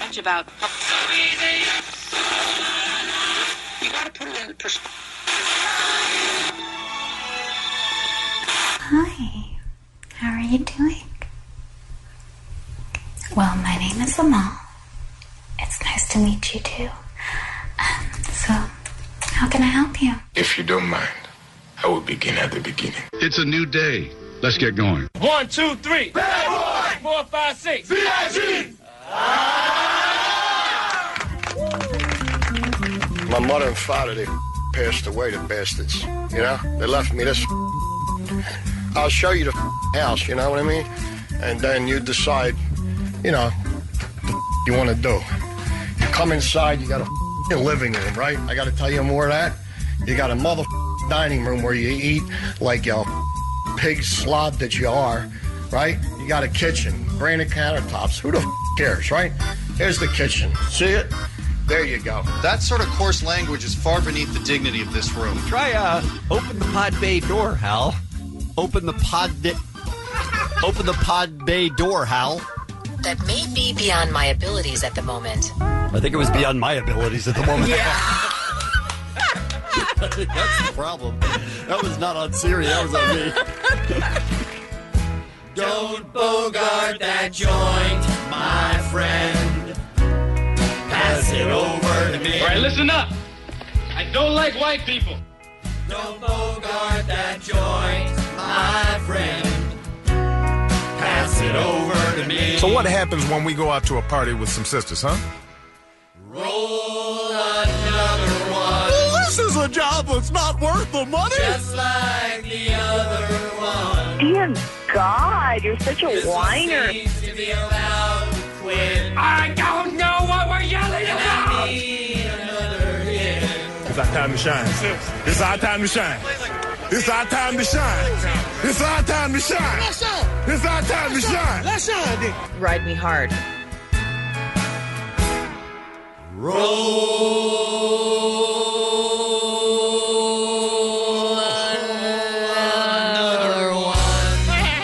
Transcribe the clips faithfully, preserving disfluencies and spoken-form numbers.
much about so easy. You gotta put it in perspective. Hi, how are you doing? Well, my name is Amal. It's nice to meet you too. Um, so, how can I help you? If you don't mind, I will begin at the beginning. It's a new day. Let's get going. One, two, three. Bad boy. Four, five, six. V I G. My mother and father, they passed away, the bastards. You know? They left me this. I'll show you the house, you know what I mean? And then you decide, you know, the you want to do. You come inside, you got a living room, right? I got to tell you more of that. You got a mother dining room where you eat like a pig slob that you are, right? You got a kitchen, granite countertops. Who the cares, right? Here's the kitchen. See it? There you go. That sort of coarse language is far beneath the dignity of this room. Try, uh, open the pod bay door, Hal. Open the pod... Open the pod bay door, Hal. That may be beyond my abilities at the moment. I think it was beyond my abilities at the moment. Yeah. I think that's the problem. That was not on Siri. That was on me. Don't bogart that joint, my friend. Pass it over to me. All right, listen up. I don't like white people. Don't bogart that joint, my friend. Pass it over to me. So what happens when we go out to a party with some sisters, huh? Roll another one. Well, this is a job that's not worth the money. Just like the other one. Dear God, you're such a This whiner. seems to be allowed to quit. I don't know what we're yelling I about. need another hit. It's our time to shine. It's our time to shine. It's our time to shine. It's our time to shine. It's our time to shine. Let's shine, then. Ride me hard. Roll another one.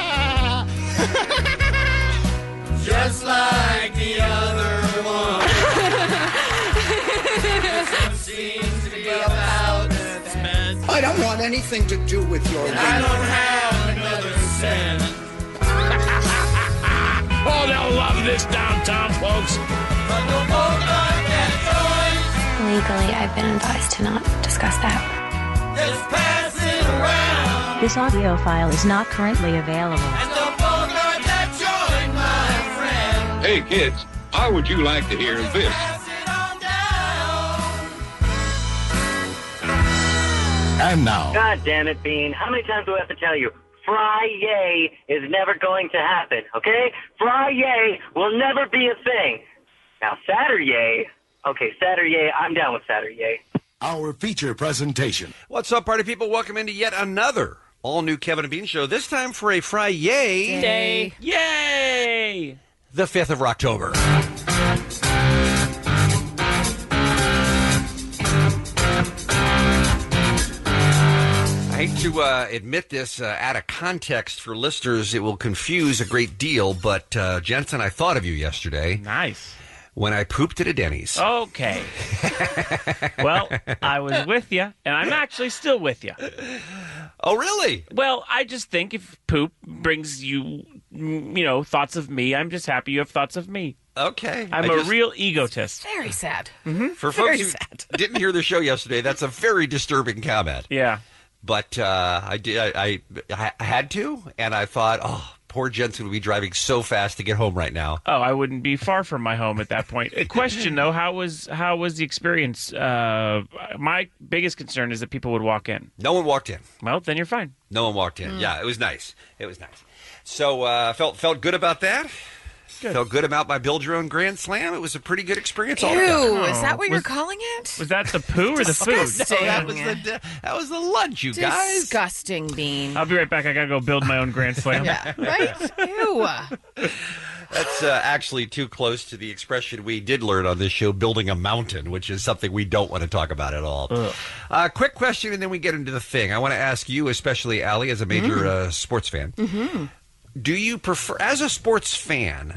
Just like the other one. This seems to be about spent. I don't want anything to do with your I don't have another cent. Oh, they'll love this downtown, folks. But don't bogart that Legally, I've been advised to not discuss that. joint. Just pass it around. This audio file is not currently available. And don't bogart that joint, my friend. Hey, kids, how would you like to hear this? Pass it on down. And now, God damn it, Bean. How many times do I have to tell you? Fry-yay is never going to happen, okay? Fry-yay will never be a thing. Now, Saturday, okay, Saturday, I'm down with Saturday. our feature presentation. What's up, party people? Welcome into yet another all-new Kevin and Bean show. This time for a Fry-yay Day. Yay! The fifth of October. I hate to uh, admit this uh, out of context for listeners. It will confuse a great deal, but uh, Jensen, I thought of you yesterday. Nice. When I pooped at a Denny's. Okay. Well, I was with you, and I'm actually still with you. Oh, really? Well, I just think if poop brings you, you know, thoughts of me, I'm just happy you have thoughts of me. Okay. I'm I a just- real egotist. Very sad. Mm-hmm. For Very folks who sad. didn't hear the show yesterday, that's a very disturbing comment. Yeah. But uh, I did. I, I I had to, and I thought, oh, poor Jensen would be driving so fast to get home right now. Oh, I wouldn't be far from my home at that point. A question though, how was how was the experience? Uh, my biggest concern is that people would walk in. No one walked in. Well, then you're fine. No one walked in. Mm. Yeah, it was nice. It was nice. So uh, felt felt good about that. Good. Felt good about my build your own grand slam. It was a pretty good experience. Ew, altogether. is that what you're Was- calling it? Was that the poo or the food? Disgusting. No, that was the that was the lunch, you guys. Disgusting, Bean. I'll be right back. I gotta go build my own grand slam. Yeah, right? Ew. That's uh, actually too close to the expression we did learn on this show, building a mountain, which is something we don't want to talk about at all. Uh, quick question, and then we get into the thing. I want to ask you, especially Allie, as a major Mm. uh, sports fan, Mm-hmm. do you prefer, as a sports fan,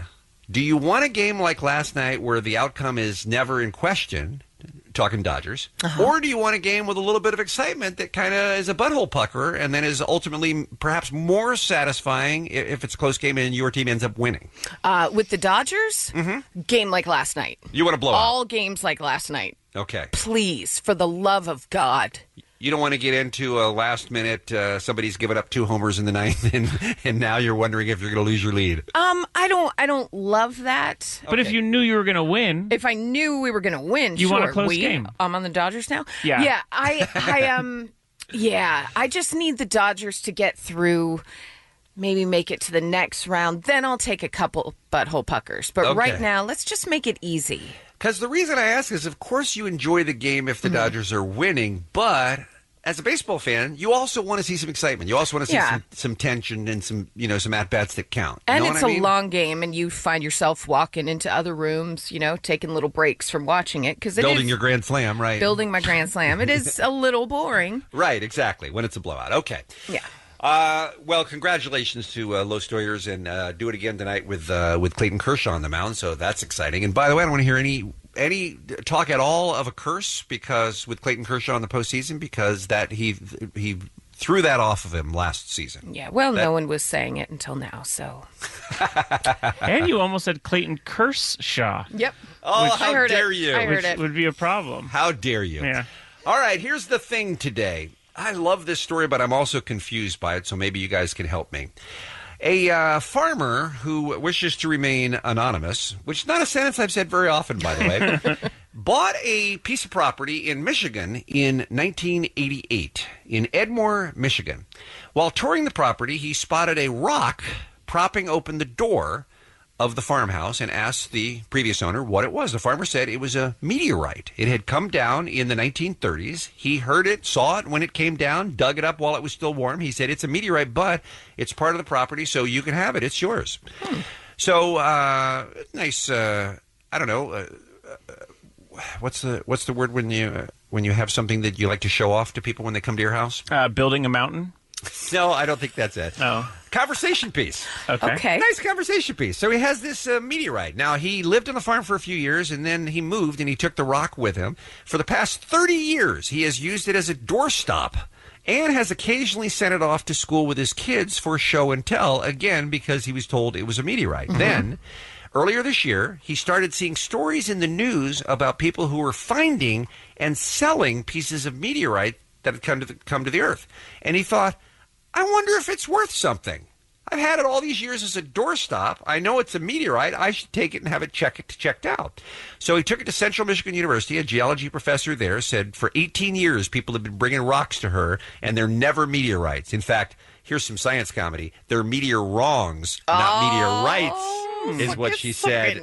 Do you want a game like last night where the outcome is never in question, talking Dodgers, uh-huh. or do you want a game with a little bit of excitement that kind of is a butthole puckerer and then is ultimately perhaps more satisfying if it's a close game and your team ends up winning? Uh, with the Dodgers, mm-hmm. game like last night. You want to blow All out? games like last night. Okay. Please, for the love of God. You don't want to get into a last minute, uh, somebody's given up two homers in the ninth, and, and now you're wondering if you're going to lose your lead. Um, I don't, I don't love that. But Okay. if you knew you were going to win, If I knew we were going to win, You sure. want a close we, game. I'm on the Dodgers now. Yeah. yeah. I, I um, yeah. I just need the Dodgers to get through. Maybe make it to the next round. Then I'll take a couple butthole puckers. But Okay. right now, let's just make it easy. Because the reason I ask is, of course, you enjoy the game if the Mm-hmm. Dodgers are winning, but as a baseball fan, you also want to see some excitement. You also want to see Yeah. some, some tension and some, you know, some at-bats that count. You And know it's what I a mean? long game, and you find yourself walking into other rooms, you know, taking little breaks from watching it because it Building is your Grand Slam, right? building my Grand Slam. It is a little boring. Right, exactly, when it's a blowout. Okay. Yeah. Uh, well, congratulations to uh, Los Stoyers, and uh, do it again tonight with uh, with Clayton Kershaw on the mound, so that's exciting. And by the way, I don't want to hear any any talk at all of a curse because with Clayton Kershaw in the postseason, because that he he threw that off of him last season. Yeah, well, That- no one was saying it until now, so. and you almost said Clayton Kershaw. Yep. Oh, Which- how I heard dare it. you! I heard which it. would be a problem. How dare you? Yeah. All right, here's the thing today. I love this story, but I'm also confused by it, so maybe you guys can help me. A uh, farmer who wishes to remain anonymous, which is not a sentence I've said very often, by the way, bought a piece of property in Michigan in nineteen eighty-eight, in Edmore, Michigan. While touring the property, he spotted a rock propping open the door of the farmhouse and asked the previous owner what it was. The farmer said it was a meteorite. It had come down in the nineteen thirties. He heard it, saw it when it came down, dug it up while it was still warm. He said, it's a meteorite, but it's part of the property, so you can have it. It's yours. Hmm. So, uh, nice, uh, I don't know, uh, uh, what's the what's the word when you uh, when you have something that you like to show off to people when they come to your house? Uh, building a mountain? No, I don't think that's it. Oh. Conversation piece. Okay. Okay. Nice conversation piece. So he has this uh, meteorite. Now, he lived on the farm for a few years, and then he moved, and he took the rock with him. For the past thirty years, he has used it as a doorstop and has occasionally sent it off to school with his kids for show and tell, again, because he was told it was a meteorite. Mm-hmm. Then, earlier this year, he started seeing stories in the news about people who were finding and selling pieces of meteorite that had come to the, come to the earth. And he thought, I wonder if it's worth something. I've had it all these years as a doorstop. I know it's a meteorite. I should take it and have it check it checked out. So he took it to Central Michigan University. A geology professor there said for eighteen years, people have been bringing rocks to her, and they're never meteorites. In fact, here's some science comedy. They're meteor wrongs, not meteorites. Is what she said.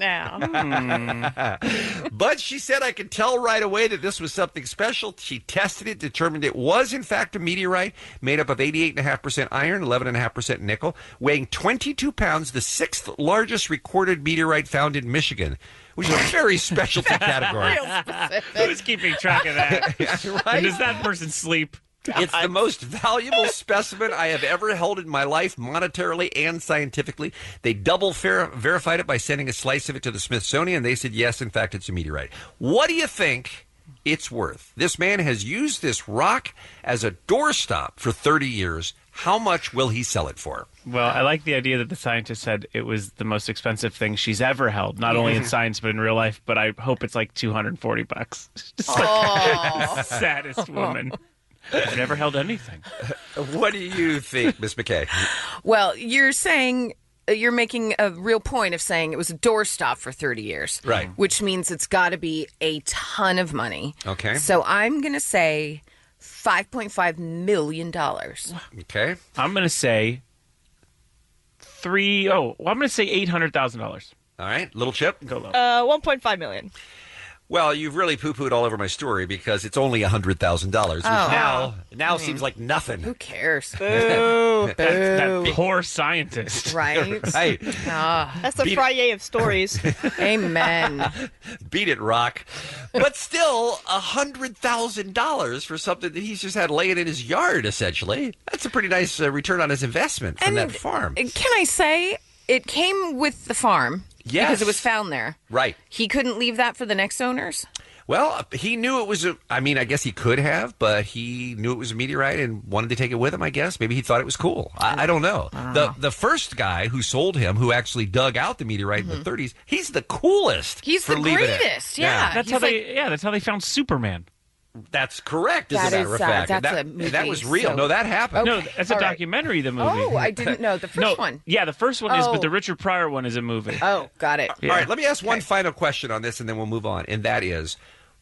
Now. But she said, I could tell right away that this was something special. She tested it, determined it was, in fact, a meteorite made up of eighty-eight point five percent iron, eleven point five percent nickel, weighing twenty-two pounds, the sixth largest recorded meteorite found in Michigan, which is a very specialty category. Who's keeping track of that? Right? And does that person sleep? It's the most valuable specimen I have ever held in my life, monetarily and scientifically. They double ver- verified it by sending a slice of it to the Smithsonian. They said, yes, in fact, it's a meteorite. What do you think it's worth? This man has used this rock as a doorstop for thirty years. How much will he sell it for? Well, I like the idea that the scientist said it was the most expensive thing she's ever held, not only in science but in real life. But I hope it's like two hundred forty bucks. Just like Oh. the saddest woman. I've never held anything. What do you think, Miss McKay? Well, you're saying you're making a real point of saying it was a doorstop for thirty years. Right. Which means it's got to be a ton of money. Okay. So I'm going to say five point five million dollars. Okay. I'm going to say three, oh, well, I'm going to say eight hundred thousand dollars. All right. Little Chip? Go low. Uh, one point five million. Well, you've really poo-pooed all over my story because it's only one hundred thousand dollars, which Oh. now, now Mm. seems like nothing. Who cares? Boo. That, that poor scientist. Right? Right. Ah, That's the Beat- Friday of stories. amen. Beat it, Rock. But still, one hundred thousand dollars for something that he's just had laying in his yard, essentially. That's a pretty nice uh, return on his investment from And that farm. Can I say, it came with the farm. Yes. Because it was found there. Right. He couldn't leave that for the next owners? Well, he knew it was a, I mean, I guess he could have, but he knew it was a meteorite and wanted to take it with him, I guess. Maybe he thought it was cool. I, I don't know. I don't the know. the first guy who sold him, who actually dug out the meteorite in the thirties, he's the coolest. Mm-hmm. He's for the leaving it. greatest, yeah. That's He's how like- they. Yeah, that's how they found Superman. That's correct, as That a matter is, of uh, fact. that's that, a movie, that was real. so- No, that happened. No, Okay, that's a all right. documentary. The movie. Oh, I didn't know. The first no, one. Yeah, the first one is, Oh. but the Richard Pryor one is a movie. Oh, got it. All right, let me ask one final question on this, and then we'll move on. And that is,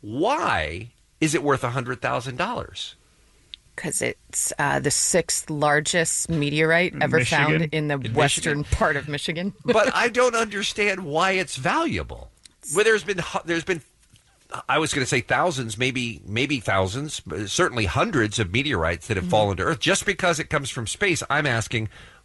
why is it worth one hundred thousand dollars? Because it's uh, the sixth largest meteorite ever Michigan? found in the In western Michigan? part of Michigan. But I don't understand why it's valuable. Well, there's been hu- there's been I was going to say thousands, maybe maybe thousands, but certainly hundreds of meteorites that have fallen to Earth. Just because it comes from space, I'm asking,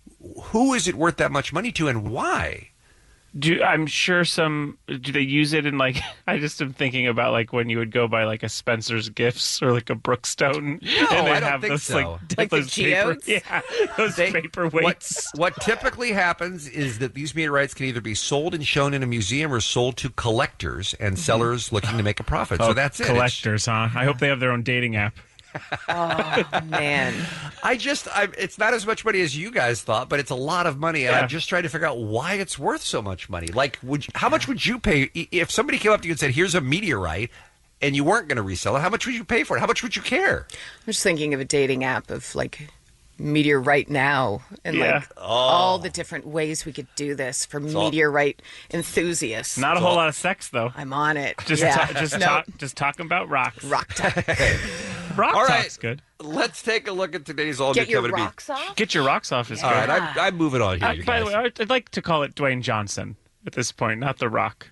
who is it worth that much money to, and why? Do I'm sure some do they use it in like I just am thinking about like when you would go buy like a Spencer's Gifts or like a Brookstone No, and they I don't have think those so. like, Like the those paper, geodes? yeah those paper weights. What, what typically happens is that these meteorites can either be sold and shown in a museum or sold to collectors and sellers looking to make a profit. So Oh, that's it. It's- collectors, huh? I hope they have their own dating app. Oh, man. I just, I, it's not as much money as you guys thought, but it's a lot of money, and Yeah. I'm just trying to figure out why it's worth so much money. Like, would you, how much would you pay i- if somebody came up to you and said, "Here's a meteorite," and you weren't going to resell it? How much would you pay for it? How much would you care? I'm just thinking of a dating app of like Meteorite Now and Yeah. like all the different ways we could do this for all- meteorite enthusiasts. Not a whole lot of sex though. I'm on it. Just yeah. ta- just No, talk just talking about rocks. rock talk. Rock All right. talk's good. Let's take a look at today's all Get new your coming to be. rocks off. Get your rocks off is All good. right, I'm, I'm moving on here. Uh, you by the guys. way, I'd I'd like to call it Dwayne Johnson at this point, not The Rock.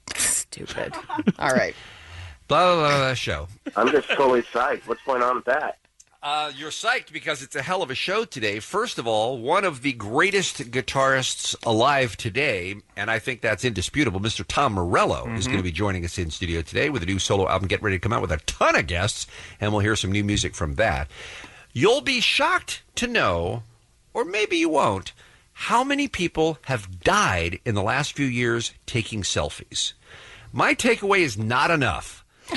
Stupid. All right. Blah, blah, blah, blah, show. I'm just totally psyched. What's going on with that? Uh, you're psyched because it's a hell of a show today. First of all, one of the greatest guitarists alive today, and I think that's indisputable, Mister Tom Morello is going to be joining us in studio today with a new solo album getting ready to come out with a ton of guests, and we'll hear some new music from that. You'll be shocked to know, or maybe you won't, how many people have died in the last few years taking selfies. My takeaway is not enough.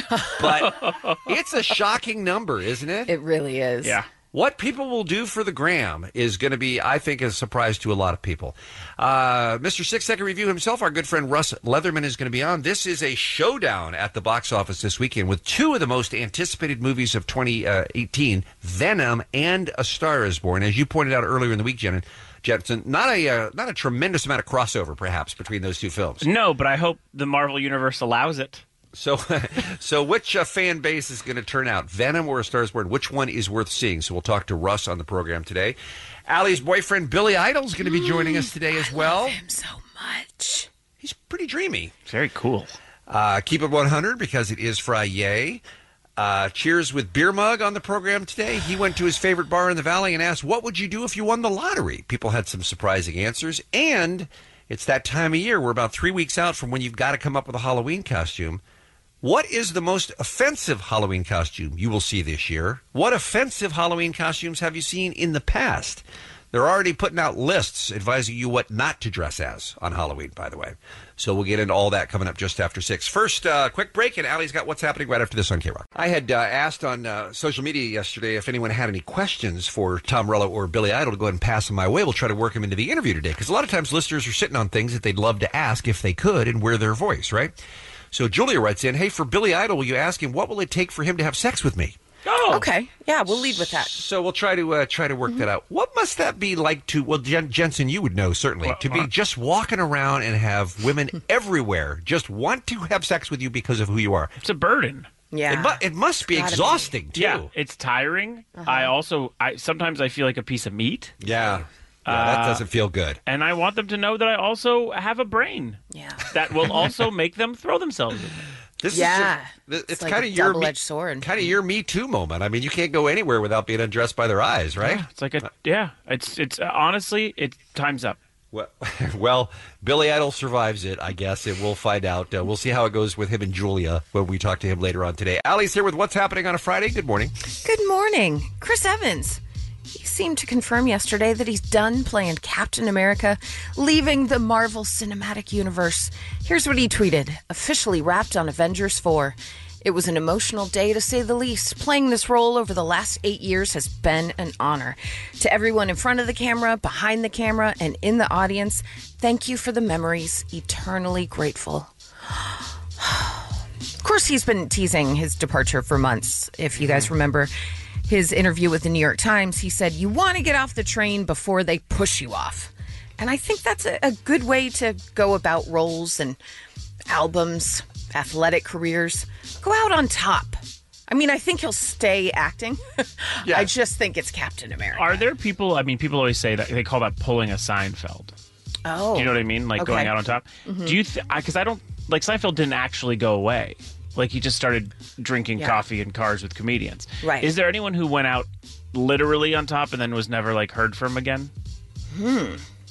But it's a shocking number, isn't it? It really is. Yeah. What people will do for the gram is going to be, I think, a surprise to a lot of people. Uh, Mister Six Second Review himself, our good friend Russ Leatherman, is going to be on. This is a showdown at the box office this weekend with two of the most anticipated movies of twenty eighteen, Venom and A Star Is Born. As you pointed out earlier in the week, Jen, Jetson, not a uh, not a tremendous amount of crossover, perhaps, between those two films. No, but I hope the Marvel Universe allows it. So, so which uh, fan base is going to turn out, Venom or A Star Is Born? Which one is worth seeing? So we'll talk to Russ on the program today. Allie's boyfriend, Billy Idol, is going to be joining us today as well. I love him so much. He's pretty dreamy. Very cool. Uh, keep it one hundred because it is Friday. Uh, cheers with Beer Mug on the program today. He went to his favorite bar in the Valley and asked, what would you do if you won the lottery? People had some surprising answers. And it's that time of year. We're about three weeks out from when you've got to come up with a Halloween costume. What is the most offensive Halloween costume you will see this year? What offensive Halloween costumes have you seen in the past? They're already putting out lists advising you what not to dress as on Halloween, by the way. So we'll get into all that coming up just after six. First, uh, quick break, and Allie's got what's happening right after this on K-Rock. I had uh, asked on uh, social media yesterday if anyone had any questions for Tom Morello or Billy Idol to go ahead and pass them my way. We'll try to work them into the interview today, because a lot of times listeners are sitting on things that they'd love to ask if they could and wear their voice, right? So Julia writes in, hey, for Billy Idol, will you ask him, what will it take for him to have sex with me? Oh, Okay. Yeah, we'll lead with that. So we'll try to uh, try to work that out. What must that be like to, well, Jen, Jensen, you would know, certainly, to be just walking around and have women everywhere just want to have sex with you because of who you are? it's a burden. Yeah. It, mu- it must be Gotta be. exhausting, too. Yeah, it's tiring. I also, I sometimes I feel like a piece of meat, Yeah. Yeah, that Uh, doesn't feel good. and I want them to know that I also have a brain Yeah. that will also make them throw themselves. In it. This Yeah. is a, it's, It's like kind a of your me, double-edged sword. kind of your Me Too moment. I mean, you can't go anywhere without being undressed by their eyes, right? It's like a yeah. It's it's uh, honestly, it time's up. Well, well, Billy Idol survives it, I guess, and we'll find out. Uh, we'll see how it goes with him and Julia when we talk to him later on today. Allie's here with What's Happening on a Friday. Good morning. Good morning. Chris Evans. He seemed to confirm yesterday that he's done playing Captain America, leaving the Marvel Cinematic Universe. Here's what he tweeted. Officially wrapped on Avengers four. It was an emotional day, to say the least. Playing this role over the last eight years has been an honor. To everyone in front of the camera, behind the camera, and in the audience, thank you for the memories. Eternally grateful. Of course, he's been teasing his departure for months. If you guys remember his interview with the New York Times, he said, you want to get off the train before they push you off. And I think that's a, a good way to go about roles and albums, athletic careers. Go out on top. I mean, I think he'll stay acting. Yeah. I just think it's Captain America. Are there people, I mean, people always say that they call that pulling a Seinfeld. Oh. Do you know what I mean? Like Okay. going out on top. Mhm. Do you, th- because I, I don't, like Seinfeld didn't actually go away. Like he just started drinking Yeah. coffee in cars with comedians. Right. Is there anyone who went out literally on top and then was never like heard from again? Hmm.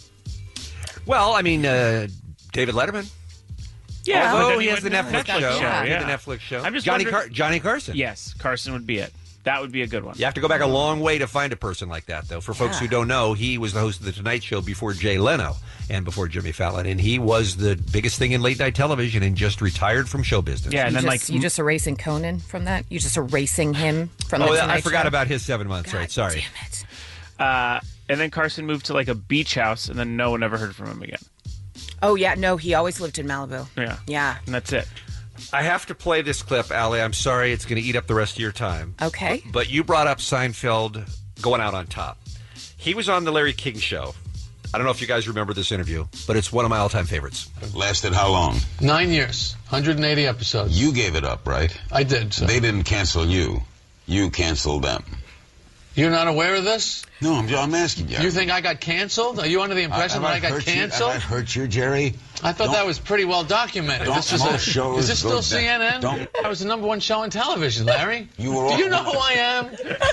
Well, I mean, uh, David Letterman. Yeah, but Although then he he has the went- Netflix Netflix show. show, He did yeah. the Netflix show. I'm just Johnny, wondering- Car- Johnny Carson. Yes, Carson would be it. That would be a good one. You have to go back a long way to find a person like that, though. For folks Yeah. who don't know, he was the host of The Tonight Show before Jay Leno and before Jimmy Fallon, and he was the biggest thing in late-night television and just retired from show business. Yeah, and you then just, like you just erasing Conan from that? You just erasing him from oh, the I Tonight forgot Show? about his seven months, right? Sorry. Damn it. Uh, and then Carson moved to like a beach house, and then no one ever heard from him again. Oh, yeah. No, he always lived in Malibu. Yeah. Yeah. And that's it. I have to play this clip, Allie. I'm sorry, it's going to eat up the rest of your time. Okay. But you brought up Seinfeld going out on top. He was on the Larry King Show. I don't know if you guys remember this interview, but it's one of my all-time favorites. Lasted how long? Nine years, one hundred eighty episodes. You gave it up, right? I did. So. They didn't cancel you. You canceled them. You're not aware of this? No, I'm, I'm asking you. You think I got canceled? Are you under the impression Uh, that I have got hurt you? canceled? Have I hurt you, Jerry? I thought Don't- that was pretty well documented. Don't This was most a, shows is this go still down- C N N? don't- That was the number one show on television, Larry. You were Do all- you know who I am?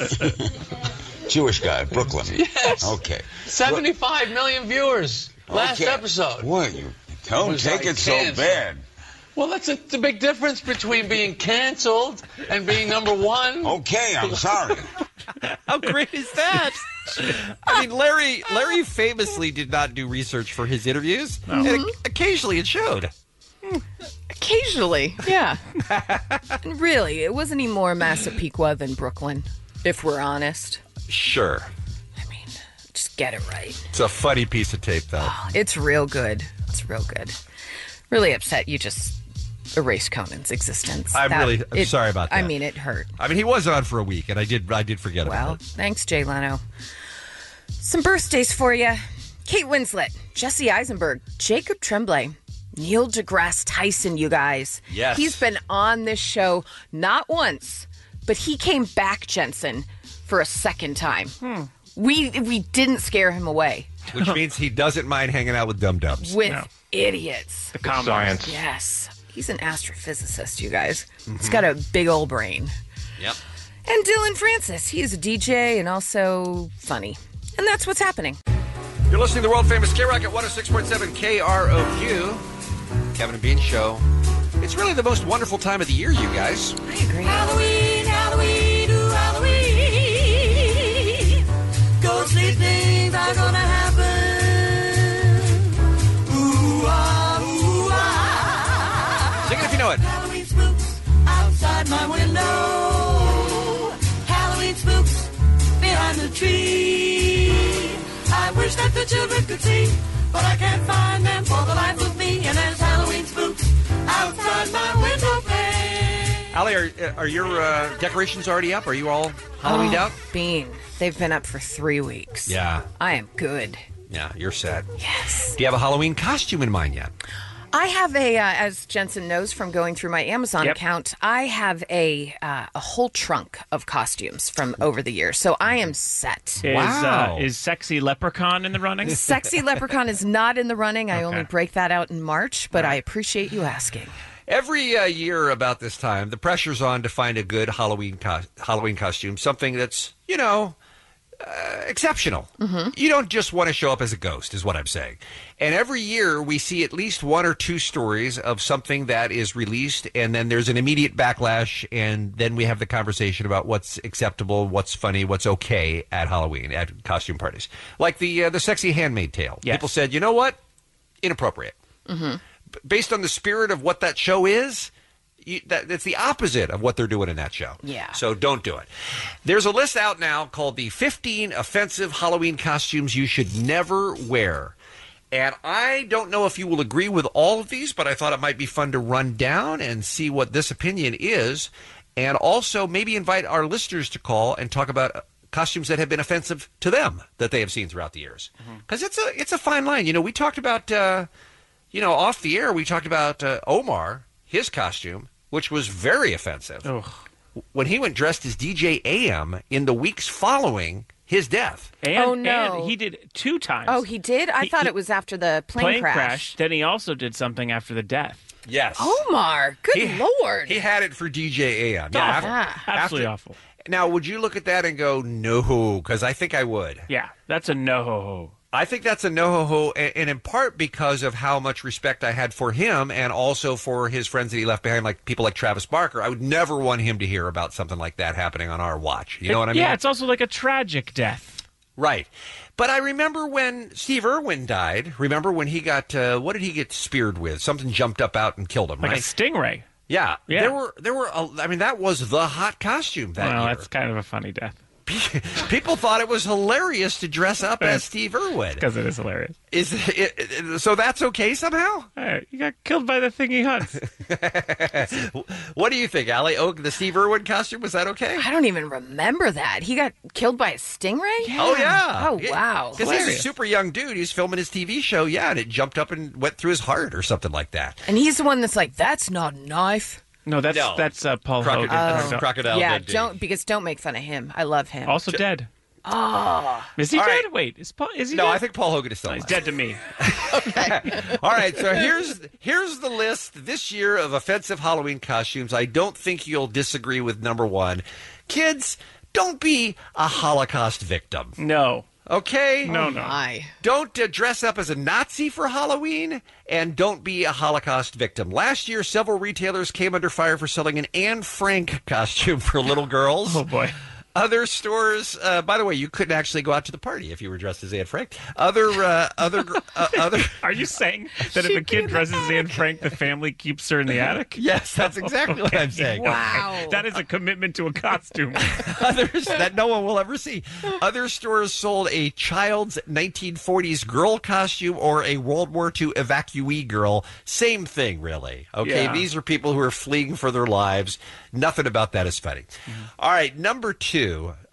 Jewish guy, Brooklyn. Yes. Okay. seventy-five million viewers. Last Okay. episode. What? You don't Was take I it so canceled? bad. Well, that's a, the big difference between being canceled and being number one. Okay, I'm sorry. How great is that? I mean, Larry Larry famously did not do research for his interviews, and Mhm. occasionally it showed. Occasionally, yeah. And really, it wasn't any more Massapequa than Brooklyn, if we're honest. Sure. Just get it right. It's a funny piece of tape, though. It's real good. It's real good. Really upset you just erased Conan's existence. I'm That- really I'm it- sorry about that. I mean, it hurt. I mean, he was on for a week, and I did I did forget Well, about it. thanks, Jay Leno. Some birthdays for you. Kate Winslet, Jesse Eisenberg, Jacob Tremblay, Neil deGrasse Tyson, you guys. Yes. He's been on this show not once, but he came back, Jensen, for a second time. Hmm. We we didn't scare him away Which means he doesn't mind hanging out with dum-dums. with idiots. The combos. Science. Yes. He's an astrophysicist, you guys. He's Mhm. got a big old brain. Yep. And Dylan Francis, he is a D J and also funny. And that's what's happening. You're listening to the world-famous K-Rock at one oh six point seven K R O Q. Kevin and Bean Show. It's really the most wonderful time of the year, you guys. I agree. Halloween, Halloween, ooh, Halloween. Ghostly things are gonna happen. Ooh, ah, ooh, ah. Sing it if you know it. Halloween spooks outside my window. Halloween spooks behind the tree. I wish that the children could see, but I can't find them for the life of me. And there's Halloween spooks outside my window pane. Allie, are, are your uh, decorations already up? Are you all Halloweened Oh, out? Bean. They've been up for three weeks. Yeah. I am good. Yeah, you're set. Yes. Do you have a Halloween costume in mind yet? I have a, uh, as Jensen knows from going through my Amazon Yep. account, I have a uh, a whole trunk of costumes from over the years. So I am set. Is, uh, is Sexy Leprechaun in the running? Sexy Leprechaun is not in the running. I Okay. only break that out in March, but I appreciate you asking. Every uh, year about this time, the pressure's on to find a good Halloween co- Halloween costume, something that's, you know, uh, exceptional. Mm-hmm. You don't just want to show up as a ghost, is what I'm saying. And every year we see at least one or two stories of something that is released, and then there's an immediate backlash, and then we have the conversation about what's acceptable, what's funny, what's okay at Halloween, at costume parties. Like the uh, the Sexy Handmaid Tale. Yes. People said, you know what? Inappropriate. Mm-hmm. B- based on the spirit of what that show is, You, that, that's the opposite of what they're doing in that show. Yeah. So don't do it. There's a list out now called the fifteen offensive Halloween costumes you should never wear. And I don't know if you will agree with all of these, but I thought it might be fun to run down and see what this opinion is. And also maybe invite our listeners to call and talk about costumes that have been offensive to them that they have seen throughout the years. Because it's a, it's a fine line. You know, we talked about, uh, you know, off the air, we talked about uh, Omar, his costume, which was very offensive. Ugh. When he went dressed as D J A M in the weeks following his death. And, Oh, no. and he did it two times. Oh, he did? I He- thought he- it was after the plane, crash. Then he also did something after the death. Yes. Omar, good He- lord. He had it for D J A M. Awful. after- Yeah. Absolutely after- awful. Now, would you look at that and go, no, because I think I would. Yeah, that's a no. I think that's a no-ho-ho, and and in part because of how much respect I had for him and also for his friends that he left behind, like people like Travis Barker. I would never want him to hear about something like that happening on our watch. You know what I mean? Yeah, it's also like a tragic death. Right. But I remember when Steve Irwin died, remember when he got, uh, what did he get speared with? Something jumped up out and killed him, Like right? a stingray. Yeah. Yeah. There were, there were, a, I mean, that was the hot costume that Well, year. that's kind of a funny death. People thought it was hilarious to dress up as Steve Irwin. Because it is hilarious. Is it, it, so that's okay somehow? Hey, you got killed by the thing he hunts. What do you think, Allie? Oh, the Steve Irwin costume, was that okay? I don't even remember that. He got killed by a stingray? Oh, yeah. Oh, wow. Because he's a super young dude. He's filming his T V show, yeah, and it jumped up and went through his heart or something like that. And he's the one that's like, that's not a knife. No, that's No. that's uh, Paul Crocodile- Hogan. Oh. Crocodile yeah, Dundee. don't because don't make fun of him. I love him. Also dead. Oh. Is he All dead? right. Wait, is Paul? Is he No, dead? I think Paul Hogan is still No, he's alive. dead to me. All right, so here's here's the list this year of offensive Halloween costumes. I don't think you'll disagree with number one. Kids, don't be a Holocaust victim. No. Okay? No, Oh, no. my. Don't uh, dress up as a Nazi for Halloween, and don't be a Holocaust victim. Last year, several retailers came under fire for selling an Anne Frank costume for little girls. Oh, boy. Other stores, uh, by the way, you couldn't actually go out to the party if you were dressed as Anne Frank. Other, uh, other, gr- uh, other. Are you saying that if a kid dresses as Anne Frank, the family keeps her in the attic? Yes, that's exactly what I'm saying. Wow. That is a commitment to a costume. Others that no one will ever see. Other stores sold a child's nineteen forties girl costume or a World War Two evacuee girl. Same thing, really. Okay, Yeah. these are people who are fleeing for their lives. Nothing about that is funny. All right, number two.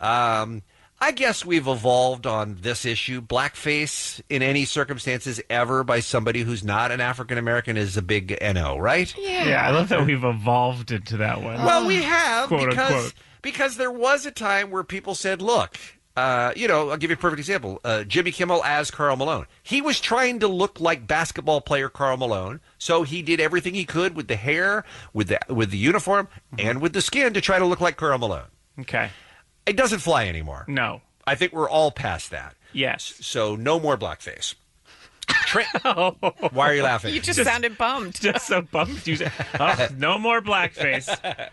Um, I guess we've evolved on this issue. Blackface in any circumstances ever by somebody who's not an African American is a big N O, right? Yeah, I love that we've evolved into that one. Well, we have Quote, because unquote. because there was a time where people said, "Look, uh, you know, I'll give you a perfect example. Uh, Jimmy Kimmel as Karl Malone. He was trying to look like basketball player Karl Malone, so he did everything he could with the hair, with the with the uniform, and with the skin to try to look like Karl Malone. Okay. It doesn't fly anymore. No. I think we're all past that. Yes. So no more blackface." Tra- Why are you laughing? You just, sounded bummed. Just so bummed. You said, oh, no more blackface.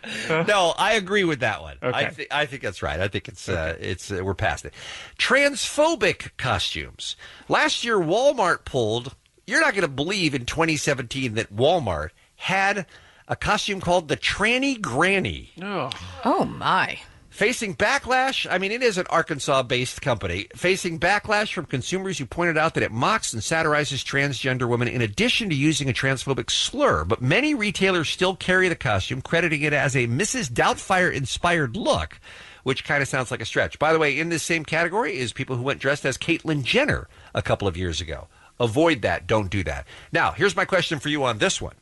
No, I agree with that one. I, Okay. th- I think that's right. I think it's uh, it's uh, we're past it. Transphobic costumes. Last year, Walmart pulled. You're not going to believe in twenty seventeen that Walmart had a costume called the Tranny Granny. Oh. Oh, my. Facing backlash, I mean, it is an Arkansas-based company, facing backlash from consumers who pointed out that it mocks and satirizes transgender women in addition to using a transphobic slur. But many retailers still carry the costume, crediting it as a Missus Doubtfire-inspired look, which kind of sounds like a stretch. By the way, in this same category is people who went dressed as Caitlyn Jenner a couple of years ago. Avoid that. Don't do that. Now, here's my question for you on this one.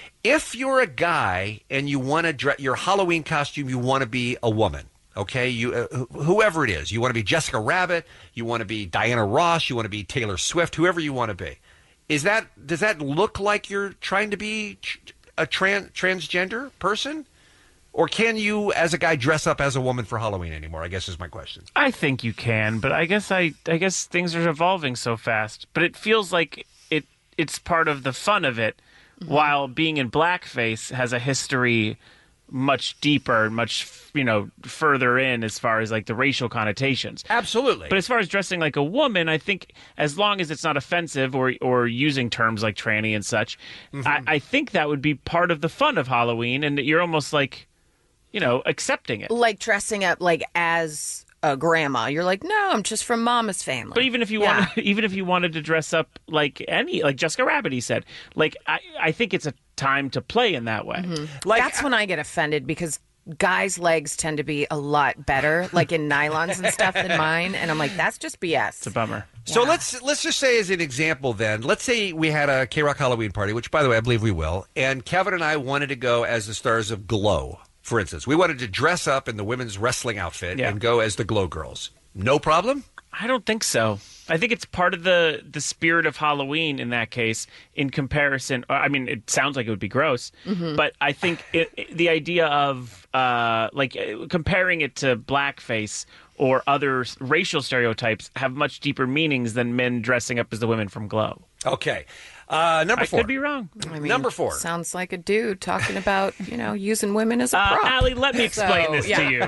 If you're a guy and you want to dress your Halloween costume, you want to be a woman. Okay, you uh, wh- whoever it is, you want to be Jessica Rabbit, you want to be Diana Ross, you want to be Taylor Swift, whoever you want to be. Is that does that look like you're trying to be tr- a tran- transgender person? Or can you, as a guy, dress up as a woman for Halloween anymore, I guess is my question. I think you can, but I guess I I guess things are evolving so fast. But it feels like it it's part of the fun of it, mm-hmm. while being in blackface has a history much deeper, much, you know, further in as far as like the racial connotations. Absolutely. But as far as dressing like a woman, I think as long as it's not offensive or or using terms like tranny and such, mm-hmm. I, I think that would be part of the fun of Halloween, and you're almost like, you know, accepting it. Like dressing up like as a grandma. You're like, no, I'm just from Mama's family. But even if you yeah. want, even if you wanted to dress up like any, like Jessica Rabbit, he said, like I, I think it's a time to play in that way. Mm-hmm. Like that's when I get offended because guys' legs tend to be a lot better, like in nylons and stuff, than mine, and I'm like, that's just B S. It's a bummer. So yeah. let's let's just say, as an example, then, let's say we had a K-Rock Halloween party, which, by the way, I believe we will, and Kevin and I wanted to go as the stars of Glow. For instance, we wanted to dress up in the women's wrestling outfit yeah. and go as the Glow Girls. No problem? I don't think so. I think it's part of the, the spirit of Halloween in that case, in comparison. I mean, it sounds like it would be gross, mm-hmm. but I think it, it, the idea of uh, like comparing it to blackface or other racial stereotypes have much deeper meanings than men dressing up as the women from Glow. Okay. Uh, number four. I could be wrong. I mean, number four. Sounds like a dude talking about, you know, using women as a uh, prop. Allie, let me explain so, this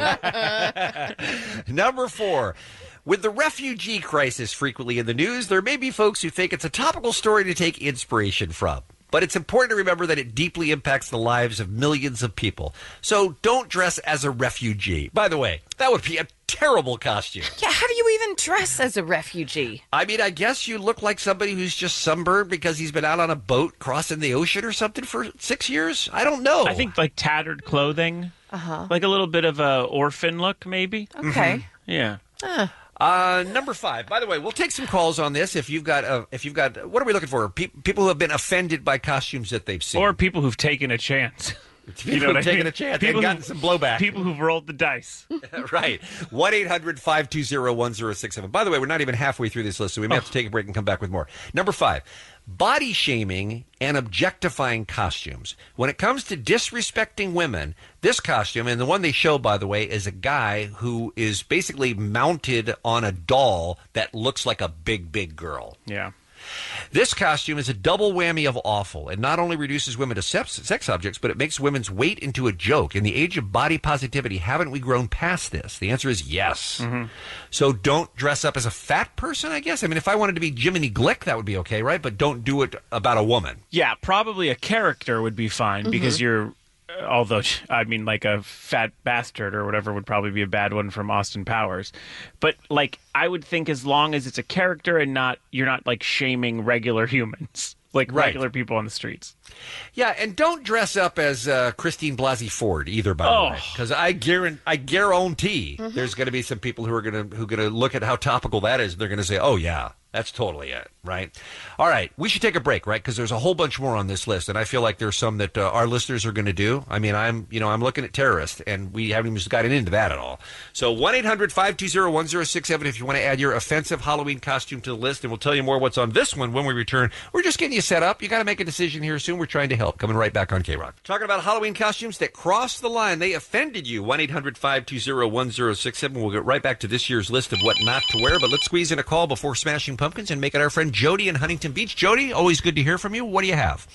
yeah. to you. Number four. With the refugee crisis frequently in the news, there may be folks who think it's a topical story to take inspiration from. But it's important to remember that it deeply impacts the lives of millions of people. So don't dress as a refugee. By the way, that would be a terrible costume. Yeah, how do you even dress as a refugee? I mean, I guess you look like somebody who's just sunburned because he's been out on a boat crossing the ocean or something for six years. I don't know. I think like tattered clothing, uh-huh. like a little bit of a orphan look, maybe. Okay. Mm-hmm. Yeah. Uh. Uh, number five. By the way, we'll take some calls on this if you've got. Uh, if you've got, what are we looking for? Pe- people who have been offended by costumes that they've seen, or people who've taken a chance. People you know who've taken I mean? a chance people and gotten some blowback. People who've rolled the dice. Right. one eight hundred five two zero one zero six seven. By the way, we're not even halfway through this list, so we may oh. have to take a break and come back with more. Number five. Body shaming and objectifying costumes. When it comes to disrespecting women, this costume, and the one they show, by the way, is a guy who is basically mounted on a doll that looks like a big, big girl. Yeah. This costume is a double whammy of awful. It not only reduces women to sex, sex objects, but it makes women's weight into a joke. In the age of body positivity, haven't we grown past this? The answer is yes. Mm-hmm. So don't dress up as a fat person, I guess. I mean, if I wanted to be Jiminy Glick, that would be okay, right? But don't do it about a woman. Yeah, probably a character would be fine, mm-hmm. because you're... Although, I mean, like a fat bastard or whatever would probably be a bad one from Austin Powers. But, like, I would think as long as it's a character and not you're not, like, shaming regular humans, like right. regular people on the streets. Yeah, and don't dress up as uh, Christine Blasey Ford either, by oh. the way, because I guarantee, I guarantee mm-hmm. there's going to be some people who are going to who going to look at how topical that is. And they're going to say, "Oh yeah, that's totally it." Right? All right, we should take a break, right? Because there's a whole bunch more on this list, and I feel like there's some that uh, our listeners are going to do. I mean, I'm you know I'm looking at terrorists, and we haven't even gotten into that at all. So one eight hundred five two zero one zero six seven if you want to add your offensive Halloween costume to the list, and we'll tell you more what's on this one when we return. We're just getting you set up. You got to make a decision here soon. We're trying to help. Coming right back on K-Rock. Talking about Halloween costumes that crossed the line. They offended you. one eight hundred five two zero one zero six seven. We'll get right back to this year's list of what not to wear, but let's squeeze in a call before Smashing Pumpkins and make it our friend Jody in Huntington Beach. Jody, always good to hear from you. What do you have?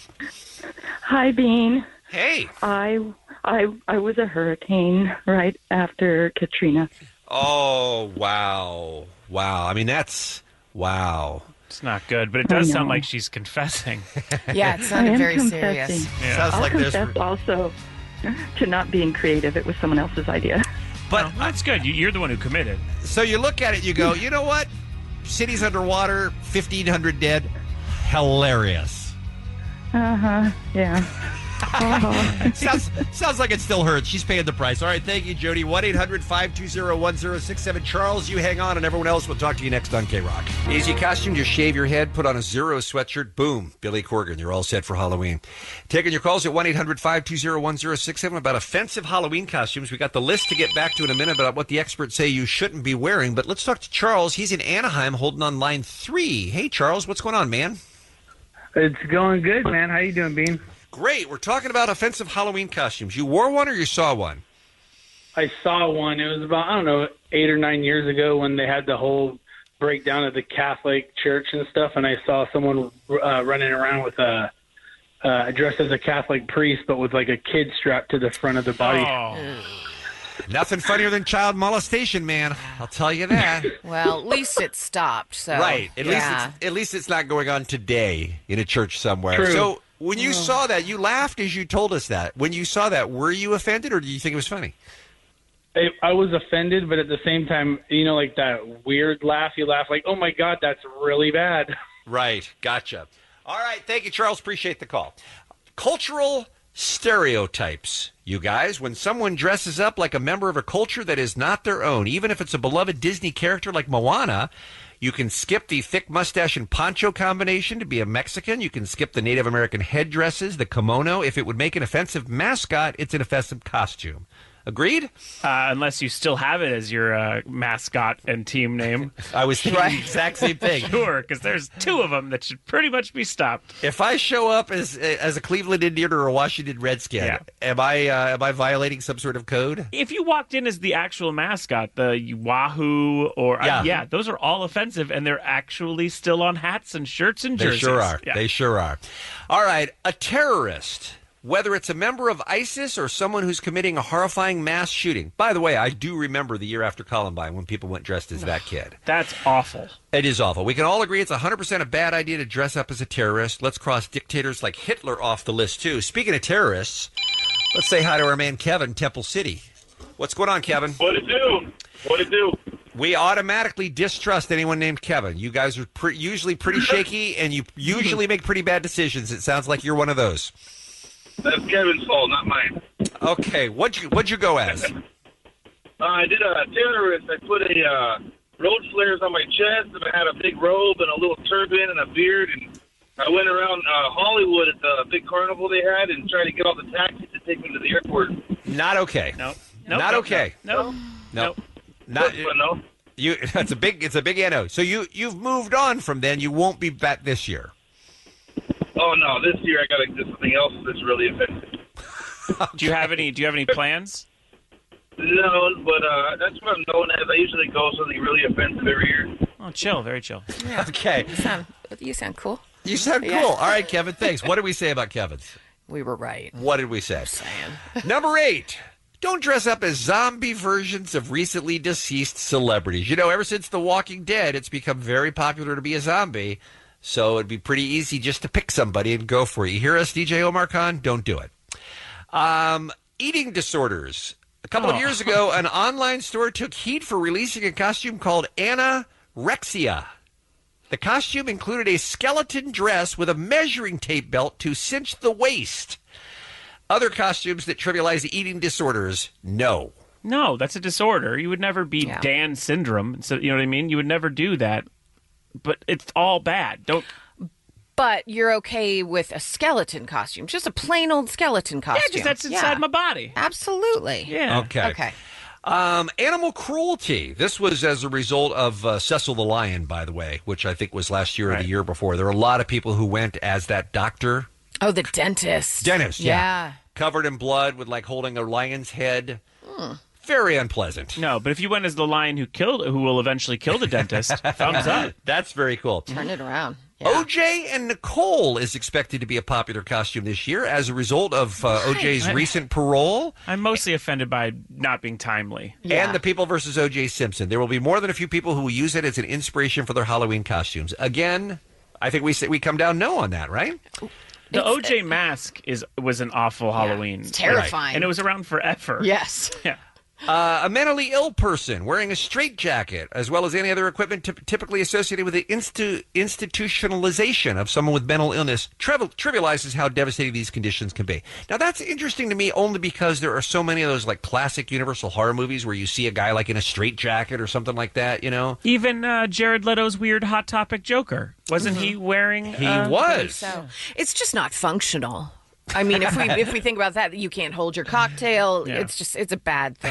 Hi, Bean. Hey. I I I was a hurricane right after Katrina. Oh, wow. Wow. I mean, that's, wow. It's not good, but it does sound like she's confessing. Yeah, it sounded very confessing. serious. Yeah. Sounds I'll like confess there's... also to not being creative. It was someone else's idea. But well, that's good. You, you're the one who committed. So you look at it, you go, you know what? Cities underwater, fifteen hundred dead. Hilarious. Uh-huh, yeah. Uh-huh. sounds, sounds like it still hurts. She's paying the price. All right, thank you, Jody. one eight hundred five two zero one zero six seven. Charles, you hang on, and everyone else, we'll talk to you next on K-Rock. Easy costume, just shave your head, put on a Zero sweatshirt, boom, Billy Corgan. You're all set for Halloween. Taking your calls at one eight hundred five two zero one zero six seven about offensive Halloween costumes. We got the list to get back to in a minute about what the experts say you shouldn't be wearing, but let's talk to Charles. He's in Anaheim holding on line three. Hey, Charles, what's going on, man? It's going good, man. How you doing, Bean? Great. We're talking about offensive Halloween costumes. You wore one or you saw one? I saw one. It was about, I don't know, eight or nine years ago when they had the whole breakdown of the Catholic Church and stuff, and I saw someone uh, running around with a uh, dressed as a Catholic priest, but with like a kid strapped to the front of the body. Oh. Nothing funnier than child molestation, man. I'll tell you that. Well, at least it stopped. So right. At yeah. least it's, at least it's not going on today in a church somewhere. True. So when you Oh. saw that, you laughed as you told us that. When you saw that, were you offended or did you think it was funny? I, I was offended, but at the same time, you know, like that weird laugh. You laugh like, oh, my God, that's really bad. Right. Gotcha. All right. Thank you, Charles. Appreciate the call. Cultural stereotypes, you guys. When someone dresses up like a member of a culture that is not their own, even if it's a beloved Disney character like Moana, you can skip the thick mustache and poncho combination to be a Mexican. You can skip the Native American headdresses, the kimono. If it would make an offensive mascot, it's an offensive costume. Agreed? Uh, unless you still have it as your uh, mascot and team name. I was thinking the exact same thing. Sure, because there's two of them that should pretty much be stopped. If I show up as as a Cleveland Indian or a Washington Redskin, Yeah. am I uh, am I violating some sort of code? If you walked in as the actual mascot, the Wahoo or Yeah. uh, yeah, those are all offensive, and they're actually still on hats and shirts and They jerseys. sure are. Yeah. They sure are. All right, a terrorist. Whether it's a member of ISIS or someone who's committing a horrifying mass shooting. By the way, I do remember the year after Columbine when people went dressed as that kid. That's awful. It is awful. We can all agree it's one hundred percent a bad idea to dress up as a terrorist. Let's cross dictators like Hitler off the list, too. Speaking of terrorists, let's say hi to our man Kevin, Temple City. What's going on, Kevin? What it do? What it do? We automatically distrust anyone named Kevin. You guys are pre- usually pretty shaky, and you usually make pretty bad decisions. It sounds like you're one of those. That's Kevin's fault, not mine. Okay, what'd you what'd you go as? Uh, I did a terrorist. I put a uh, road flares on my chest, and I had a big robe and a little turban and a beard, and I went around uh, Hollywood at the big carnival they had and tried to get all the taxis to take me to the airport. Not okay. No, Not okay. No, no, not no. You. It's a big. It's a big N O. So you you've moved on from then. You won't be back this year. Oh no! This year I got to do something else that's really offensive. Do you have any? Do you have any plans? No, but uh, that's what I'm known as. I usually go something really offensive every year. Oh, chill, very chill. Yeah. Okay. You sound, you sound cool. You sound cool. Yeah. All right, Kevin. Thanks. What did we say about Kevin's? We were right. What did we say? Number eight. Don't dress up as zombie versions of recently deceased celebrities. You know, ever since The Walking Dead, it's become very popular to be a zombie. So it'd be pretty easy just to pick somebody and go for it. You hear us, D J Omar Khan? Don't do it. Um, eating disorders. A couple Oh. of years ago, an online store took heat for releasing a costume called anorexia. The costume included a skeleton dress with a measuring tape belt to cinch the waist. Other costumes that trivialize eating disorders, no. No, that's a disorder. You would never be Yeah. Dan syndrome. So you know what I mean? You would never do that. But it's all bad. Don't. But you're okay with a skeleton costume, just a plain old skeleton costume. Yeah, because that's inside Yeah. my body. Absolutely. Yeah. Okay. Okay. Um, animal cruelty. This was as a result of uh, Cecil the Lion, by the way, which I think was last year or Right. the year before. There were a lot of people who went as that doctor. Oh, the dentist. Dentist, yeah. Yeah. Covered in blood with like holding a lion's head. Hmm. Very unpleasant. No, but if you went as the lion who killed, who will eventually kill the dentist, thumbs up. That's very cool. Turn it around. O J and Nicole is expected to be a popular costume this year as a result of uh, O J's Right. recent parole. I'm mostly offended by not being timely. And the People versus O J Simpson. There will be more than a few people who will use it as an inspiration for their Halloween costumes. Again, I think we say, we come down no on that, right? The O J mask is was an awful Halloween. it's terrifying. And it was around forever. Yes. Yeah. Uh, a mentally ill person wearing a straitjacket, as well as any other equipment typ- typically associated with the instu- institutionalization of someone with mental illness, triv- trivializes how devastating these conditions can be. Now, that's interesting to me only because there are so many of those like classic Universal horror movies where you see a guy like in a straitjacket or something like that, you know? Even uh, Jared Leto's weird Hot Topic Joker. Wasn't he wearing... He uh, was. So it's just not functional. I mean, if we if we think about that, you can't hold your cocktail. Yeah. It's just it's a bad thing.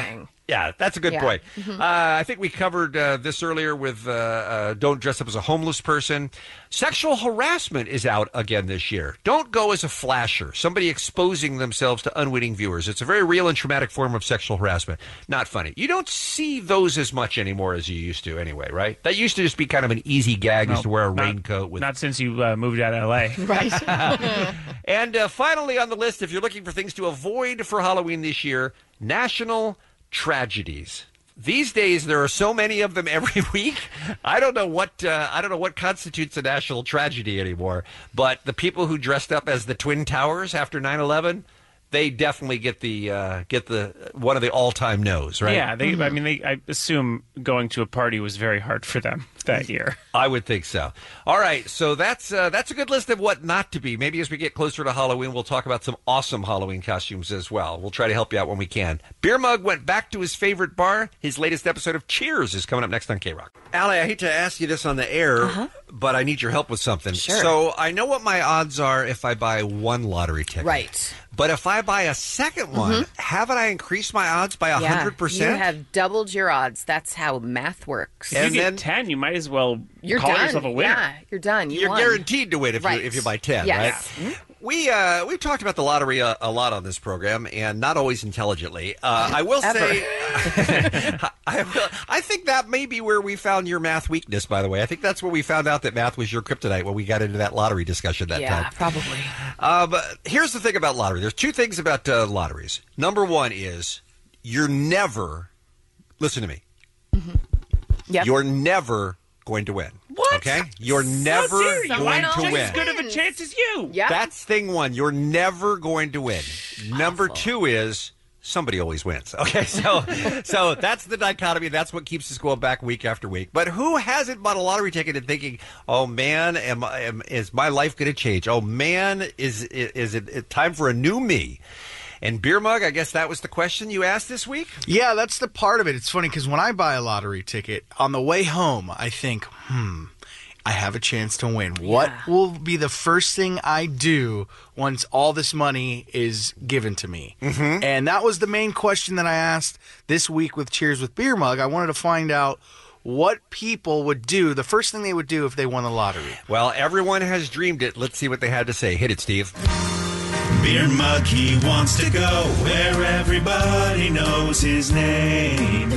Yeah, that's a good Yeah. point. Mhm. Uh, I think we covered uh, this earlier with uh, uh, don't dress up as a homeless person. Sexual harassment is out again this year. Don't go as a flasher, somebody exposing themselves to unwitting viewers. It's a very real and traumatic form of sexual harassment. Not funny. You don't see those as much anymore as you used to anyway, right? That used to just be kind of an easy gag, used to wear a not- raincoat with... Not since you uh, moved out of L A. Right. And uh, finally on the list, if you're looking for things to avoid for Halloween this year, national tragedies. These days, there are so many of them every week. I don't know what uh, I don't know what constitutes a national tragedy anymore. But the people who dressed up as the Twin Towers after nine eleven, they definitely get the uh, get the one of the all time no's, right? Yeah, they, I mean, they, I assume going to a party was very hard for them that year. I would think so. All right, so that's uh, that's a good list of what not to be. Maybe as we get closer to Halloween, we'll talk about some awesome Halloween costumes as well. We'll try to help you out when we can. Beer Mug went back to his favorite bar. His latest episode of Cheers is coming up next on K-Rock. Allie, I hate to ask you this on the air, Uh-huh. but I need your help with something. Sure. So I know what my odds are if I buy one lottery ticket. Right. But if I buy a second one, haven't I increased my odds by one hundred percent? You have doubled your odds. That's how math works. If you get ten, you might as well You're call done. yourself a winner. Yeah, you're done. You You're won. guaranteed to win if Right. you if you buy ten, Yes. right? We uh, we've talked about the lottery a, a lot on this program, and not always intelligently. Uh, I will Ever. say, I, will, I think that may be where we found your math weakness. By the way, I think that's where we found out that math was your kryptonite when we got into that lottery discussion that Yeah, time. probably. Um, here's the thing about lottery. There's two things about uh, lotteries. Number one is you're never. Listen to me. Yep. You're never going to win. What? Okay? You're never dare you? going I'm to just win. as good of a chance as you. Yeah. That's thing one. You're never going to win. Number two is somebody always wins. Okay, so so that's the dichotomy. That's what keeps us going back week after week. But who hasn't bought a lottery ticket and thinking, "Oh man, am, I- am is my life going to change? Oh man, is is, is it, it time for a new me?" And Beer Mug, I guess that was the question you asked this week? Yeah, that's the part of it. It's funny because when I buy a lottery ticket, on the way home, I think, hmm, I have a chance to win. What will be the first thing I do once all this money is given to me? Mm-hmm. And that was the main question that I asked this week with Cheers with Beer Mug. I wanted to find out what people would do, the first thing they would do if they won the lottery. Well, everyone has dreamed it. Let's see what they had to say. Hit it, Steve. Beer Mug, he wants to go where everybody knows his name.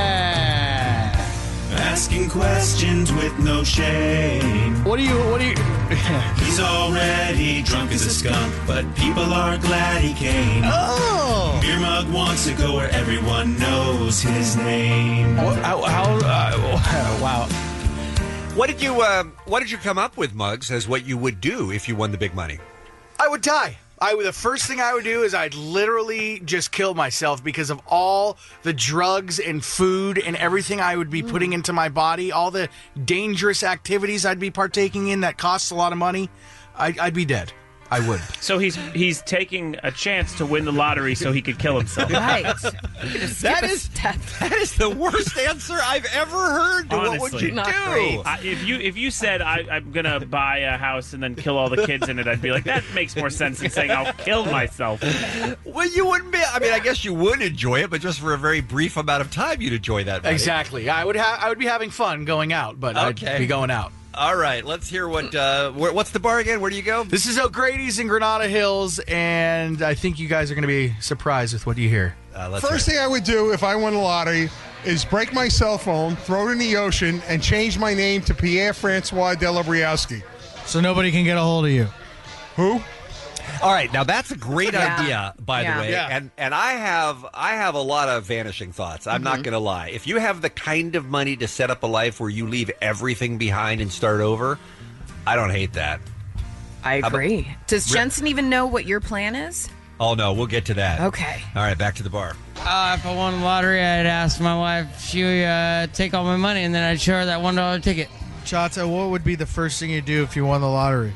Yeah. Asking questions with no shame. What do you, what do you... He's already drunk as a skunk, but people are glad he came. Oh! Beer Mug wants to go where everyone knows his name. How, how uh, wow. What did you uh, What did you come up with, Muggs, as what you would do if you won the big money? I would die. I would, the first thing I would do is I'd literally just kill myself because of all the drugs and food and everything I would be putting into my body, all the dangerous activities I'd be partaking in that costs a lot of money. I'd, I'd be dead. I would. So he's he's taking a chance to win the lottery so he could kill himself. Right. That is that is the worst answer I've ever heard. To Honestly, what would you Not do? great. I, if you if you said I, I'm gonna buy a house and then kill all the kids in it, I'd be like, that makes more sense than saying I'll kill myself. Well, you wouldn't be. I mean, I guess you would enjoy it, but just for a very brief amount of time, you'd enjoy that. Money. Exactly. I would ha- I would be having fun going out, but Okay. I'd be going out. All right, let's hear what. Uh, where, what's the bar again? Where do you go? This is O'Grady's in Granada Hills, and I think you guys are going to be surprised with what you hear. Uh, let's First thing I would do if I won the lottery is break my cell phone, throw it in the ocean, and change my name to Pierre Francois Delabriowski. So nobody can get a hold of you. Who? All right, now that's a great Yeah. idea, by Yeah. the way, Yeah. and and I have I have a lot of vanishing thoughts. I'm not going to lie. If you have the kind of money to set up a life where you leave everything behind and start over, I don't hate that. I How about- agree. Does Jensen even know what your plan is? Oh no, we'll get to that. Okay. All right, back to the bar. Uh, if I won the lottery, I'd ask my wife if she would uh, take all my money, and then I'd show her that one dollar ticket. Chata, what would be the first thing you do if you won the lottery?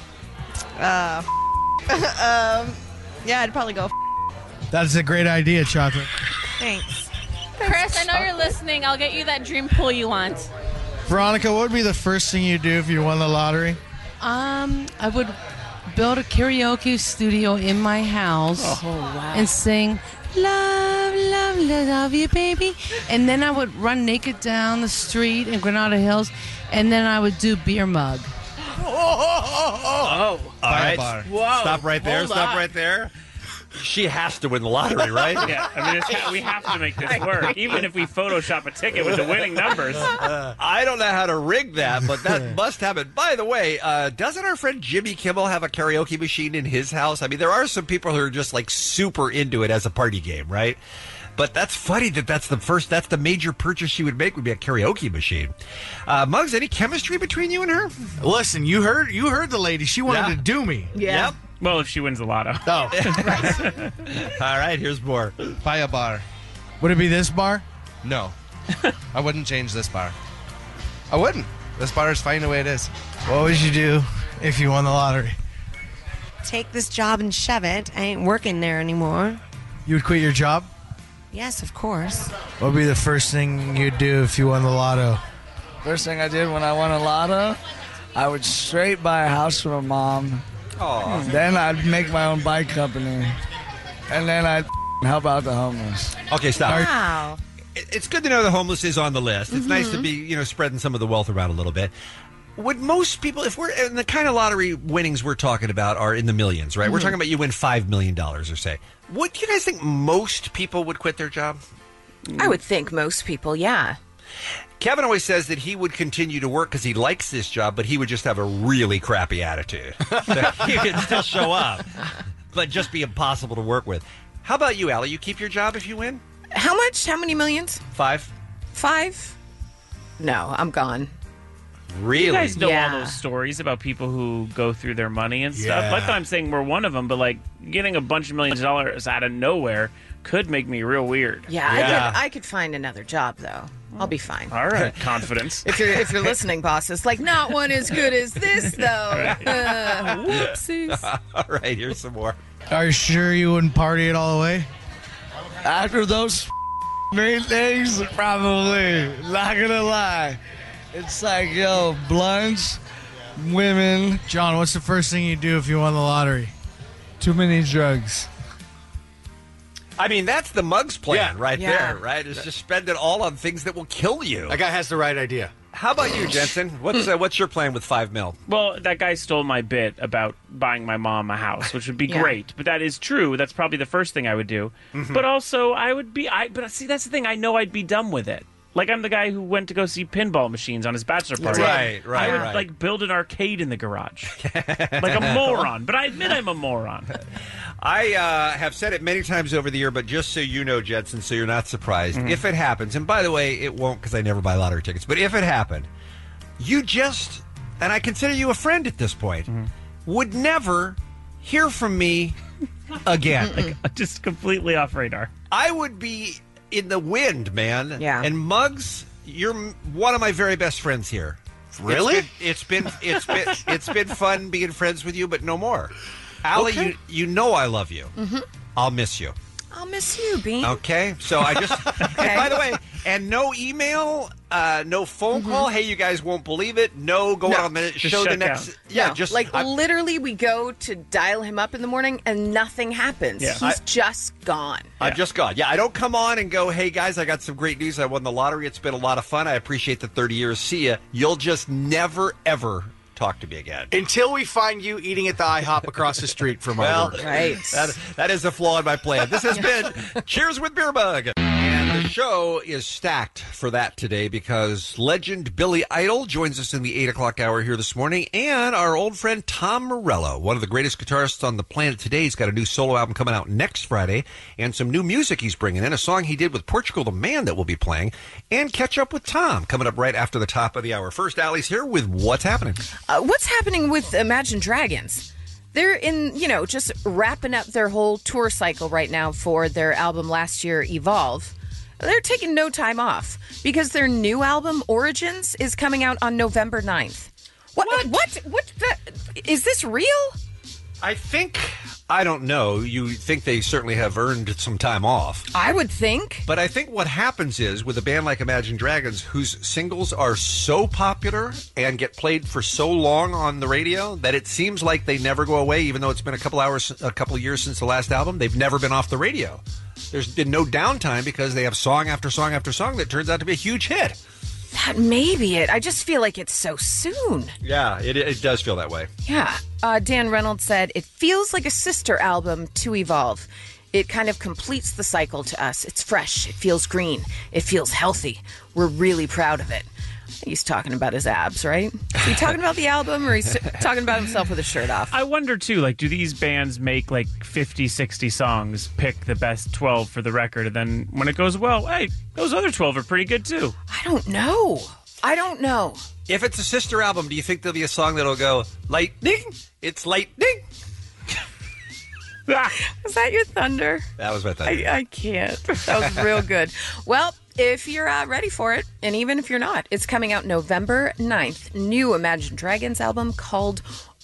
Uh, um, yeah, I'd probably go. That's a great idea, Chata. Thanks. Chris, I know you're listening. I'll get you that dream pool you want. Veronica, what would be the first thing you do if you won the lottery? Um, I would build a karaoke studio in my house Oh, wow. and sing love, love, love you, baby. And then I would run naked down the street in Granada Hills, and then I would do beer mug. Oh, all right. bar. Whoa. Stop right there. Hold Stop on. right there. She has to win the lottery, right? Yeah, I mean, it's, we have to make this work, even if we Photoshop a ticket with the winning numbers. I don't know how to rig that, but that must happen. By the way, uh, doesn't our friend Jimmy Kimmel have a karaoke machine in his house? I mean, there are some people who are just like super into it as a party game, right? But that's funny that that's the first, that's the major purchase she would make would be a karaoke machine. Uh, Muggs, any chemistry between you and her? Listen, you heard you heard the lady. She wanted Yeah. to do me. Yeah. Yep. Well, if she wins the lotto. Oh. All right, here's more. Buy a bar. Would it be this bar? No. I wouldn't change this bar. I wouldn't. This bar is fine the way it is. What would you do if you won the lottery? Take this job and shove it. I ain't working there anymore. You would quit your job? Yes, of course. What would be the first thing you'd do if you won the lotto? First thing I did when I won a lotto, I would straight buy a house for my mom. Aw. Then I'd make my own bike company. And then I'd help out the homeless. Okay, stop. Wow. It- It's good to know the homeless is on the list. It's nice to be, you know, spreading some of the wealth around a little bit. Would most people, if we're, and the kind of lottery winnings we're talking about are in the millions, right? We're Mhm. talking about you win five million dollars or say. Would you guys think most people would quit their job? I would think most people, yeah. Kevin always says that he would continue to work because he likes this job, but he would just have a really crappy attitude. So he could still show up, but just be impossible to work with. How about you, Allie? You keep your job if you win? How much? How many millions? Five? Five? No, I'm gone. Really? You guys know Yeah. all those stories about people who go through their money and stuff. Yeah. Not that I'm saying we're one of them, but like getting a bunch of millions of dollars out of nowhere could make me real weird. Yeah, Yeah. I could. I could find another job though. I'll be fine. All right, confidence. If you're if you're listening, boss, it's like not one as good as this though. Uh, whoopsies. All right, here's some more. Are you sure you wouldn't party it all the way? After those main things, probably. Not gonna lie. It's like, yo, blunts, women. John, what's the first thing you'd do if you won the lottery? Too many drugs. I mean, that's the Muggs plan Yeah. right Yeah. there, right? Is just spend it all on things that will kill you. That guy has the right idea. How about you, Jensen? What's uh, what's your plan with five mil? Well, that guy stole my bit about buying my mom a house, which would be Yeah. great. But that is true. That's probably the first thing I would do. But also, I would be. I but see, that's the thing. I know I'd be done with it. Like I'm the guy who went to go see pinball machines on his bachelor party. Right, right, I would right. like build an arcade in the garage, like a moron. But I admit I'm a moron. I uh, have said it many times over the year, but just so you know, Jensen, so you're not surprised, if it happens, and by the way, it won't because I never buy lottery tickets, but if it happened, you just, and I consider you a friend at this point, would never hear from me again. Like, just completely off radar. I would be in the wind, man. Yeah. And Muggs, you're m- one of my very best friends here. Really? It's been it's been it's been, it's been fun being friends with you, but no more. Allie, Okay. you you know I love you. Mm-hmm. I'll miss you. I'll miss you, Bean. Okay, so I just. And by the way, and no email, uh, no phone call. Hey, you guys won't believe it. No, go No, on a minute. just Show the shut next. down. Yeah, No, just like I- literally, we go to dial him up in the morning and nothing happens. Yeah. He's I- just gone. I'm just gone. Yeah, I don't come on and go, hey, guys, I got some great news. I won the lottery. It's been a lot of fun. I appreciate the thirty years. See ya. You'll just never, ever talk to me again. Until we find you eating at the IHOP across the street from Well, our work. Right. That, that is a flaw in my plan. This has been Cheers with Beer Mug. And the show is stacked for that today because legend Billy Idol joins us in the eight o'clock hour here this morning, and our old friend Tom Morello, one of the greatest guitarists on the planet today. He's got a new solo album coming out next Friday and some new music he's bringing in, a song he did with Portugal the Man that we'll be playing, and catch up with Tom coming up right after the top of the hour. First, Allie's here with What's Happening. Uh, what's happening with Imagine Dragons? They're in, you know, just wrapping up their whole tour cycle right now for their album last year, Evolve. They're taking no time off because their new album, Origins, is coming out on November ninth. What? What? What? What the, is this real? I think, I don't know, you think they certainly have earned some time off. I would think. But I think what happens is, with a band like Imagine Dragons, whose singles are so popular and get played for so long on the radio, that it seems like they never go away, even though it's been a couple hours, a couple of years since the last album. They've never been off the radio. There's been no downtime because they have song after song after song that turns out to be a huge hit. That may be it. I just feel like it's so soon. Yeah, it, it does feel that way. Yeah. Uh, Dan Reynolds said, it feels like a sister album to Evolve. It kind of completes the cycle to us. It's fresh. It feels green. It feels healthy. We're really proud of it. He's talking about his abs, right? Is he talking about the album, or he's talking about himself with his shirt off? I wonder, too, like, do these bands make, like, fifty, sixty songs, pick the best twelve for the record, and then when it goes well, hey, those other twelve are pretty good, too? I don't know. I don't know. If it's a sister album, do you think there'll be a song that'll go, lightning, it's lightning? Was that your thunder? That was my thunder. I, I can't. That was real good. Well, if you're uh, ready for it, and even if you're not, it's coming out November ninth. New Imagine Dragons album called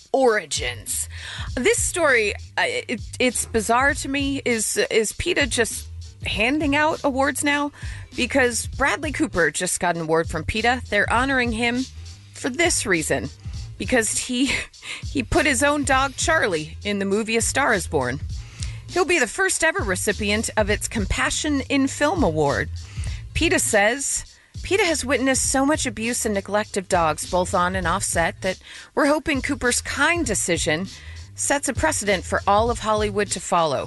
Origins. This story, uh, it, it's bizarre to me. Is is PETA just handing out awards now? Because Bradley Cooper just got an award from PETA. They're honoring him for this reason. Because he he put his own dog Charlie in the movie A Star Is Born. He'll be the first ever recipient of its Compassion in Film Award. PETA says PETA has witnessed so much abuse and neglect of dogs, both on and off set, that we're hoping Cooper's kind decision sets a precedent for all of Hollywood to follow.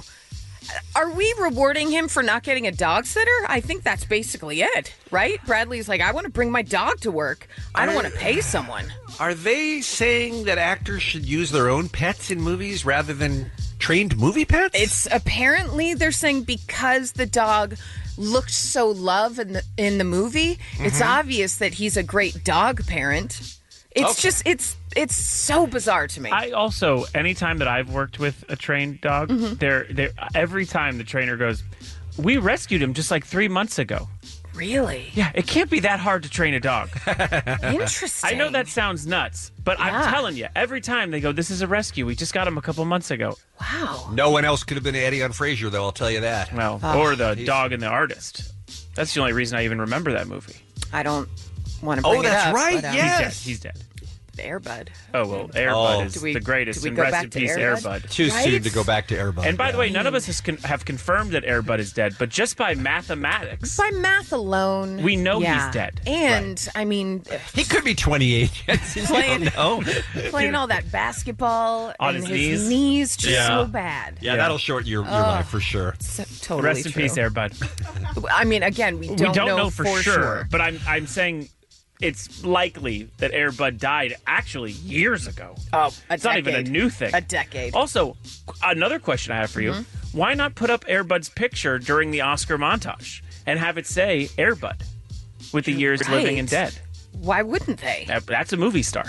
Are we rewarding him for not getting a dog sitter? I think that's basically it, right? Bradley's like, I want to bring my dog to work. I don't want to pay someone. Are they saying that actors should use their own pets in movies rather than trained movie pets? It's apparently they're saying because the dog looked so love in the in the movie, mm-hmm. It's obvious that he's a great dog parent. It's Okay. just it's it's so bizarre to me. I also, anytime that I've worked with a trained dog, Mm-hmm. they're, they're, every time the trainer goes, we rescued him just like three months ago. Really? Yeah, it can't be that hard to train a dog. Interesting. I know that sounds nuts, but Yeah. I'm telling you, every time they go, this is a rescue. We just got him a couple months ago. Wow. No one else could have been Eddie on Frasier, though, I'll tell you that. Well, Oh, or the he's- dog and the artist. That's the only reason I even remember that movie. I don't want to Oh, bring it that's up. right, but, um, yes. He's dead. He's dead. Air Bud. Oh, well, Air Oh. Bud is Do we- the greatest. do we and go rest back in to peace, Air Air Bud? Bud. Too Right? soon to go back to Air Bud. And by the yeah. way, none of us has con- have confirmed that Air Bud is dead, but just by mathematics, By math alone, we know yeah. he's dead. And I mean, He could be twenty-eight. You Playing- don't know. playing all that basketball On and his knees? just Yeah. so bad. Yeah, that'll shorten your, your Oh. life for sure. So, totally Rest in true. peace, Air Bud. I mean, again, we don't, we don't know, know for, for sure, but I'm I'm saying it's likely that Air Bud died actually years ago. Oh, a it's not even a decade. new thing. A decade. Also, another question I have for you: Mm-hmm. why not put up Air Bud's picture during the Oscar montage and have it say Air Bud with the years Right. living and dead? Why wouldn't they? That, that's a movie star.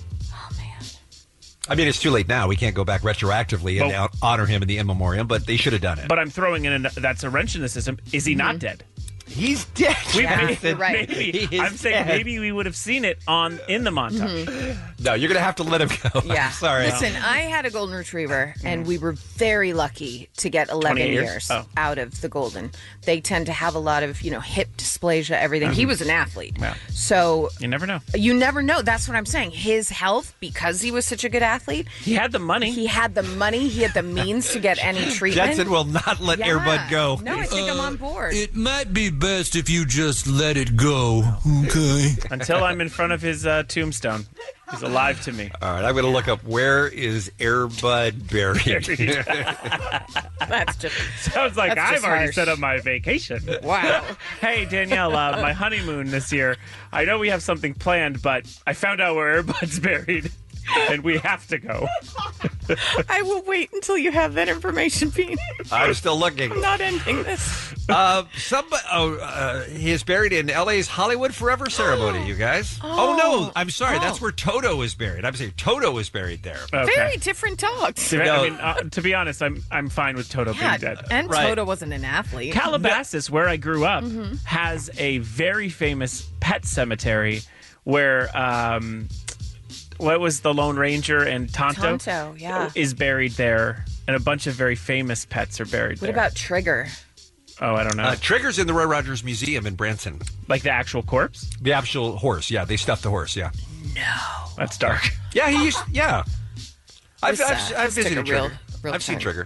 I mean, it's too late now. We can't go back retroactively and Well- honor him in the in memoriam, but they should have done it. But I'm throwing in a, that's a wrench in the system. Is he not dead? He's dead. We Yeah, may- you're right. Maybe He is I'm saying dead. maybe we would have seen it on in the montage. No, you're going to have to let him go. Yeah. I'm sorry. Listen, I had a golden retriever, and we were very lucky to get eleven twenty-eight years? years Oh. out of the golden. They tend to have a lot of, you know, hip dysplasia, everything. He was an athlete. Yeah. So You never know. you never know. That's what I'm saying. His health, because he was such a good athlete, He had the money. he had the money, he had the means to get any treatment. Jetson will not let Yeah. Air Bud go. No, I think I'm on board. It might be best if you just let it go, okay? Until I'm in front of his uh, tombstone. He's alive to me. All right, I'm going to look up where is Air Bud buried. That's just Sounds like That's I've just already harsh. set up my vacation. Wow. Hey, Danielle, uh, my honeymoon this year. I know we have something planned, but I found out where Air Bud's buried, and we have to go. I will wait until you have that information, Pete. I'm still looking. I'm not ending this. Uh, somebody, oh, uh, he is buried in L A's Hollywood Forever ceremony, you guys. Oh, no, I'm sorry. Oh. That's where Toto is buried. I'm saying Toto is buried there. Okay. Very different dogs. To, No. I mean, uh, to be honest, I'm I'm fine with Toto Yeah, being dead. and Right. Toto wasn't an athlete. Calabasas, where I grew up, Mm-hmm. has a very famous pet cemetery where um, what was the Lone Ranger and Tonto? Tonto, yeah. Is buried there, and a bunch of very famous pets are buried What there. about Trigger? Oh, I don't know. Uh, Trigger's in the Roy Rogers Museum in Branson. Like the actual corpse? The actual horse, yeah. They stuffed the horse, yeah. No. That's dark. Yeah, he used, yeah. I've, This, uh, I've, I've this took visited a real- Trigger. real I've seen turn. Trigger.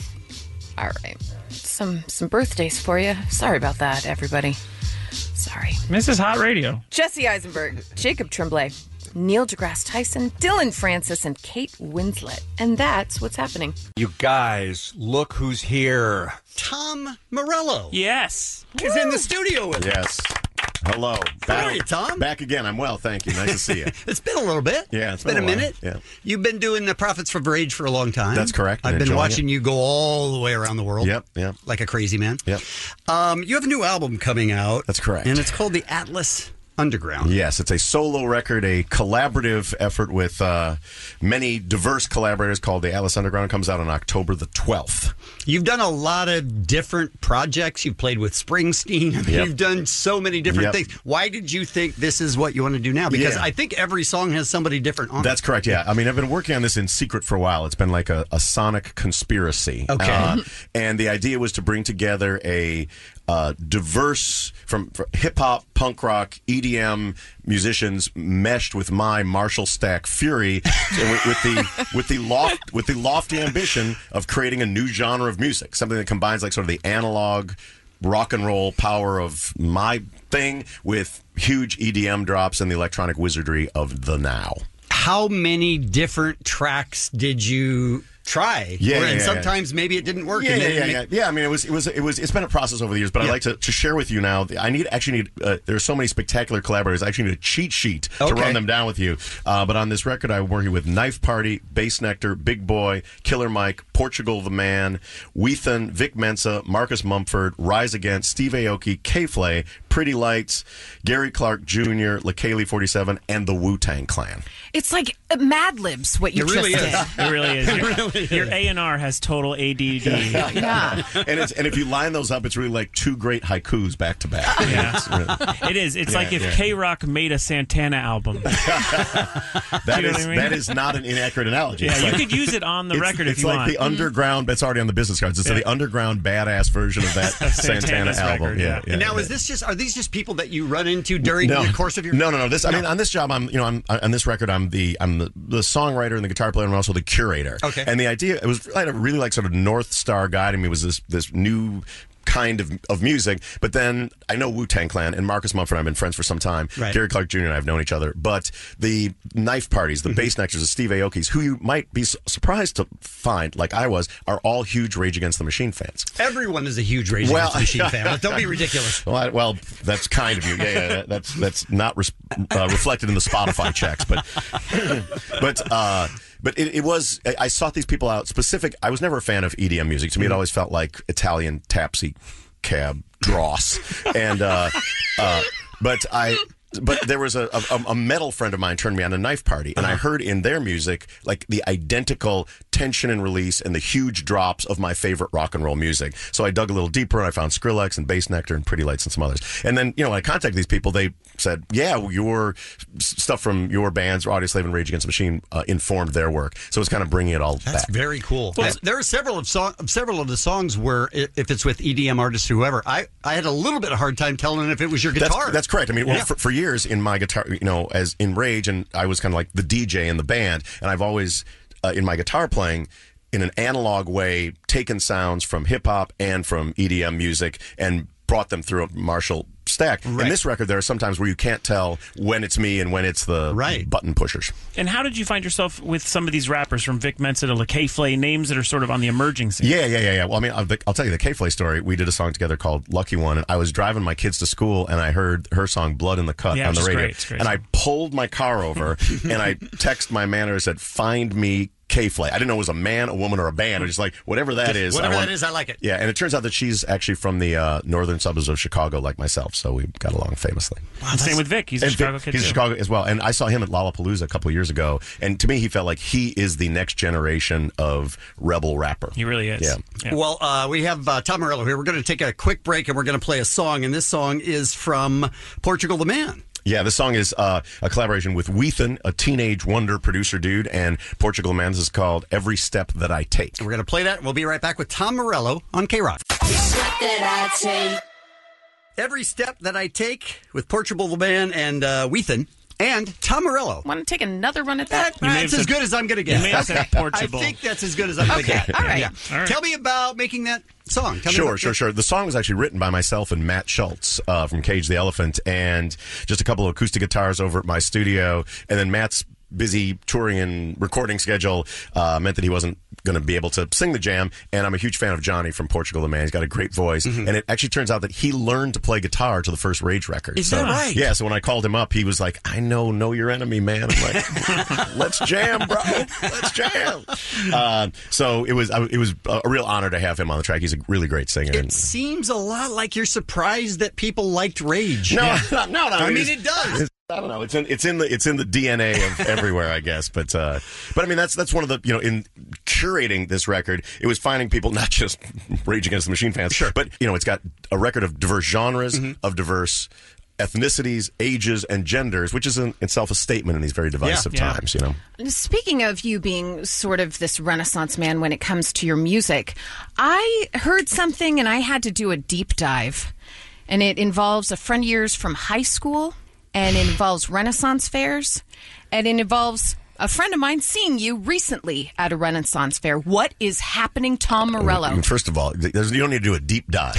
All right. Some some birthdays for you. Sorry about that, everybody. Sorry. Missus Hot Radio. Jesse Eisenberg, Jacob Tremblay, Neil deGrasse Tyson, Dylan Francis, and Kate Winslet. And that's what's happening. You guys, look who's here. Tom Morello. Yes. He's in the studio with us. Yes. Hello. How are you, Tom? Back again. I'm well, thank you. Nice to see you. It's been a little bit. Yeah, it's been, a while. minute. Yeah. You've been doing the Profits for Rage for a long time. That's correct. I've And been enjoying watching it. you go all the way around the world. Yep, yep. Like a crazy man. Yep. Um, you have a new album coming out. That's correct. And it's called The Atlas Underground. Yes, it's a solo record, a collaborative effort with uh, many diverse collaborators called the Atlas Underground. It comes out on October the twelfth. You've done a lot of different projects. You've played with Springsteen. I mean, Yep. You've done so many different Yep. things. Why did you think this is what you want to do now? Because Yeah. I think every song has somebody different on That's it. correct, yeah. I mean, I've been working on this in secret for a while. It's been like a, a sonic conspiracy. Okay. Uh, and the idea was to bring together a uh, diverse, from, from hip-hop, punk rock, E D M musicians meshed with my Marshall Stack fury so with, with the with the loft with the lofty ambition of creating a new genre of music, something that combines like sort of the analog rock and roll power of my thing with huge E D M drops and the electronic wizardry of the now. How many different tracks did you try? Yeah, Or- yeah, and yeah, sometimes maybe it didn't work. Yeah, and yeah, then yeah, it yeah, ma- yeah. I mean, it was, it was, it was, it's been a process over the years. But I'd like to, to share with you now. I need actually need. Uh, there are so many spectacular collaborators. I actually need a cheat sheet to Okay. run them down with you. Uh, but on this record, I'm working with Knife Party, Bass Nectar, Big Boy, Killer Mike, Portugal the Man, Weathan, Vic Mensa, Marcus Mumford, Rise Against, Steve Aoki, K-Flay, Pretty Lights, Gary Clark Junior, LaKaylee forty-seven, and the Wu-Tang Clan. It's like uh, Mad Libs, what you It just really is. did. It really is. Your, your A and R has total A D D. Yeah. and it's and if you line those up, it's really like two great haikus back to back. Yeah. It's really- It is. It's Yeah, like if yeah. K Rock made a Santana album. That Do you know is what I mean? that is not an inaccurate analogy. Yeah, It's you like- could use it on the it's, record if it's you like want. the underground. That's already on the business cards. It's Yeah. the underground badass version of that Santana Santana's album. record, yeah, yeah. yeah. And now, is this just? Are these just people that you run into during no. the course of your? No, no, no. This, I mean, on this job, I'm, you know, I'm on this record, I'm the, I'm the, the songwriter and the guitar player, and I'm also the curator. Okay. And the idea, it was, I had a really like sort of North Star guiding me was this, this new kind of of music. But then I know Wu-Tang Clan and Marcus Mumford and I've been friends for some time. Right. Gary Clark Junior and I have known each other. But the Knife Parties, the Mm-hmm. Bass Nectars, the Steve Aokis, who you might be su- surprised to find, like I was, are all huge Rage Against the Machine fans. Everyone is a huge Rage Well- Against the Machine fan. But don't be ridiculous. Well, I, well, that's kind of you. Yeah, yeah, that- that's that's not res- uh, reflected in the Spotify checks, but but uh, but it, it was. I, I sought these people out. Specific. I was never a fan of E D M music. To me, it always felt like Italian taxi cab dross, and uh, uh, but I. But there was a, a a metal friend of mine turned me on a Knife Party, and I heard in their music like the identical tension and release and the huge drops of my favorite rock and roll music. So I dug a little deeper and I found Skrillex and Bass Nectar and Pretty Lights and some others. And then, you know, when I contacted these people, they said, yeah, well, your s- stuff from your bands, Audioslave and Rage Against the Machine, uh, informed their work. So it's kind of bringing it all That's back. very cool. Well, there are several of song, several of the songs where, i- if it's with E D M artists or whoever, I, I had a little bit of hard time telling if it was your guitar. That's, that's correct. I mean, well, Yeah. for, for years in my guitar, you know, as in Rage, and I was kind of like the D J in the band, and I've always, uh, in my guitar playing, in an analog way, taken sounds from hip hop and from E D M music and brought them through a Marshall stack. In this record, there are sometimes where you can't tell when it's me and when it's the Right. button pushers. And how did you find yourself with some of these rappers from Vic Mensa to K-Flay, names that are sort of on the emerging scene? Yeah, yeah, yeah, yeah. Well, I mean, I'll, I'll tell you the K-Flay story. We did a song together called Lucky One, and I was driving my kids to school, and I heard her song Blood in the Cut Yeah, on the which is radio. great. It's a great and I song. pulled my car over, and I texted my manager and said, find me K-Flay. I didn't know it was a man, a woman, or a band. I was just like, whatever that is. Whatever I want- that is, I like it. Yeah, and it turns out that she's actually from the uh, northern suburbs of Chicago, like myself, so we got along famously. And same with Vic. He's a And Chicago Vic- kid He's too. a Chicago as well. And I saw him at Lollapalooza a couple of years ago, and to me, he felt like he is the next generation of rebel rapper. He really is. Yeah. Well, uh, we have uh, Tom Morello here. We're going to take a quick break and we're going to play a song, and this song is from Portugal the Man. Yeah, this song is uh, a collaboration with Weathen, a teenage wonder producer dude, and Portugal Man. This is called Every Step That I Take. We're going to play that, and we'll be right back with Tom Morello on K-Rock. That I take. Every Step That I Take with Portugal the Man and uh, Weathen and Tom Morello. Want to take another run at that? That's as good as I'm going to get. You may have said Portugal. I think that's as good as I'm going to Okay, get. all right. Yeah. All right. Tell me about making that song. Tell me Sure, about sure, sure. The song was actually written by myself and Matt Schultz uh, from Cage the Elephant, and just a couple of acoustic guitars over at my studio, and then Matt's busy touring and recording schedule uh, meant that he wasn't going to be able to sing the jam, and I'm a huge fan of Johnny from Portugal the Man. He's got a great voice, Mm-hmm. and it actually turns out that he learned to play guitar to the first Rage record. Is so, that right? Yeah, so when I called him up, he was like, I know, know your enemy, man. I'm like, let's jam, bro. Let's jam. Uh, so it was it was a real honor to have him on the track. He's a really great singer. It and, seems a lot like you're surprised that people liked Rage. No, Yeah. no, no, no. I mean, it's- it does. I don't know. It's in it's in the it's in the D N A of everywhere, I guess. But uh, but I mean, that's that's one of the you know in curating this record, it was finding people not just Rage Against the Machine fans, sure, but you know, it's got a record of diverse genres, of diverse ethnicities, ages, and genders, which is in itself a statement in these very divisive Yeah. Yeah. times. You know. Speaking of you being sort of this Renaissance man when it comes to your music, I heard something and I had to do a deep dive. And it involves a friend of yours from high school, and it involves Renaissance fairs, and it involves a friend of mine seeing you recently at a Renaissance fair. What is happening, Tom Morello? First of all, there's, you don't need to do a deep dive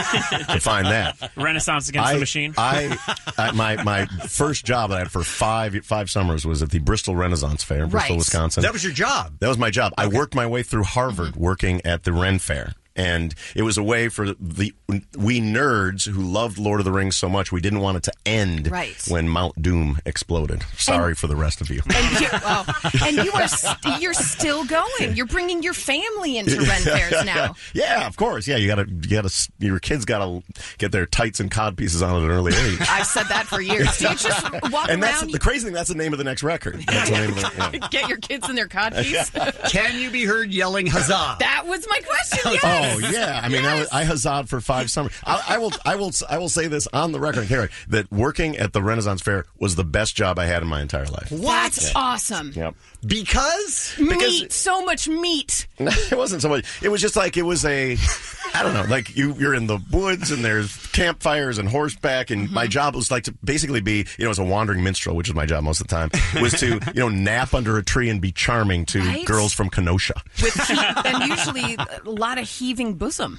to find that. Renaissance Against I, the Machine. I, I my my first job that I had for five five summers was at the Bristol Renaissance Fair in Bristol, Right. Wisconsin. That was your job. That was my job. I worked my way through Harvard working at the Ren Fair. And it was a way for the we nerds who loved Lord of the Rings so much, we didn't want it to end Right. when Mount Doom exploded. Sorry for the rest of you. And you, well, and you are st- you're still going. You're bringing your family into Ren fairs now. Yeah, of course. Yeah, you gotta, you gotta, your kids gotta get their tights and cod pieces on at an early age. I've said that for years. Do you just walk and that's around? the crazy thing. That's the name of the next record. That's the name of the, yeah. Get your kids in their codpiece. Can you be heard yelling huzzah? That was my question. Yes. Oh yeah, I mean, I, was, I huzzah'd for five summers. I, I will, I will, I will say this on the record, Harry, that working at the Renaissance Fair was the best job I had in my entire life. That's Yeah. awesome. Yep. Because meat, so much meat. It wasn't so much. It was just like it was a, I don't know, like you, you're in the woods and there's campfires and horseback, and Mm-hmm. my job was like to basically be, you know, as a wandering minstrel, which is my job most of the time, was to, you know, nap under a tree and be charming to Right? girls from Kenosha. With he- and usually a lot of heaving bosom.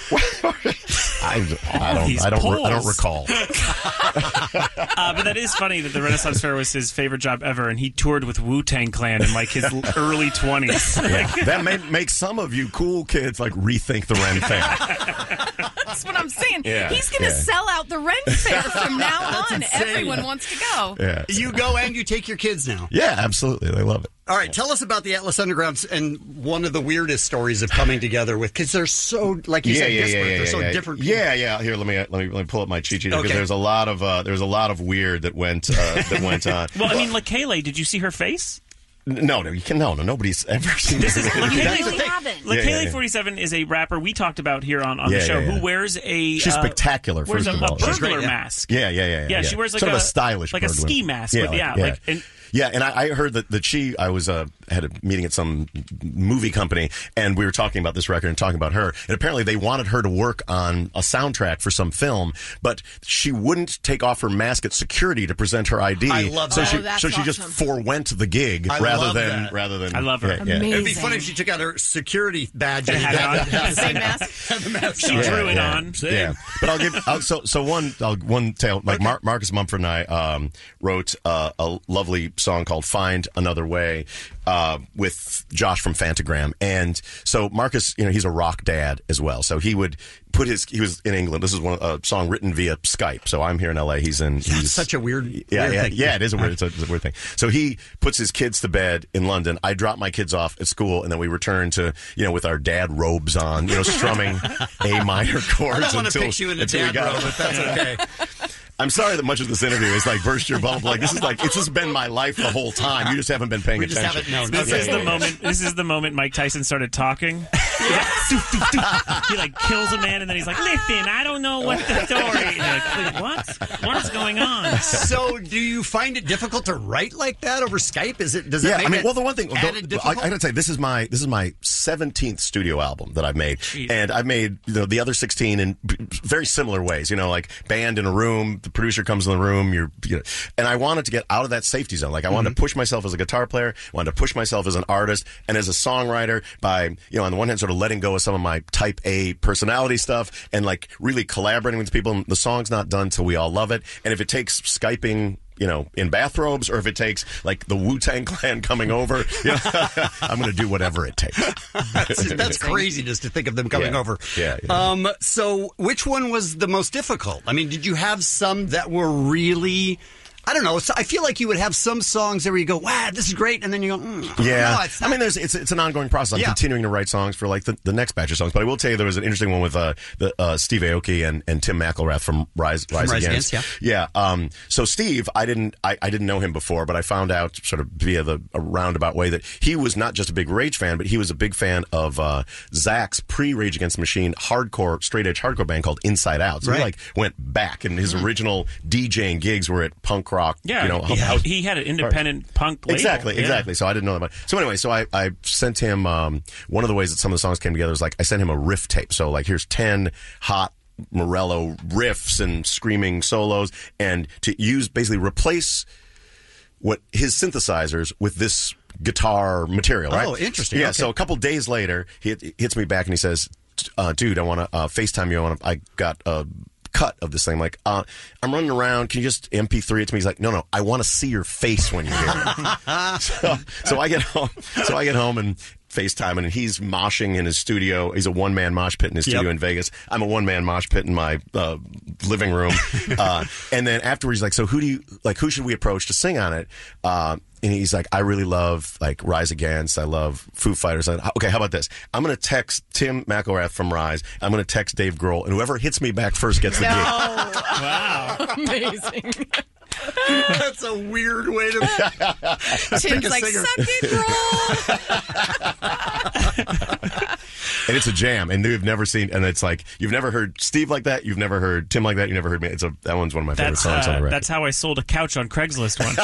I, I Oh, don't, these I don't, re- I don't poles. recall. Uh, but that is funny that the Renaissance Fair was his favorite job ever, and he toured with Wu-Tang Clan in like his l- early twenties. Yeah, that may make some of you cool kids like rethink the Ren Fair. That's what I'm saying. Yeah, He's going to yeah. sell out the Ren Fair from now That's on. insane. Everyone wants to go. Yeah. You go and you take your kids now. Yeah, absolutely. They love it. All right, tell us about the Atlas Undergrounds and one of the weirdest stories of coming together with, because they're so, like you said, disparate. they're so yeah. different. people. Yeah, yeah. Here, let me let me let me pull up my cheat sheet because Okay. there's a lot of uh, there's a lot of weird that went uh, that went on. Well, I mean, LaKaylee, did you see her face? No, no, you can no, no. Nobody's ever seen This is LaKaylee. LaKaylee. really haven't. Yeah, yeah, LaKaylee yeah. forty-seven is a rapper we talked about here on, on Yeah, the show yeah, yeah. who wears a She's uh, spectacular. wears First a, of all, a She's burglar great, yeah. mask. Yeah, yeah, yeah, Yeah, she wears like sort a, of a stylish, like a burglar. ski mask. with, like- yeah, like and yeah, and I, I heard that, that she, I was uh, had a meeting at some movie company, and we were talking about this record and talking about her, and apparently they wanted her to work on a soundtrack for some film, but she wouldn't take off her mask at security to present her I D. I love so that. She, Oh, that's so she just awesome. forewent the gig I rather love than that. rather than. I love her. Yeah, yeah. It'd be Amazing. funny if she took out her security badge And had it on. had Same mask. the mask she on. drew it yeah. on. Yeah, but I'll give I'll, so so one I'll, one tale like Mar- Marcus Mumford and I um, wrote uh, a lovely song called "Find Another Way" uh, with Josh from Fantagram, and so Marcus, you know, he's a rock dad as well, so he would put his he was in England. This is one a song written via Skype, so I'm here in L A. He's in. That's He's such a weird, yeah, weird yeah, thing. yeah. It is a weird, it's a, it's a weird thing. So he puts his kids to bed in London. I drop my kids off at school, and then we return to you know with our dad robes on, you know, strumming A minor chords I don't want to until picture you in a until we dad got- robe, if that's okay. I'm sorry that much of this interview is like burst your bubble. Like this is like it's just been my life the whole time. You just haven't been paying We just attention. haven't known. This Yeah, is yeah, the yeah. moment. This is the moment Mike Tyson started talking. He like kills a man, and then he's like, "Listen, I don't know what the story." And you're like, "Wait, what? What is going on?" So, do you find it difficult to write like that over Skype? Is it? Does it yeah, make I mean, it well, the one thing added I, difficult? I gotta say, this is my this is my seventeenth studio album that I've made, Jeez. and I've made you know, the other sixteen in very similar ways. You know, like band in a room, the producer comes in the room, you're, you know, and I wanted to get out of that safety zone. Like I wanted Mm-hmm. to push myself as a guitar player, wanted to push myself as an artist, and as a songwriter by you know, on the one hand, sort of letting go of some of my Type A personality stuff, and like really collaborating with people. The song's not done till we all love it, and if it takes Skyping, you know, in bathrobes, or if it takes like the Wu-Tang Clan coming over, you know, I'm going to do whatever it takes. that's, that's crazy just to think of them coming Yeah. over. Yeah, yeah. Um. So, which one was the most difficult? I mean, did you have some that were really? I don't know. So I feel like you would have some songs where you go, "Wow, this is great," and then you go, mm, Yeah, no, it's I mean, there's it's it's an ongoing process. I'm Yeah. continuing to write songs for like the, the next batch of songs. But I will tell you, there was an interesting one with uh, the uh, Steve Aoki and, and Tim McElrath from Rise Rise, Rise Against. Against, yeah. Um. So Steve, I didn't I, I didn't know him before, but I found out sort of via the a roundabout way that he was not just a big Rage fan, but he was a big fan of uh, Zach's pre Rage Against the Machine hardcore straight edge hardcore band called Inside Out. So Right. he like went back, and his original DJing gigs were at punk rock. Yeah, you know, he, house- he had an independent punk label. Exactly, Yeah. exactly. So I didn't know about it. So anyway, so I, I sent him, um, one of the ways that some of the songs came together was like, I sent him a riff tape. So like, here's ten hot Morello riffs and screaming solos, and to use, basically replace what his synthesizers with this guitar material, right? Oh, interesting. Yeah, Okay. so a couple days later, he hit- hits me back and he says, uh, dude, I want to uh, FaceTime you. I want to, I got a cut of this thing. Like, uh, I'm running around. Can you just M P three it to me? He's like, no, no, I want to see your face when you hear it. so, so I get home. So I get home and FaceTime, and he's moshing in his studio. He's a one man mosh pit in his studio Yep. in Vegas. I'm a one man mosh pit in my uh, living room. uh, and then afterwards, he's like, so who do you like? Who should we approach to sing on it? Uh, and he's like, I really love like Rise Against. I love Foo Fighters. I, okay, how about this? I'm going to text Tim McElrath from Rise. I'm going to text Dave Grohl, and whoever hits me back first gets the gig. Wow. Amazing. That's a weird way to. Tim's like, singer. suck it, Grohl. And it's a jam, and you've never seen, and it's like you've never heard Steve like that, you've never heard Tim like that, you never heard me. It's a that one's one of my favorite That's songs on uh, the record. that's how I sold a couch on Craigslist once.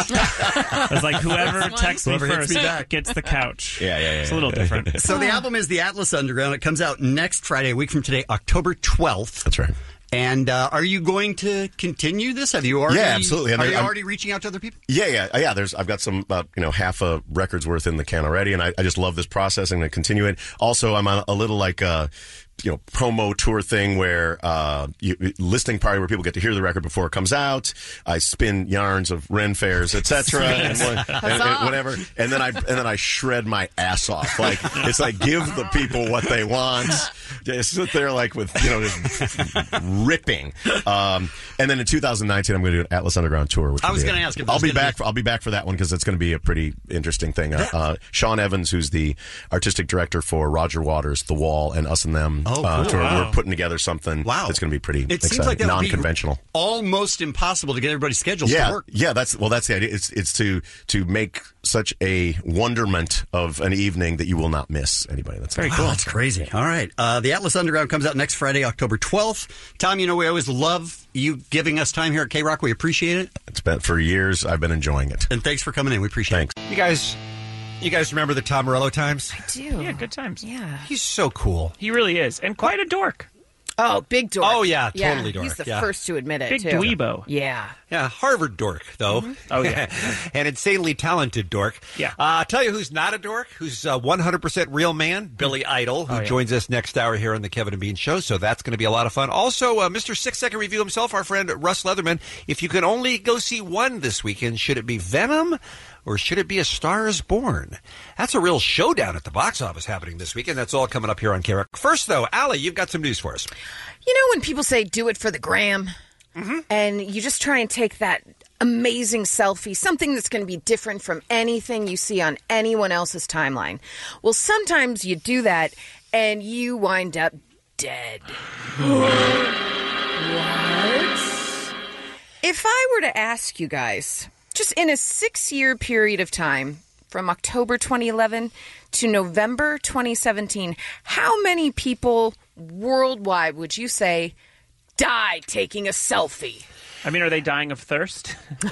I was like, whoever texts me Whoever hits first me back. gets the couch. Yeah, yeah, yeah. It's a little different. So the album is The Atlas Underground. It comes out next Friday, a week from today, October twelfth. That's right. And uh, are you going to continue this? Have you already? Yeah, absolutely. And Are I- you I'm- already reaching out to other people? Yeah, yeah, yeah. There's, I've got some about you know half a record's worth in the can already, and I, I just love this process. I'm going to continue it. Also, I'm on a little like uh, you know promo tour thing where uh, you, listening party where people get to hear the record before it comes out. I spin yarns of Ren fairs, et cetera, and, one- and, and whatever, and then I and then I shred my ass off. Like it's like give the people what they want. Just sit there like with you know just ripping. Um, and then in two thousand nineteen, I'm going to do an Atlas Underground tour. Which I will was be- gonna ask if I'll there's be gonna back. For, I'll be back for that one because it's going to be a pretty interesting thing. Uh, uh, Sean Evans, who's the artistic director for Roger Waters' The Wall and Us and Them, Oh, uh, cool. tour, Wow. we're putting together something Wow. that's going to be pretty It exciting, seems like that would be non-conventional. almost impossible to get everybody's schedules Yeah, to work. yeah. That's well. That's the idea. It's it's to to make such a wonderment of an evening that you will not miss anybody. That's Very cool. That's crazy. All right. Uh, the Atlas Underground comes out next Friday, October twelfth. Tom, you know, we always love you giving us time here at K-Rock. We appreciate it. It's been for years. I've been enjoying it. And thanks for coming in. We appreciate Thanks. it. You guys, you guys remember the Tom Morello times? I do. Yeah, good times. Yeah. He's so cool. He really is. And quite a dork. Oh, big dork. Oh, yeah, totally dork. He's the Yeah. first to admit it, Big too. dweebo. Yeah. Yeah, Harvard dork, though. Oh, yeah. And insanely talented dork. Yeah. Uh, I'll tell you who's not a dork, who's a one hundred percent real man, Billy Idol, who Oh, yeah. joins us next hour here on the Kevin and Bean Show. So that's going to be a lot of fun. Also, uh, Mister Six Second Review himself, our friend Russ Leatherman. If you can only go see one this weekend, should it be Venom or should it be A Star is Born? That's a real showdown at the box office happening this weekend. That's all coming up here on K-Rock. First, though, Allie, you've got some news for us. You know when people say do it for the gram, and you just try and take that amazing selfie, something that's going to be different from anything you see on anyone else's timeline. Well, sometimes you do that and you wind up dead. What? If I were to ask you guys, just in a six-year period of time, from October twenty eleven to November twenty seventeen, how many people worldwide would you say died taking a selfie? I mean, are they dying of thirst?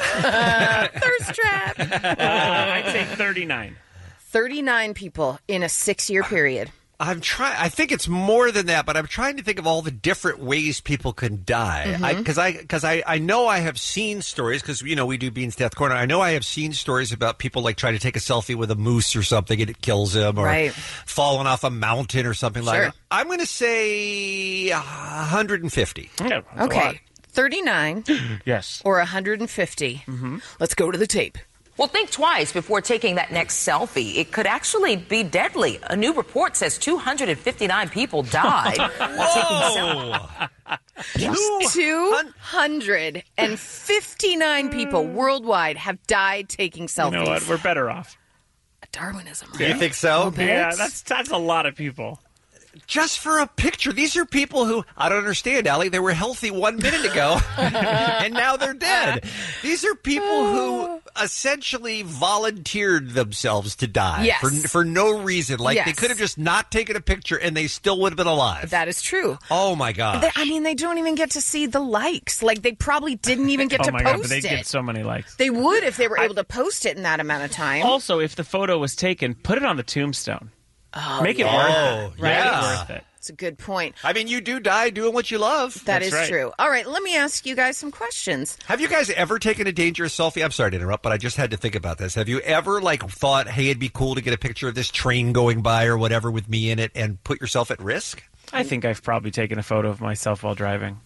Uh, thirst trap. Uh, I'd say thirty-nine. thirty-nine people in a six-year period. I'm trying. I think it's more than that, but I'm trying to think of all the different ways people can die. Mhm. Because I, because I, I, I know I have seen stories. Because you know we do Bean's Death Corner. I know I have seen stories about people like trying to take a selfie with a moose or something and it kills them, or Right. falling off a mountain or something like Sure. that. I'm going to say one hundred fifty. Okay, thirty-nine Yes. or one hundred fifty. Let's go to the tape. Well, think twice before taking that next selfie. It could actually be deadly. A new report says two hundred fifty-nine people died while taking selfies. two hundred fifty-nine people worldwide have died taking selfies. You know what? We're better off. Darwinism. Do you think so? Yeah, that's that's a lot of people. Just for a picture. These are people who, I don't understand, Allie. They were healthy one minute ago, and now they're dead. These are people who essentially volunteered themselves to die Yes. for for no reason. Like, they Yes. could have just not taken a picture, and they still would have been alive. That is true. Oh, my God. They- I mean, they don't even get to see the likes. Like, they probably didn't even get oh to my post God, but they it. get so many likes. They would if they were able to post it in that amount of time. Also, if the photo was taken, put it on the tombstone. Oh, Make it yeah. worth it. Oh, yeah. Make it worth it. It's a good point. I mean, you do die doing what you love. That That's is right. true. All right, let me ask you guys some questions. Have you guys ever taken a dangerous selfie? I'm sorry to interrupt, but I just had to think about this. Have you ever, like, thought, hey, it'd be cool to get a picture of this train going by or whatever with me in it and put yourself at risk? I think I've probably taken a photo of myself while driving.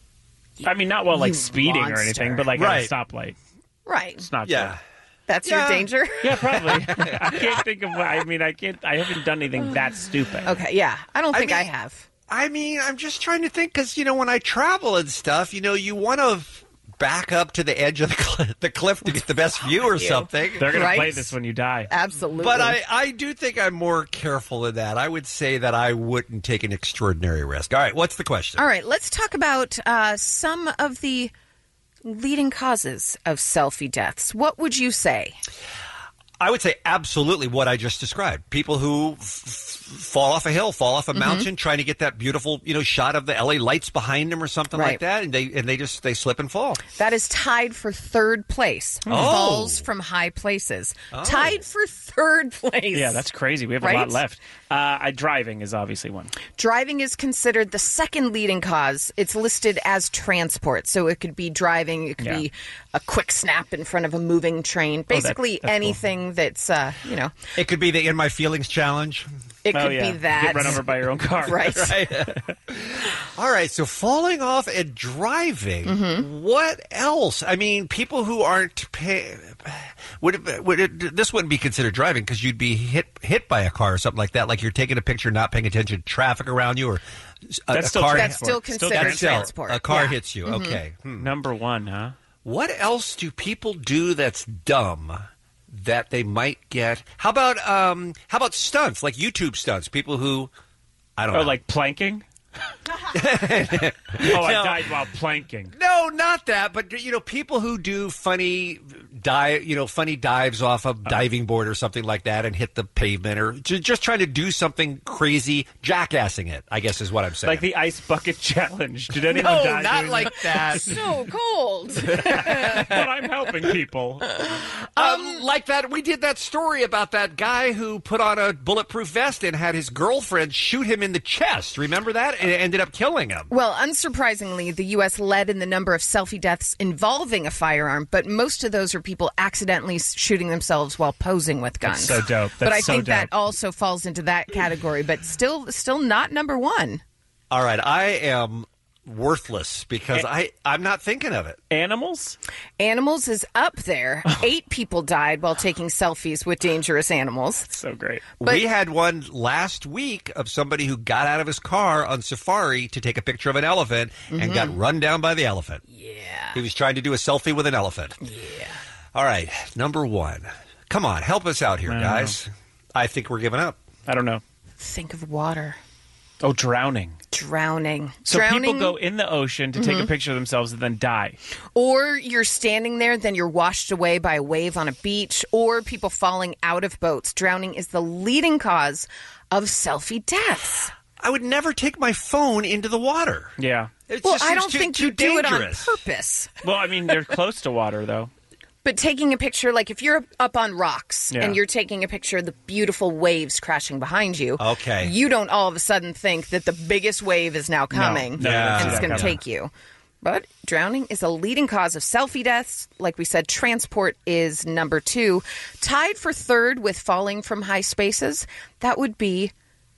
I mean, not while like You speeding or monster. anything, but like Right. at a stoplight. Right. It's not Yeah. good. That's Yeah. your danger? Yeah, probably. I can't think of. I mean, I can't. I haven't done anything that stupid. Okay, yeah. I don't I think mean- I have. I mean, I'm just trying to think because, you know, when I travel and stuff, you know, you want to back up to the edge of the, cl- the cliff to get the best view or something. They're gonna Right? play this when you die. Absolutely. But I, I do think I'm more careful in that. I would say that I wouldn't take an extraordinary risk. All right, what's the question? All right, let's talk about uh, some of the leading causes of selfie deaths. What would you say? I would say absolutely what I just described. People who f- f- fall off a hill, fall off a Mm-hmm. mountain, trying to get that beautiful, you know, shot of the L A lights behind them or something Right. like that, and they and they just they slip and fall. That is tied for third place. Oh. Falls from high places. Oh. Tied for third place. Yeah, that's crazy. We have a Right? lot left. Uh, I, driving is obviously one. Driving is considered the second leading cause. It's listed as transport. So it could be driving, it could Yeah. be a quick snap in front of a moving train. that- Basically that's cool. anything that's, uh, you know, It could be the In My Feelings challenge. it Oh, could yeah. be that. Get run over by your own car. Right. Right. All right. So falling off and driving. Mm-hmm. What else? I mean, people who aren't pay, would it, would it, this wouldn't be considered driving because you'd be hit hit by a car or something like that. Like you're taking a picture, not paying attention to traffic around you, or a, That's a still car. That's transport. still Still considered That's still- transport. A car Yeah. hits you. Mhm. Okay. Hmm. Number one, huh? What else do people do that's dumb that they might get? How about um? How about stunts like YouTube stunts? People who I don't Oh, know. like planking? Oh, I No. died while planking. No, not that, but you know, people who do funny dive, you know, funny dives off a diving board or something like that, and hit the pavement, or ju- just trying to do something crazy, jackassing it. I guess is what I'm saying. Like the ice bucket challenge. Did anyone no, die? not doing like that. So cold. But I'm helping people. Um, like that, we did that story about that guy who put on a bulletproof vest and had his girlfriend shoot him in the chest. Remember that? And it ended up killing him. Well, unsurprisingly, the U S led in the number of selfie deaths involving a firearm, but most of those are people accidentally shooting themselves while posing with guns. That's so dope. but That's I so think that dope. also falls into that category, but still, still not number one. All right, I am worthless because I I'm not thinking of it. Animals? Animals is up there. Eight people died while taking selfies with dangerous animals. So great. But- we had one last week of somebody who got out of his car on safari to take a picture of an elephant and got run down by the elephant. Yeah. He was trying to do a selfie with an elephant. Yeah. All right, number one. Come on, help us out here, I don't guys. I think we're giving up. I don't know. Think of water. Oh, drowning. Drowning. So drowning. people go in the ocean to take a Mhm. picture of themselves and then die. Or you're standing there, then you're washed away by a wave on a beach, or people falling out of boats. Drowning is the leading cause of selfie deaths. I would never take my phone into the water. Yeah. It well, just I seems don't too- think too you do dangerous. it on purpose. Well, I mean, they're close to water, though. But taking a picture, like if you're up on rocks Yeah. and you're taking a picture of the beautiful waves crashing behind you, Okay. you don't all of a sudden think that the biggest wave is now coming No, no, and no, it's no, going to no. take you. But drowning is a leading cause of selfie deaths. Like we said, transport is number two. Tied for third with falling from high spaces, that would be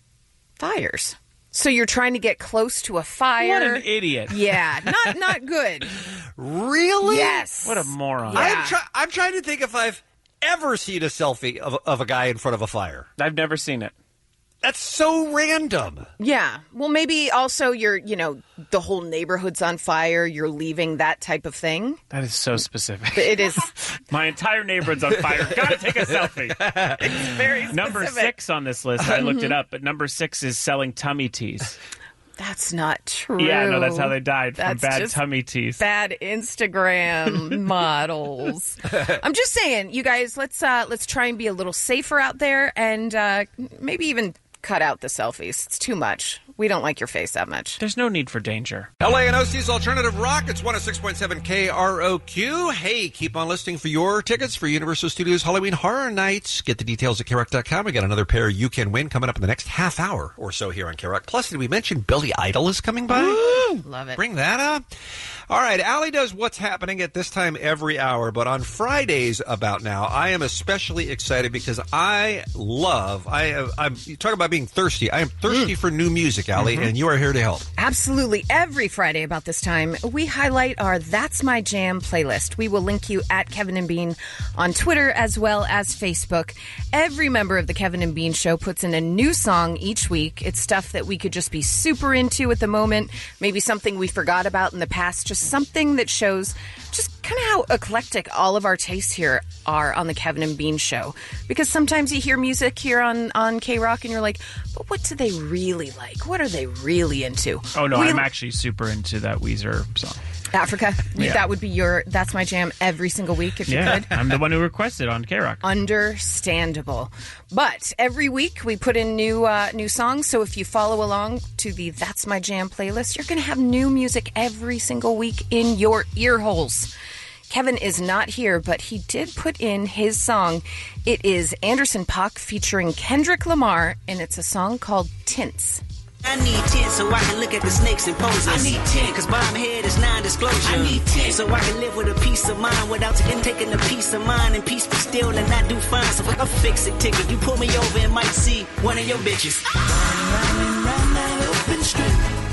fires. So you're trying to get close to a fire. What an idiot. Yeah, not not good. Really? Yes. What a moron. I'm, try- I'm trying to think if I've ever seen a selfie of, of a guy in front of a fire. I've never seen it. That's so random. Yeah. Well, maybe also you're, you know, the whole neighborhood's on fire. You're leaving that type of thing. That is so specific. It is. My entire neighborhood's on fire. Gotta take a selfie. It's very specific. Number six on this list, I looked it up, but number six is selling tummy teas. That's not true. Yeah, no, that's how they died, from That's bad just tummy teas. Bad Instagram models. I'm just saying, you guys, let's uh, let's try and be a little safer out there, and uh, maybe even cut out the selfies. It's too much. We don't like your face that much. There's no need for danger. L A and O C's Alternative Rock. It's one oh six point seven K R O Q. Hey, keep on listening for your tickets for Universal Studios Halloween Horror Nights. Get the details at K Rock dot com. We got another pair you can win coming up in the next half hour or so here on K Rock. Plus, did we mention Billy Idol is coming by? Love it. Bring that up. All right, Allie does what's happening at this time every hour, but on Fridays about now, I am especially excited because I love, I, I'm, you talk about being thirsty. I am thirsty for new music, Allie, Mhm. and you are here to help. Absolutely. Every Friday about this time, we highlight our That's My Jam playlist. We will link you at Kevin and Bean on Twitter as well as Facebook. Every member of the Kevin and Bean Show puts in a new song each week. It's stuff that we could just be super into at the moment, maybe something we forgot about in the past, just something that shows just kind of how eclectic all of our tastes here are on the Kevin and Bean Show. Because sometimes you hear music here on, on K-Rock and you're like, but what do they really like? What are they really into? Oh, no, We- I'm actually super into that Weezer song. Africa. Yeah. That would be your, that's my jam every single week if Yeah, you could. I'm the one who requested on K-Rock. Understandable. But every week we put in new uh, new songs. So if you follow along to the That's My Jam playlist, you're going to have new music every single week in your ear holes. Kevin is not here, but he did put in his song. It is Anderson .Paak featuring Kendrick Lamar, and it's a song called Tints. I need ten so I can look at the snakes and poses. I need ten cause bottom head is non-disclosure. I need ten so I can live with a peace of mind without taking, taking a peace of mind and peace be still and not do fine. So I'll fix it, ticket. You pull me over and might see one of your bitches. Riding round that open street.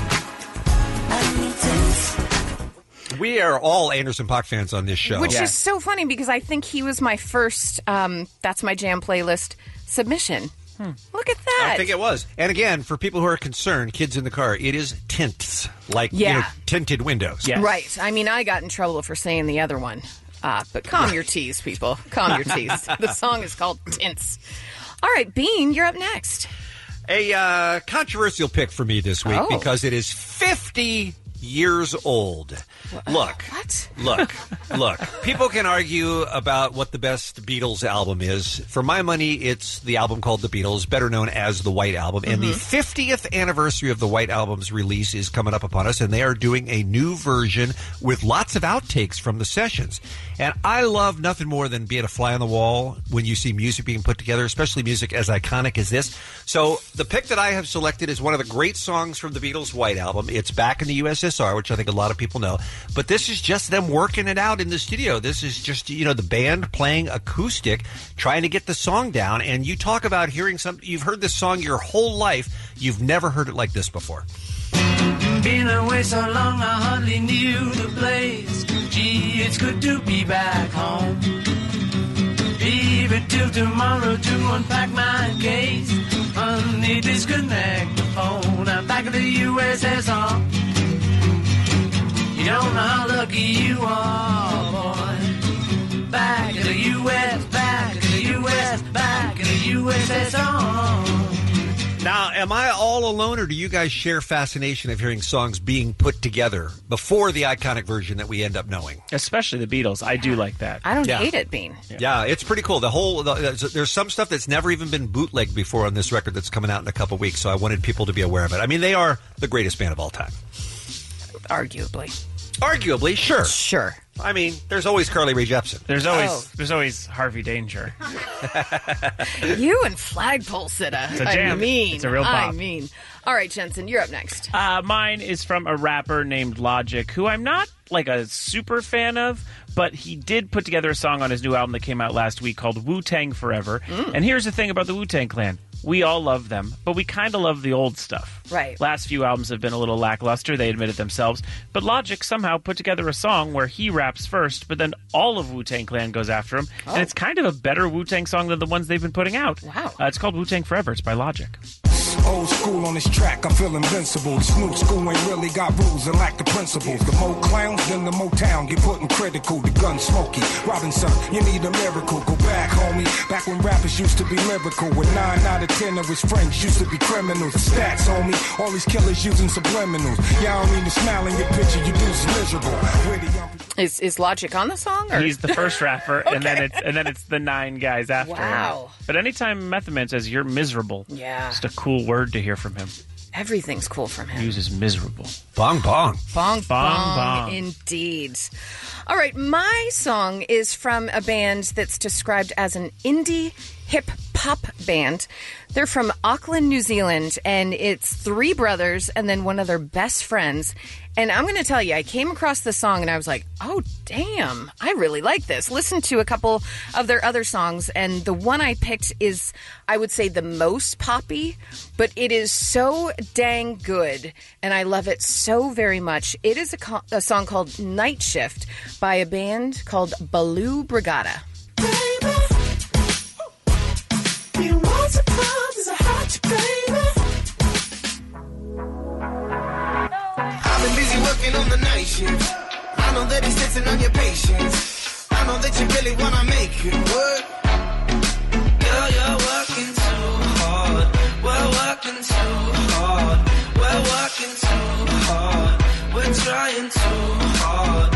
I need tens. We are all Anderson .Paak fans on this show. Which is so funny because I think he was my first um, That's My Jam playlist submission. Look at that. I think it was. And again, for people who are concerned, kids in the car, it is tints, like you Yeah. know, tinted windows. Right. I mean, I got in trouble for saying the other one. Uh, but calm your teas, people. Calm your teas. The song is called Tints. All right, Bean, you're up next. A uh, controversial pick for me this week Oh. because it is fifty years old. Look, what? look, look. People can argue about what the best Beatles album is. For my money, it's the album called The Beatles, better known as the White Album. And the Mhm. fiftieth anniversary of the White Album's release is coming up upon us, and they are doing a new version with lots of outtakes from the sessions. And I love nothing more than being a fly on the wall when you see music being put together, especially music as iconic as this. So the pick that I have selected is one of the great songs from the Beatles' White Album. It's back in the U S S R, which I think a lot of people know. But this is just them working it out in the studio. This is just, you know, the band playing acoustic, trying to get the song down. And you talk about hearing some, you've heard this song your whole life. You've never heard it like this before. Been away so long I hardly knew the place. Gee, it's good to be back home. Leave it till tomorrow to unpack my case. Honey, disconnect the phone. I'm back at the U S S R. You don't know how lucky you are, boy. Back in the U S, back in the U S, back in the U S S R. Now, am I all alone, or do you guys share fascination of hearing songs being put together before the iconic version that we end up knowing? Especially the Beatles. I do like that. I don't Yeah. hate it, Bean. Yeah. yeah, it's pretty cool. The whole the, there's some stuff that's never even been bootlegged before on this record that's coming out in a couple weeks. So I wanted people to be aware of it. I mean, they are the greatest band of all time. Arguably. Arguably, sure. Sure. I mean, there's always Carly Rae Jepsen. There's always Oh. there's always Harvey Danger. You and Flagpole Sitta. It's a jam. I mean, It's a real I bop. mean. All right, Jensen, you're up next. Uh, mine is from a rapper named Logic, who I'm not like a super fan of, but he did put together a song on his new album that came out last week called Wu-Tang Forever. Mm. And here's the thing about the Wu-Tang Clan. We all love them, but we kind of love the old stuff. Right. Last few albums have been a little lackluster, they admit it themselves. But Logic somehow put together a song where he raps first, but then all of Wu-Tang Clan goes after him. Oh. And it's kind of a better Wu-Tang song than the ones they've been putting out. Wow. Uh, it's called Wu-Tang Forever. It's by Logic. Old school on this track, I feel invincible. This new school ain't really got rules and lack the principles. The more clowns, then the more town get put in critical. The gun smoky. Robinson, you need a miracle. Go back, homie. Back when rappers used to be lyrical. With nine out of ten of his friends used to be criminals. The stats, homie. All these killers using subliminals. Y'all don't mean to smile in your picture. You dudes miserable. Where the young Is is Logic on the song? Or? He's the first rapper, and then it's and then it's the nine guys after Wow. him. But anytime Method Man says you're miserable, Yeah. just a cool word to hear from him. Everything's cool from him. He uses miserable. Bong bong. Bong, Bong, bong, bong. indeed. All right, my song is from a band that's described as an indie hip hop band. They're from Auckland, New Zealand, and it's three brothers and then one of their best friends. And I'm going to tell you, I came across the song and I was like, oh, damn, I really like this. Listen to a couple of their other songs, and the one I picked is, I would say, the most poppy, but it is so dang good, and I love it so very much. It is a, co- a song called Night Shift by a band called Baloo Brigada. I've been busy working on the night shift. I know that it's testing on your patience. I know that you really wanna make it work. Girl, you're working too hard. We're working too hard. We're working too hard. We're trying too hard.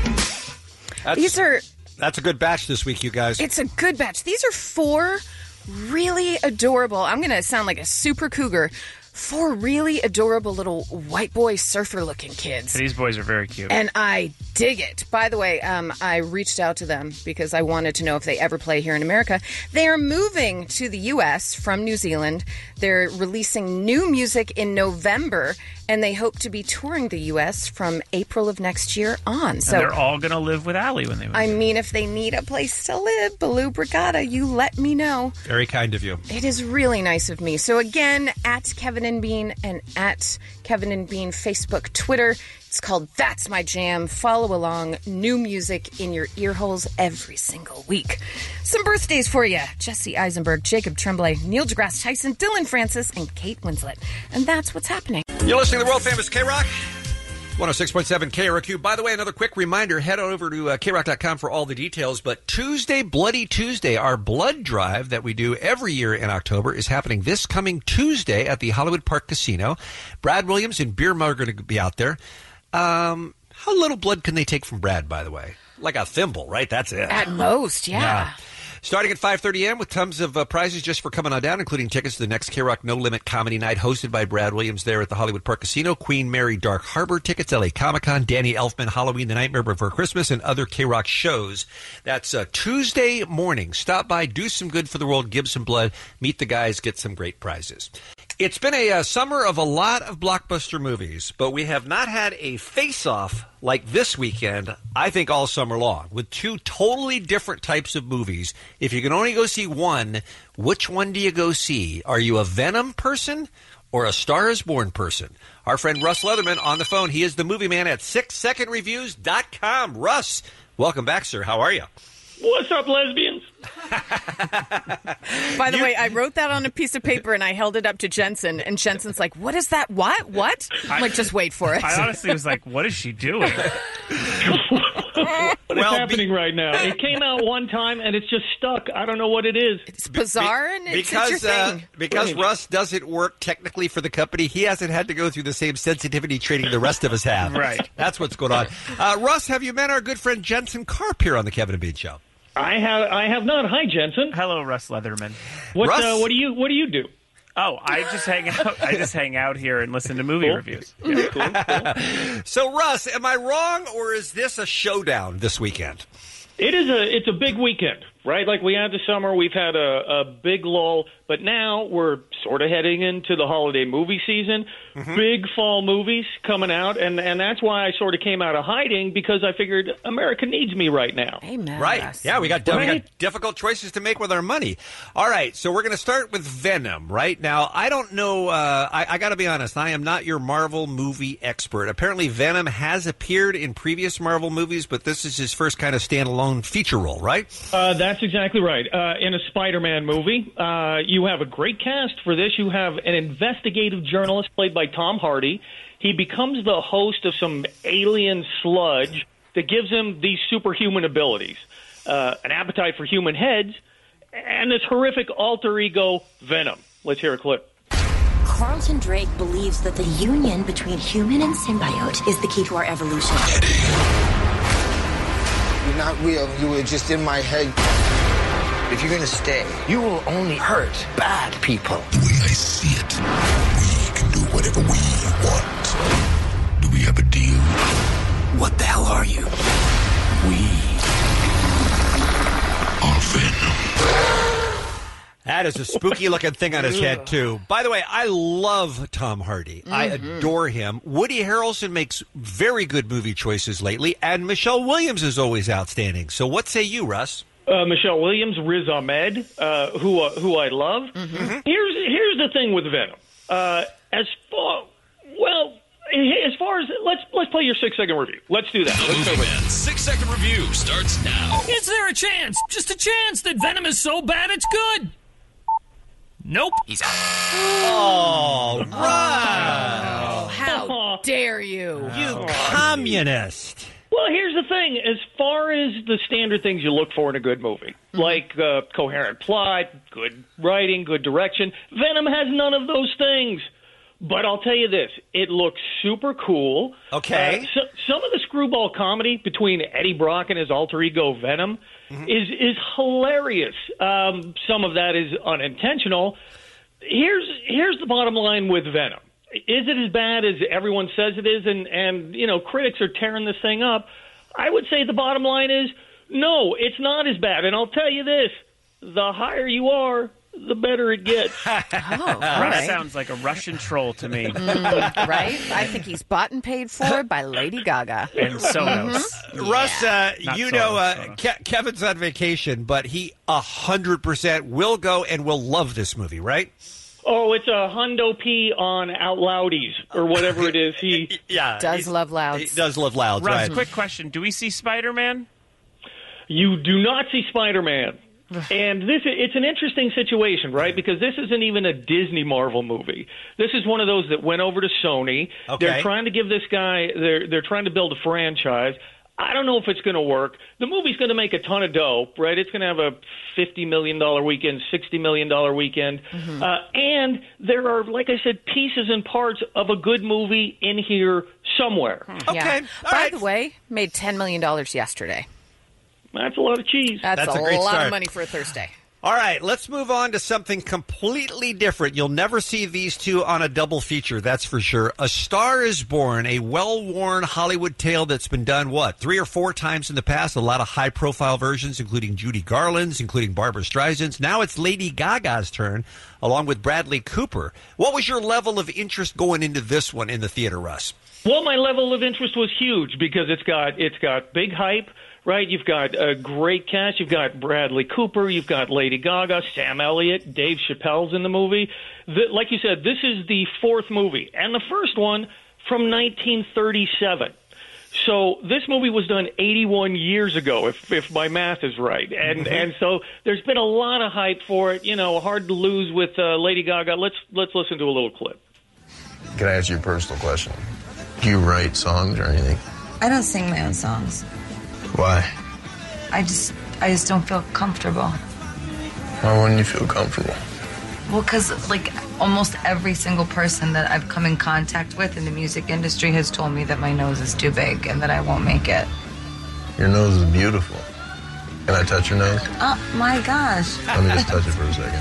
That's, These are That's a good batch this week, you guys. It's a good batch. These are four really adorable. I'm going to sound like a super cougar. Four really adorable little white boy surfer looking kids. These boys are very cute. And I dig it. By the way, um, I reached out to them because I wanted to know if they ever play here in America. They are moving to the U S from New Zealand. They're releasing new music in November, and they hope to be touring the U S from April of next year on. So and they're all going to live with Allie when they move. I mean, if they need a place to live, Baloo Brigada, you let me know. Very kind of you. It is really nice of me. So again, at Kevin and Bean and at Kevin and Bean Facebook, Twitter. It's called That's My Jam. Follow along. New music in your ear holes every single week. Some birthdays for you. Jesse Eisenberg, Jacob Tremblay, Neil deGrasse Tyson, Dylan Francis, and Kate Winslet. And that's what's happening. You're listening to the world-famous K-Rock. one oh six point seven K R O Q. By the way, another quick reminder, head on over to uh, K rock dot com for all the details. But Tuesday, Bloody Tuesday, our blood drive that we do every year in October is happening this coming Tuesday at the Hollywood Park Casino. Brad Williams and Beer Mug are going to be out there. Um, how little blood can they take from Brad, by the way? Like a thimble, right? That's it. At most, yeah. Yeah. Starting at five thirty a.m. with tons of uh, prizes just for coming on down, including tickets to the next K-Rock No Limit Comedy Night hosted by Brad Williams there at the Hollywood Park Casino, Queen Mary Dark Harbor tickets, L A Comic-Con, Danny Elfman, Halloween, The Nightmare Before Christmas, and other K-Rock shows. That's uh, Tuesday morning. Stop by, do some good for the world, give some blood, meet the guys, get some great prizes. It's been a uh, summer of a lot of blockbuster movies, but we have not had a face-off like this weekend, I think, all summer long, with two totally different types of movies. If you can only go see one, which one do you go see? Are you a Venom person or a Star is Born person? Our friend Russ Leatherman on the phone. He is the movie man at six second reviews dot com. Russ, welcome back, sir. How are you? What's up, lesbians? By the way, I wrote that on a piece of paper and I held it up to Jensen, and Jensen's like, "What is that? What? What?" I'm like, "Just wait for it." I honestly was like, "What is she doing?" What is happening right now? It came out one time and it's just stuck. I don't know what it is. It's bizarre and it's, because it's your uh, thing. because Russ doesn't work technically for the company, he hasn't had to go through the same sensitivity training the rest of us have. Right. That's what's going on. Uh, Russ, have you met our good friend Jensen Karp here on the Kevin and Bean Show? I have. I have not. Hi, Jensen. Hello, Russ Leatherman. What? Russ? Uh, what do you? What do you do? Oh, I just hang out. I just hang out here and listen to movie Cool. reviews. Yeah, cool, cool. So, Russ, am I wrong, or is this a showdown this weekend? It is a. It's a big weekend, right? Like we had the summer, we've had a, a big lull, but now we're sort of heading into the holiday movie season. Mm-hmm. Big fall movies coming out, and and that's why I sort of came out of hiding, because I figured America needs me right now. Amen. Right. Yeah, we got, we Right? got difficult choices to make with our money. All right, so we're going to start with Venom, right? Now, I don't know, uh, I, I got to be honest, I am not your Marvel movie expert. Apparently, Venom has appeared in previous Marvel movies, but this is his first kind of standalone feature role, right? Uh, that's exactly right. Uh, in a Spider-Man movie, uh, you have a great cast for this. You have an investigative journalist played by Tom Hardy. He becomes the host of some alien sludge that gives him these superhuman abilities, uh, an appetite for human heads, and this horrific alter ego, Venom. Let's hear a clip. Carlton Drake believes that the union between human and symbiote is the key to our evolution. You're not real. You were just in my head. If you're gonna stay, you will only hurt bad people. The way I see it, we can do whatever we want. Do we have a deal? What the hell are you? We are Venom. That is a spooky looking thing on his head, too. By the way, I love Tom Hardy. I adore him. Woody Harrelson makes very good movie choices lately, and Michelle Williams is always outstanding. So what say you, Russ? Uh, Michelle Williams, Riz Ahmed, uh, who uh, who I love. Mm-hmm. Here's here's the thing with Venom. Uh, as far well, as far as let's let's play your six second review. Let's do that. Let's Movie Man six second review starts now. Is there a chance, just a chance, that Venom is so bad it's good? Nope. He's out. Oh, Russ! Oh, how dare you? You communist. Well, here's the thing. As far as the standard things you look for in a good movie, Mm-hmm. like uh, coherent plot, good writing, good direction, Venom has none of those things. But I'll tell you this, it looks super cool. Okay. Uh, so, some of the screwball comedy between Eddie Brock and his alter ego Venom Mm-hmm. is, is hilarious. Um, some of that is unintentional. Here's here's the bottom line with Venom. Is it as bad as everyone says it is? And, and, you know, critics are tearing this thing up. I would say the bottom line is, no, it's not as bad. And I'll tell you this, the higher you are, the better it gets. Oh, Russ right. sounds like a Russian troll to me. Mm, right? I think he's bought and paid for by Lady Gaga. And Sonos. Mhm. Russ, uh, Not you Sonos, know, uh, Sonos. Ke- Kevin's on vacation, but he one hundred percent will go and will love this movie, right? Oh, it's a hundo P on Out Loudies or whatever it is. He yeah Does love louds. He does love loud, Russ, right? quick question. Do we see Spider-Man? You do not see Spider-Man. And this it's an interesting situation, right? Because this isn't even a Disney Marvel movie. This is one of those that went over to Sony. Okay. They're trying to give this guy they're they're trying to build a franchise. I don't know if it's going to work. The movie's going to make a ton of dough, right? It's going to have a fifty million dollars weekend, sixty million dollars weekend. Mm-hmm. Uh, and there are, like I said, pieces and parts of a good movie in here somewhere. Yeah. By the way, made ten million dollars yesterday. That's a lot of cheese. That's, That's a, a great lot start. of money for a Thursday. All right, let's move on to something completely different. You'll never see these two on a double feature, that's for sure. A Star is Born, a well-worn Hollywood tale that's been done, what, three or four times in the past? A lot of high-profile versions, including Judy Garland's, including Barbara Streisand's. Now it's Lady Gaga's turn, along with Bradley Cooper. What was your level of interest going into this one in the theater, Russ? Well, my level of interest was huge because it's got it's got big hype, right? You've got a great cast. You've got Bradley Cooper. You've got Lady Gaga, Sam Elliott, Dave Chappelle's in the movie. The, like you said, this is the fourth movie, and the first one from nineteen thirty-seven. So this movie was done eighty-one years ago, if if my math is right, and Mm-hmm. and so there's been a lot of hype for it. You know, hard to lose with uh, Lady Gaga. Let's let's listen to a little clip. Can I ask you a personal question? Do you write songs or anything? I don't sing my own songs. Why? I just, I just don't feel comfortable. Why wouldn't you feel comfortable? Well, because like almost every single person that I've come in contact with in the music industry has told me that my nose is too big and that I won't make it. Your nose is beautiful. Can I touch your nose? Oh my gosh! Let me just touch it for a second.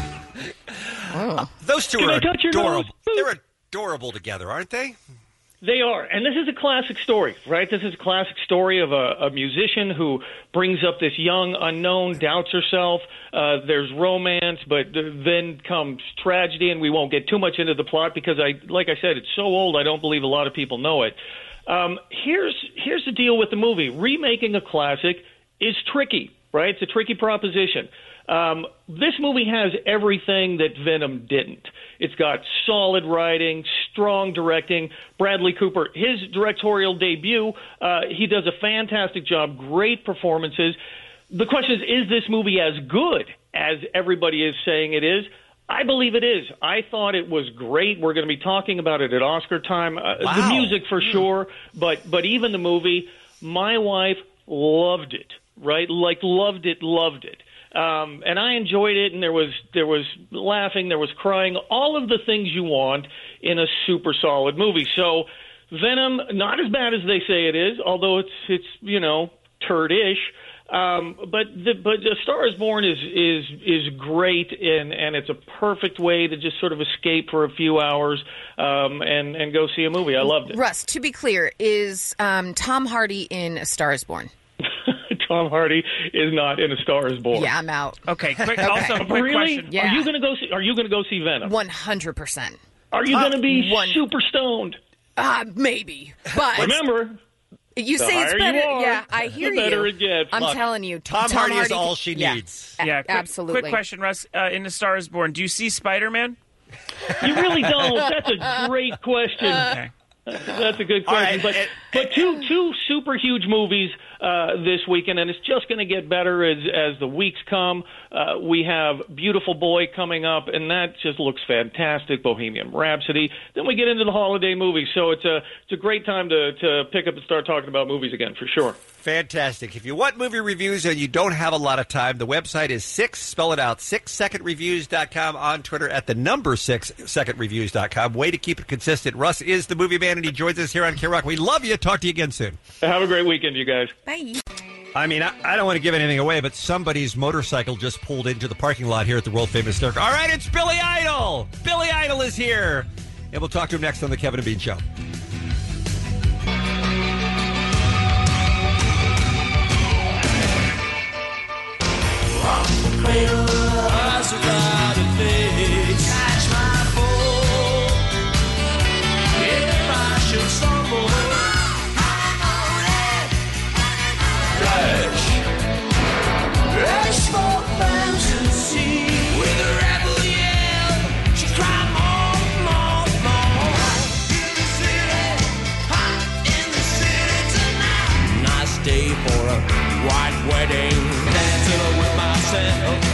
Uh, those two Can are I touch your adorable. nose? They're adorable together, aren't they? They are, and this is a classic story, right? This is a classic story of a, a musician who brings up this young unknown, doubts herself. Uh, there's romance, but then comes tragedy, and we won't get too much into the plot because, I, like I said, it's so old. I don't believe a lot of people know it. Um, here's here's the deal with the movie: remaking a classic is tricky, right? It's a tricky proposition. Um, this movie has everything that Venom didn't. It's got solid writing, strong directing. Bradley Cooper, his directorial debut, uh, he does a fantastic job, great performances. The question is, is this movie as good as everybody is saying it is? I believe it is. I thought it was great. We're going to be talking about it at Oscar time. Uh, Wow. The music for sure, but but even the movie, my wife loved it, right? Like loved it, loved it. Um, and I enjoyed it, and there was there was laughing, there was crying, all of the things you want in a super solid movie. So Venom, not as bad as they say it is, although it's it's you know turd-ish. Um, but the, but A Star Is Born is is is great, and, and it's a perfect way to just sort of escape for a few hours um, and and go see a movie. I loved it. Russ, to be clear, is um, Tom Hardy in A Star Is Born? Tom Hardy is not in A Star Is Born. Yeah, I'm out. Okay, quick. Also, quick really? question. Yeah. Are you going to go see? Are you going to go see Venom? One hundred percent. Are you going to be one- super stoned? Uh, maybe, but Remember, you the say it's higher better. you are, Yeah, I hear the better you. it gets. I'm Look, telling you, Tom Hardy is all she yeah, needs. a- Yeah, quick, absolutely. Quick question, Russ. Uh, in A Star Is Born, do you see Spider-Man? You really don't. That's a great question. Okay. That's a good All question. right, but and- but two two super huge movies uh, this weekend, and it's just going to get better as as the weeks come. Uh, we have Beautiful Boy coming up, and that just looks fantastic. Bohemian Rhapsody. Then we get into the holiday movies, so it's a it's a great time to to pick up and start talking about movies again for sure. Fantastic. If you want movie reviews and you don't have a lot of time, the website is six, spell it out, six second reviews dot com, on Twitter at the number six second reviews dot com. Way to keep it consistent. Russ is the movie man, and he joins us here on K-Rock. We love you. Talk to you again soon. Have a great weekend, you guys. Bye. I mean, I, I don't want to give anything away, but somebody's motorcycle just pulled into the parking lot here at the world-famous Cirque. All right, it's Billy Idol. Billy Idol is here. And we'll talk to him next on the Kevin and Bean Show. Catch my fall if I should stumble. Rush, rush for mountain sea with a rebel yell. She cried more, more, more. In the city, hot in the city tonight. Nice day for a white wedding. Dancing with myself.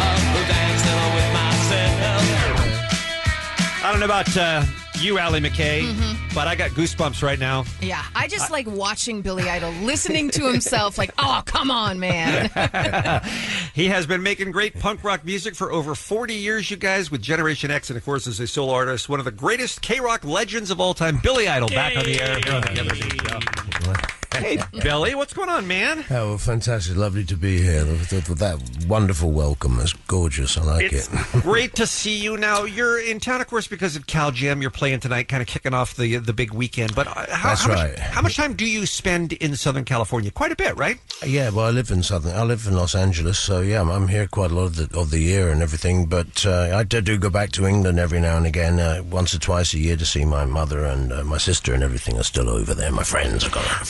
I don't know about uh, you, Allie McKay, Mhm. but I got goosebumps right now. Yeah, I just like watching Billy Idol, listening to himself like, oh, come on, man. He has been making great punk rock music for over forty years, you guys, with Generation X, and of course, as a solo artist, one of the greatest K-Rock legends of all time, Billy Idol, back on the air here on the Kevin and Bean Show. Hey, Billy, what's going on, man? Oh, well, fantastic. Lovely to be here. With, with that wonderful welcome. It's gorgeous. I like It's it. great to see you. Now, you're in town, of course, because of Cal Jam. You're playing tonight, kind of kicking off the the big weekend. But uh, how, That's how right. Much, how much time do you spend in Southern California? Quite a bit, right? Yeah, well, I live in Southern. I live in Los Angeles, so yeah, I'm, I'm here quite a lot of the, of the year and everything. But uh, I do, do go back to England every now and again, uh, once or twice a year, to see my mother and uh, my sister and everything are still over there. My friends, I've got a lot of friends.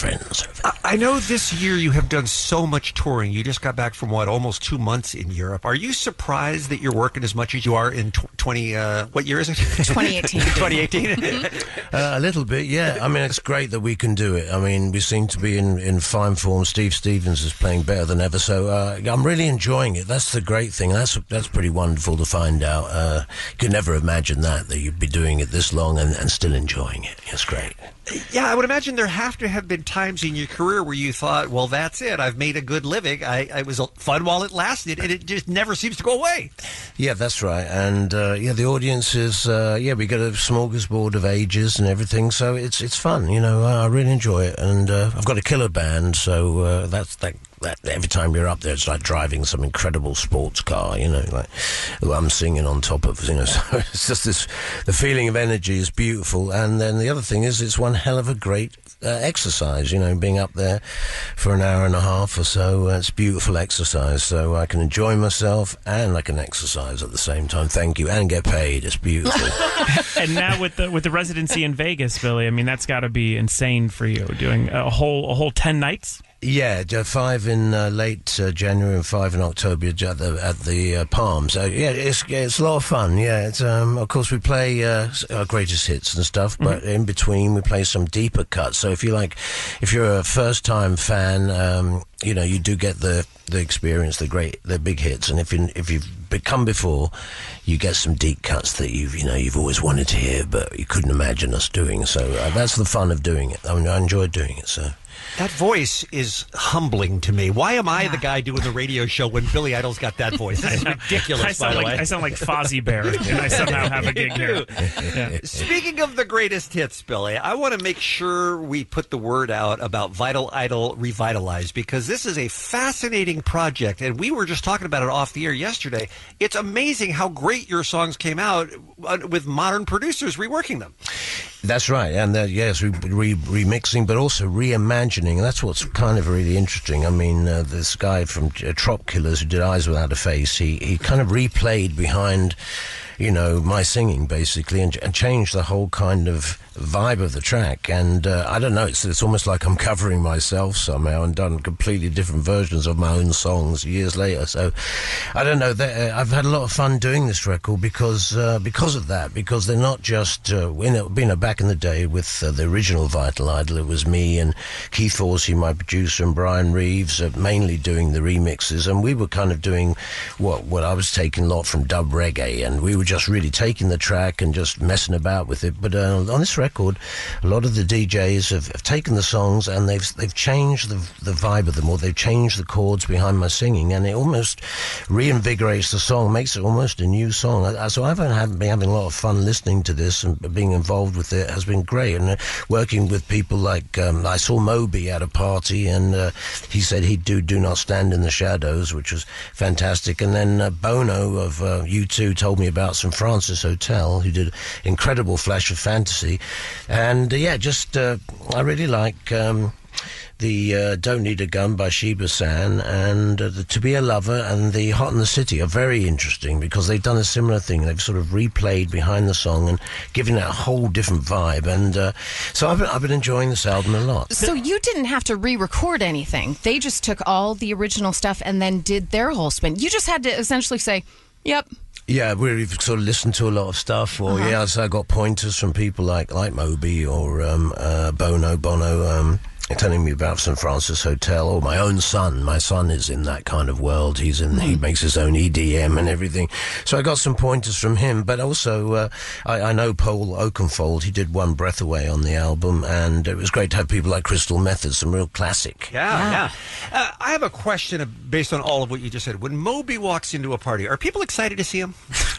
I, I know this year you have done so much touring. You just got back from, what, almost two months in Europe. Are you surprised that you're working as much as you are in tw- twenty, uh, what year is it? twenty eighteen. twenty eighteen? uh, a little bit, yeah. I mean, it's great that we can do it. I mean, we seem to be in, in fine form. Steve Stevens is playing better than ever, so uh, I'm really enjoying it. That's the great thing. That's that's pretty wonderful to find out. Uh, you could never imagine that, that you'd be doing it this long and, and still enjoying it. It's great. Yeah, I would imagine there have to have been times in your career where you thought, well, that's it. I've made a good living. I, I was fun while it lasted, and it just never seems to go away. Yeah, that's right. And, uh, yeah, the audience is, uh, yeah, we get a smorgasbord of ages and everything, so it's it's fun, you know. I really enjoy it. And uh, I've got a killer band, so uh, that's that. That every time you're up there, it's like driving some incredible sports car, you know, like I'm singing on top of, you know, so it's just this, the feeling of energy is beautiful. And then the other thing is it's one hell of a great uh, exercise, you know, being up there for an hour and a half or so. Uh, it's beautiful exercise. So I can enjoy myself and I can exercise at the same time. Thank you. And get paid. It's beautiful. And now with the with the residency in Vegas, Billy, I mean, that's got to be insane for you, doing a whole a whole ten nights. Yeah, five in uh, late uh, January and five in October at the at the uh, Palms. So yeah, it's it's a lot of fun. Yeah, it's um of course we play uh, our greatest hits and stuff, but mm-hmm. in between we play some deeper cuts. So if you like, if you're a first time fan, um, you know you do get the the experience, the great, the big hits, and if you if you've come before, you get some deep cuts that you've you know you've always wanted to hear, but you couldn't imagine us doing. So uh, that's the fun of doing it. I mean, I enjoy doing it. So. That voice is humbling to me. Why am I the guy doing the radio show when Billy Idol's got that voice? This is ridiculous, I sound by the like, way. I sound like Fozzie Bear, and I somehow have a gig here. Yeah. Speaking of the greatest hits, Billy, I want to make sure we put the word out about Vital Idol Revitalized, because this is a fascinating project, and we were just talking about it off the air yesterday. It's amazing how great your songs came out with modern producers reworking them. That's right, and uh, yes, re- re- remixing, but also reimagining, and that's what's kind of really interesting. I mean, uh, this guy from uh, Trop Killers who did Eyes Without a Face, he, he kind of replayed behind, you know, my singing, basically, and, and changed the whole kind of vibe of the track. And uh, I don't know, it's, it's almost like I'm covering myself somehow and done completely different versions of my own songs years later. So I don't know, uh, I've had a lot of fun doing this record because uh, because of that, because they're not just, uh, you know, you know, back in the day with uh, the original Vital Idol, it was me and Keith Forsey, my producer, and Brian Reeves, uh, mainly doing the remixes, and we were kind of doing what, what I was taking a lot from dub reggae, and we were just really taking the track and just messing about with it. But uh, on this record, a lot of the D Js have, have taken the songs and they've they've changed the the vibe of them, or they've changed the chords behind my singing, and it almost reinvigorates the song, makes it almost a new song. I, so I've had, been having a lot of fun listening to this, and being involved with it has been great. And uh, working with people like um, I saw Moby at a party, and uh, he said he'd do "Do Not Stand in the Shadows," which was fantastic. And then uh, Bono of uh, U two told me about Saint Francis Hotel, who did incredible Flash of Fantasy. And uh, yeah, just uh, I really like um, the uh, Don't Need a Gun by Sheba San, and uh, the To Be a Lover and the Hot in the City are very interesting because they've done a similar thing. They've sort of replayed behind the song and given it a whole different vibe. And uh, so I've been, I've been enjoying this album a lot. So you didn't have to re-record anything. They just took all the original stuff and then did their whole spin. You just had to essentially say, yep. Yeah, we've sort of listened to a lot of stuff, or uh-huh. yeah, so I got pointers from people like like Moby or um, uh, Bono, Bono, um, telling me about Saint Francis Hotel, or my own son. My son is in that kind of world. He's in, mm. he makes his own E D M and everything. So I got some pointers from him, but also uh, I, I know Paul Oakenfold. He did One Breath Away on the album, and it was great to have people like Crystal Method, some real classic. Yeah, yeah. yeah. Uh, I have a question based on all of what you just said. When Moby walks into a party, are people excited to see him?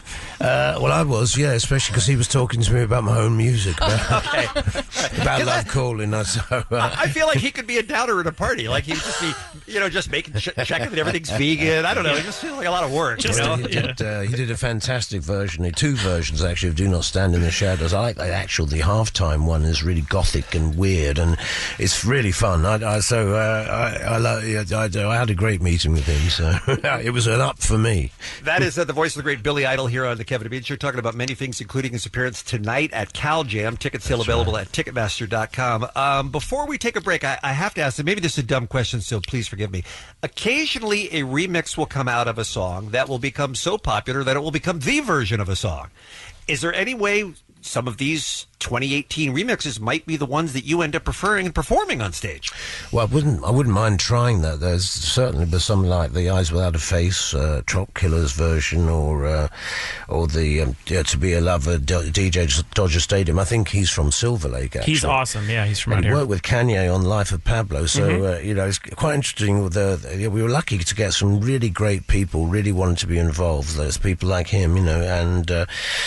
Uh, well, I was, yeah, especially because he was talking to me about my own music, about, okay. about Love Calling. So, uh, I feel like he could be a doubter at a party. Like he'd just be, you know, just making ch- checking that everything's vegan. I don't know. It just feels like a lot of work. Just you know? he, did, uh, he did a fantastic version. Two versions actually of "Do Not Stand in the Shadows." I like the actual, the halftime one is really gothic and weird, and it's really fun. I, I, so uh, I, I, love, I, I had a great meeting with him. So it was an up for me. That is uh, the voice of the great Billy Idol here on the Kevin and Bean Show, talking about many things, including his appearance tonight at Cal Jam. Ticket sale That's available right. at Ticketmaster dot com. Um, before we take a break, I, I have to ask, and maybe this is a dumb question, so please forgive me. Occasionally, a remix will come out of a song that will become so popular that it will become the version of a song. Is there any way some of these twenty eighteen remixes might be the ones that you end up preferring and performing on stage? Well, I wouldn't. I wouldn't mind trying that. There's certainly there's some like the Eyes Without a Face, uh, Trop Killers version, or uh, or the um, yeah, To Be a Lover, D J Dodger Stadium. I think he's from Silver Lake. Actually. He's awesome. Yeah, he's from and out he here. worked with Kanye on Life of Pablo. So Mm-hmm. uh, you know, it's quite interesting. With the, yeah, we were lucky to get some really great people, really wanted to be involved. There's people like him, you know, and uh,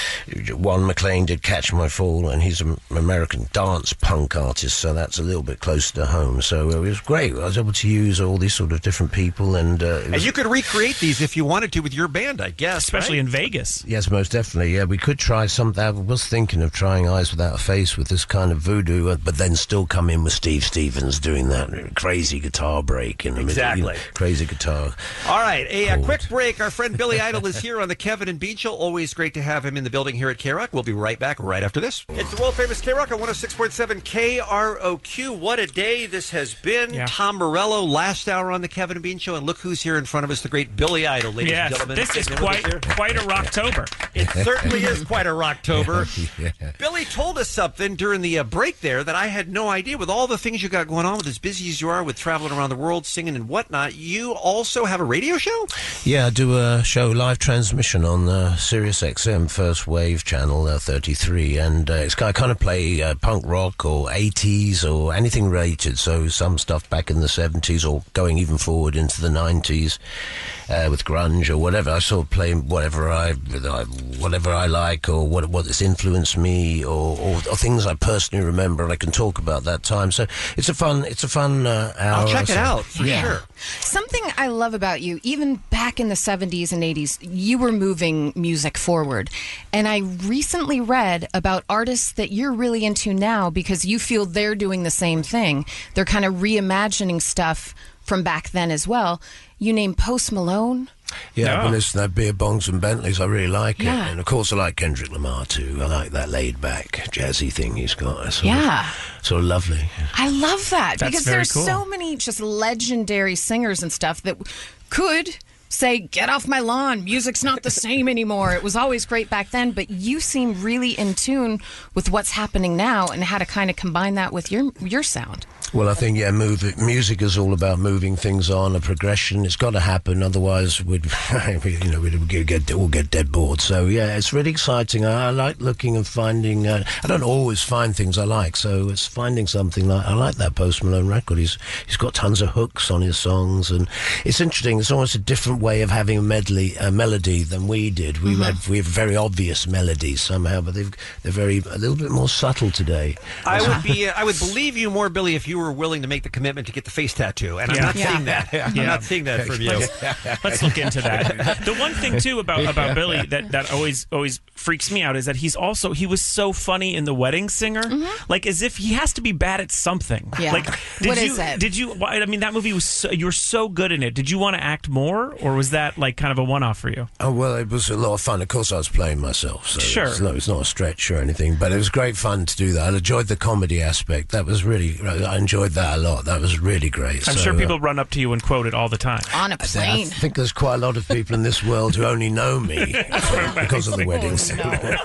Juan McClain did Catch My Fall, and he's an American dance punk artist, so that's a little bit closer to home. So uh, it was great. I was able to use all these sort of different people, and uh, and you could recreate these if you wanted to with your band, I guess, especially right? in Vegas. Yes, most definitely. Yeah, we could try something. I was thinking of trying Eyes Without a Face with this kind of voodoo, uh, but then still come in with Steve Stevens doing that crazy guitar break in the exactly. middle. You know, crazy guitar. All right, a, a quick break. Our friend Billy Idol is here on the Kevin and Bean Show. Always great to have him in the building here at K-Rock. We'll be right back right after this. It's the world-famous K-Rock on one oh six point seven K R O Q. What a day this has been. Yeah. Tom Morello, last hour on the Kevin and Bean Show, and look who's here in front of us, the great Billy Idol, ladies yes, and gentlemen. this is quite quite a Rocktober. It certainly is quite a Rocktober. Yeah. Billy told us something during the uh, break there that I had no idea. With all the things you got going on, with as busy as you are with traveling around the world, singing and whatnot, you also have a radio show? Yeah, I do a show, live transmission on uh, Sirius X M First Wave Channel uh, thirty-three, and uh, it's I kind of play uh, punk rock or eighties or anything related, so some stuff back in the seventies or going even forward into the nineties uh, with grunge or whatever. I sort of play whatever I whatever I like, or what what has influenced me, or, or, or things I personally remember, and I can talk about that time. So it's a fun it's a fun uh, hour. I'll check or it so. out for yeah. sure. Something I love about you, even back in the seventies and eighties, you were moving music forward. And I recently read about artists that you're really into now because you feel they're doing the same thing. They're kind of reimagining stuff from back then as well. You named Post Malone. Yeah, Yeah. I've been listening to that Beer Bongs and Bentleys. I really like Yeah. it. And of course, I like Kendrick Lamar too. I like that laid back, jazzy thing he's got. It's sort Yeah. Of, sort of lovely. I love that That's because very there's cool. so many just legendary singers and stuff that could say, get off my lawn, music's not the same anymore. It was always great back then, but you seem really in tune with what's happening now and how to kind of combine that with your your sound. Well, I think, yeah, move, music is all about moving things on, a progression. It's got to happen, otherwise we'd, you know, we'd get, all get dead bored. So, yeah, it's really exciting. I, I like looking and finding, uh, I don't always find things I like, so it's finding something like, I like that Post Malone record. He's He's got tons of hooks on his songs, and it's interesting. It's almost a different way of having a medley, a melody than we did. We, mm-hmm. had, we have very obvious melodies somehow, but they've, they're very, a little bit more subtle today. I would be, uh, I would believe you more, Billy, if you were willing to make the commitment to get the face tattoo, and I'm Yeah. not Yeah. seeing that. I'm Yeah. not seeing that from you. Let's, let's look into that. The one thing too about about Billy that, that always always freaks me out is that he's also he was so funny in The Wedding Singer, like as if he has to be bad at something. Yeah. Like, did What you, is it? Did you? why- I mean, that movie was so, you were so good in it. Did you want to act more, or was that like kind of a one off for you? Oh, well, it was a lot of fun. Of course, I was playing myself, so Sure. it's, not, it's not a stretch or anything, but it was great fun to do that. I enjoyed the comedy aspect. That was really, I enjoyed that a lot. That was really great. I'm So, sure uh, people run up to you and quote it all the time. On a I plane. think there's quite a lot of people in this world who only know me because of the wedding scene.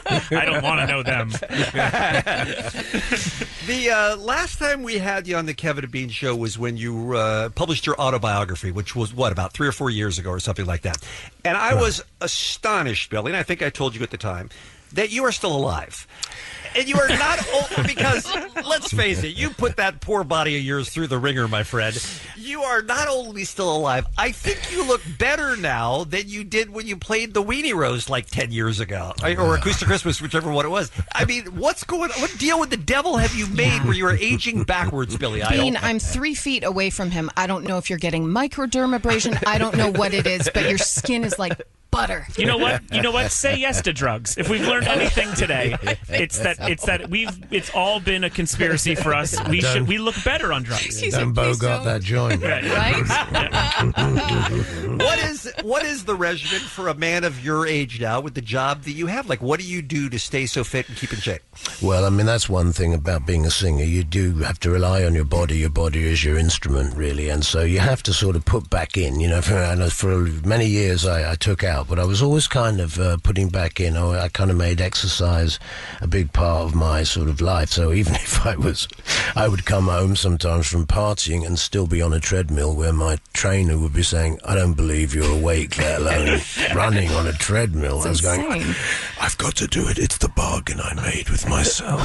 I don't want to know them. The uh, last time we had you on the Kevin and Bean Show was when you uh, published your autobiography, which was, what, about three or four years ago or something like that. And I was astonished, Billy, and I think I told you at the time, that you are still alive. And you are not old, because, let's face it, you put that poor body of yours through the ringer, my friend. You are not only still alive, I think you look better now than you did when you played the Weenie Rose like ten years ago. Or Acoustic Christmas, whichever one it was. I mean, what's going on? What deal with the devil have you made where you are aging backwards, Billy Idol? Bean, I'm three feet away from him. I don't know if you're getting microdermabrasion. I don't know what it is, but your skin is like butter. You know what? You know what? Say yes to drugs. If we've learned anything today, it's that it's that we've it's all been a conspiracy for us. We should we look better on drugs. Don't bogart that joint. Right. Right? Yeah. what is what is the regimen for a man of your age now with the job that you have? Like, what do you do to stay so fit and keep in shape? Well, I mean, that's one thing about being a singer. You do have to rely on your body. Your body is your instrument, really. And so you have to sort of put back in. You know, for, and for many years I, I took out, but I was always kind of uh, putting back in. Or I kind of made exercise a big part of my sort of life. So even if I was, I would come home sometimes from partying and still be on a treadmill where my trainer would be saying, I don't believe you're awake, let alone running on a treadmill. It's I was going, insane. I've got to do it. It's the bargain I made with myself.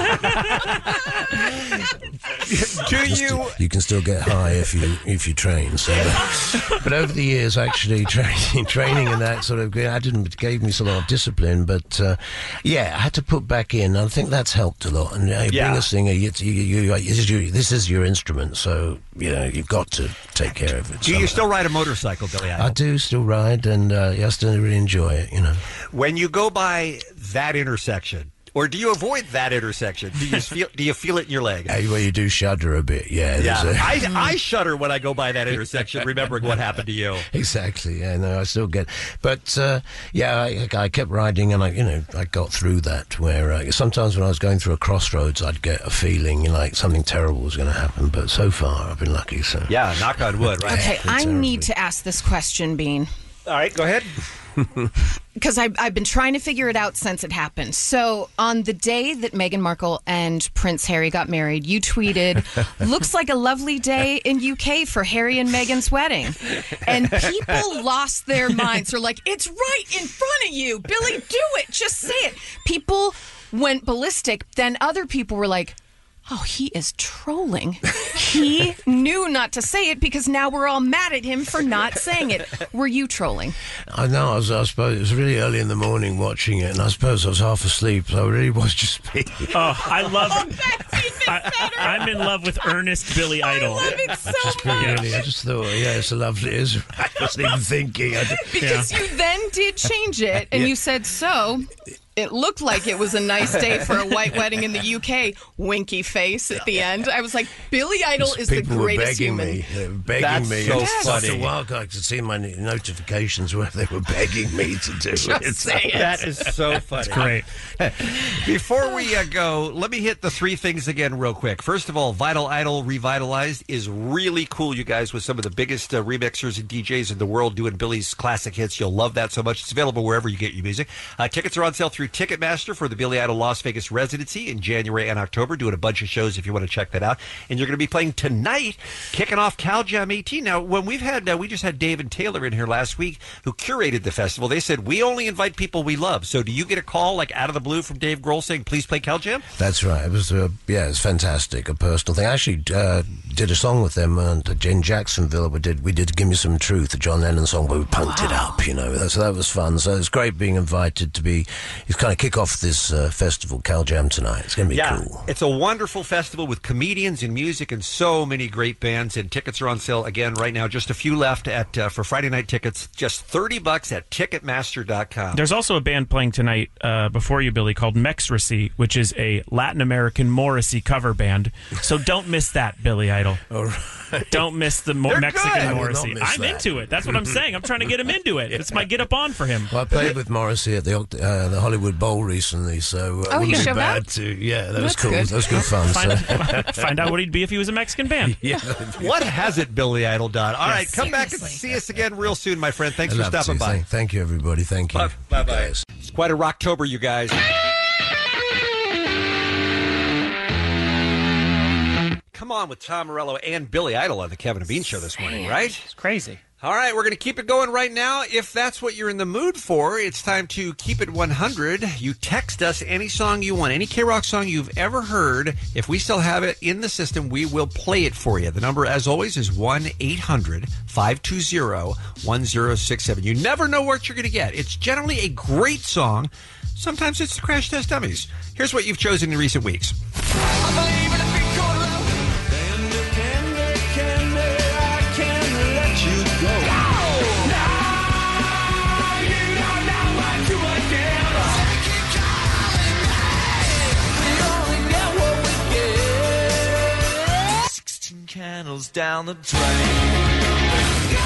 Do You can you? still- you can still get high if you if you train. So, but, but over the years, actually training, training and that sort of I didn't gave me a lot of discipline. But uh, yeah, I had to put back in. I think that's helped a lot. And uh, Yeah. being a singer, you, you, you, this, is your, this is your instrument, so you know you've got to take care of it. Do you somehow. still ride a motorcycle, Billy Idol? I do still ride, and uh, yeah, I still really enjoy it. You know. When you go by that intersection, or do you avoid that intersection? Do you feel? Do you feel it in your leg? Hey, well, you do shudder a bit, yeah. Yeah, there's a- I, I shudder when I go by that intersection, remembering what happened to you. Exactly. Yeah, no, I still get, but uh, yeah, I, I kept riding, and I, you know, I got through that. Where uh, sometimes when I was going through a crossroads, I'd get a feeling you know, like something terrible was going to happen. But so far, I've been lucky. So yeah, knock on wood. Right? Okay, I need to ask this question, Bean. All right, go ahead. Because I've, I've been trying to figure it out since it happened. So, on the day that Meghan Markle and Prince Harry got married, you tweeted, looks like a lovely day in U K for Harry and Meghan's wedding. And people lost their minds. They're like, it's right in front of you. Billy, do it. Just say it. People went ballistic. Then other people were like, oh, he is trolling. He knew not to say it because now we're all mad at him for not saying it. Were you trolling? I know. I, was, I suppose it was really early in the morning watching it, and I suppose I was half asleep, so I really was just speaking. Oh, I love it. I, I'm in love with earnest Billy Idol. I love it so Just really, I just thought, yeah, it's a lovely. It's, I wasn't even thinking. I, Because you then did change it, and Yeah. you said, so it looked like it was a nice day for a white wedding in the U K. Winky face at the end. I was like, Billy Idol is the people were greatest begging human. me, they were begging That's me. so It's funny. After a while, I could see my notifications where they were begging me to do Just it. say it. That is so funny. Great. Before we uh, go, let me hit the three things again real quick. First of all, Vital Idol Revitalized is really cool, you guys, with some of the biggest uh, remixers and D Js in the world doing Billy's classic hits. You'll love that so much. It's available wherever you get your music. Uh, tickets are on sale through Ticketmaster for the Billy Idol Las Vegas residency in January and October, doing a bunch of shows if you want to check that out. And you're going to be playing tonight, kicking off Cal Jam eighteen. Now, when we've had, uh, we just had Dave and Taylor in here last week who curated the festival. They said, we only invite people we love. So do you get a call like out of the blue from Dave Grohl saying, please play Cal Jam? That's right. It was, uh, yeah, it was fantastic. A personal thing. I actually uh, did a song with them and uh, in Jacksonville. We did, we did "Give Me Some Truth," the John Lennon song, where we punked it up. You know, so that was fun. So it's great being invited to be. It's kind of kick off this uh, festival, Cal Jam tonight. It's going to be yeah, cool. It's a wonderful festival with comedians and music and so many great bands. And tickets are on sale again right now. Just a few left at uh, for Friday night tickets. Just thirty bucks at Ticketmaster dot com. There's also a band playing tonight uh, before you, Billy, called Mexracy, which is a Latin American Morrissey cover band. So don't miss that, Billy Idol. Don't miss the Mo- They're Mexican good. I will not Morrissey. miss I'm that. into it. That's what I'm saying. I'm trying to get him into it. It's my get up on for him. Well, I played with Morrissey at the Oct- uh, the Hollywood Bowl recently, so uh, Oh, it you wouldn't be showed bad up? to. Yeah, that That's was cool. good. That was good fun. Find, so. find out what he'd be if he was a Mexican band. Yeah. What has it Billy Idol done? All Yes. right, come back and see us again real soon, my friend. Thanks I'd for love stopping to. by. Thank, thank you, everybody. Thank you. Bye bye. It's quite a Rocktober, you guys. Come on with Tom Morello and Billy Idol on the Kevin and Bean Show this morning, right? It's crazy. All right, we're going to keep it going right now. If that's what you're in the mood for, it's time to keep it one hundred. You text us any song you want, any K-Rock song you've ever heard. If we still have it in the system, we will play it for you. The number, as always, is one eight hundred five two zero one zero six seven. You never know what you're going to get. It's generally a great song. Sometimes it's the Crash Test Dummies. Here's what you've chosen in recent weeks. tunnels down the drain.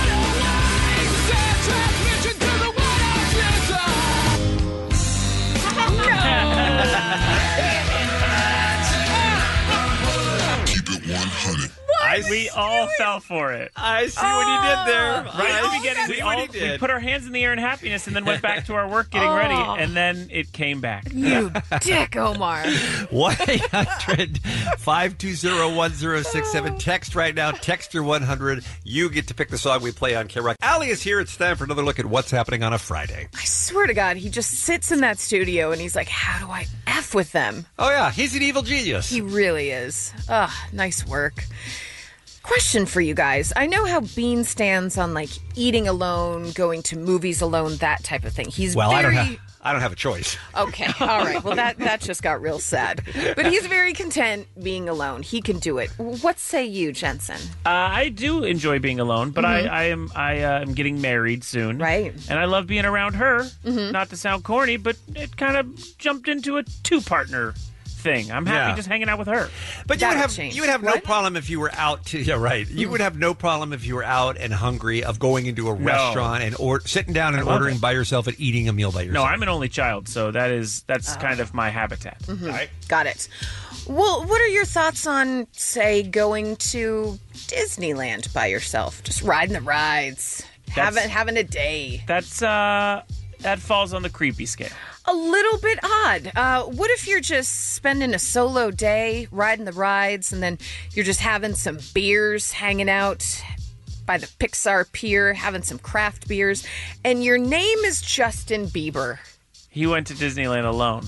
Keep it one hundred. I, we all fell for it. I see what he did there. Right at I the beginning, see we, what all, he did. we put our hands in the air in happiness and then went back to our work getting Oh. ready, and then it came back. You dick, Omar. one eight hundred five two zero one zero six seven. Text right now. Texter one hundred. You get to pick the song we play on K-Rock. Allie is here. It's time for another look at what's happening on a Friday. I swear to God, he just sits in that studio and he's like, how do I F with them? Oh, yeah. He's an evil genius. He really is. Ah, nice work. Question for you guys. I know how Bean stands on like eating alone, going to movies alone, that type of thing. He's well, very... I don't have. I don't have a choice. Okay, all right. Well, that, that just got real sad. But he's very content being alone. He can do it. What say you, Jensen? Uh, I do enjoy being alone, but Mhm. I, I am I uh, am getting married soon, right? And I love being around her. Mhm. Not to sound corny, but it kind of jumped into a two partner thing. I'm happy Yeah. just hanging out with her. But you would have you would have no problem if you were out to yeah right. You Mm. would have no problem if you were out and hungry of going into a No. restaurant and or sitting down and I love ordering it. by yourself and eating a meal by yourself. No, I'm an only child, so that is that's kind of my habitat. Mhm. Got it. Well, what are your thoughts on, say, going to Disneyland by yourself? Just riding the rides, That's- having having a day. That's uh that falls on the creepy scale. A little bit odd. Uh, what if you're just spending a solo day riding the rides and then you're just having some beers, hanging out by the Pixar Pier, having some craft beers, and your name is Justin Bieber? He went to Disneyland alone.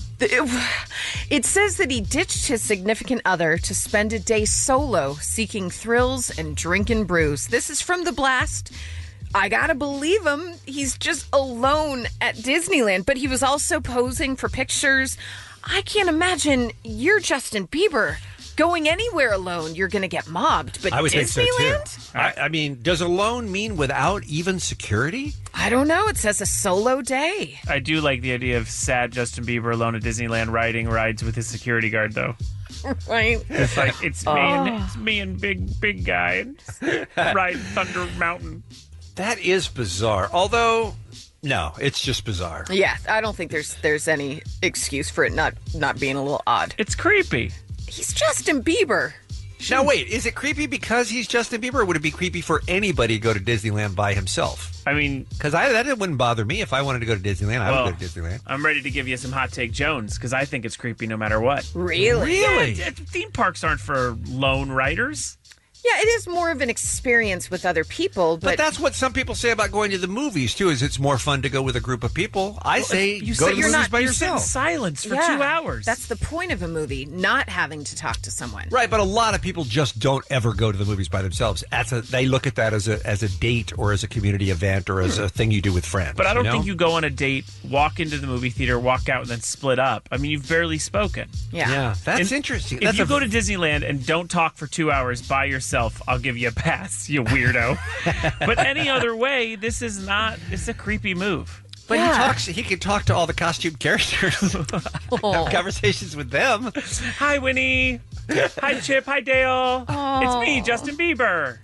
It says that he ditched his significant other to spend a day solo, seeking thrills and drinking brews. This is from The Blast. I gotta believe him. He's just alone at Disneyland, but he was also posing for pictures. I can't imagine you're Justin Bieber going anywhere alone. You're gonna get mobbed. But I would think so too. Disneyland? I, I mean, does alone mean without even security? I don't know. It says a solo day. I do like the idea of sad Justin Bieber alone at Disneyland riding rides with his security guard, though. Right? It's like it's me and Oh. it's me and big big guy and riding Thunder Mountain. That is bizarre. Although, no, it's just bizarre. Yeah, I don't think there's there's any excuse for it not not being a little odd. It's creepy. He's Justin Bieber. Now, wait, is it creepy because he's Justin Bieber, or would it be creepy for anybody to go to Disneyland by himself? I mean, because I that wouldn't bother me if I wanted to go to Disneyland. I Well, would go to Disneyland. I'm ready to give you some hot take Jones because I think it's creepy no matter what. Really? Really? Yeah, t- theme parks aren't for lone riders. Yeah, it is more of an experience with other people, but, But that's what some people say about going to the movies too. Is it's more fun to go with a group of people? I say you go sit- to the you're movies not- by you sit in yourself. silence for Yeah, two hours. That's the point of a movie, not having to talk to someone. Right, but a lot of people just don't ever go to the movies by themselves. As a, they look at that as a as a date or as a community event or as a thing you do with friends. But I don't you know? think you go on a date, walk into the movie theater, walk out, and then split up. I mean, you've barely spoken. Yeah. Yeah, that's And interesting. If That's you a- go to Disneyland and don't talk for two hours by yourself, I'll give you a pass, you weirdo. But any other way, this is not. It's a creepy move. But he talks. He can talk to all the costumed characters. Have conversations with them. Hi, Winnie. Hi, Chip. Hi, Dale. It's me, Oh. Justin Bieber.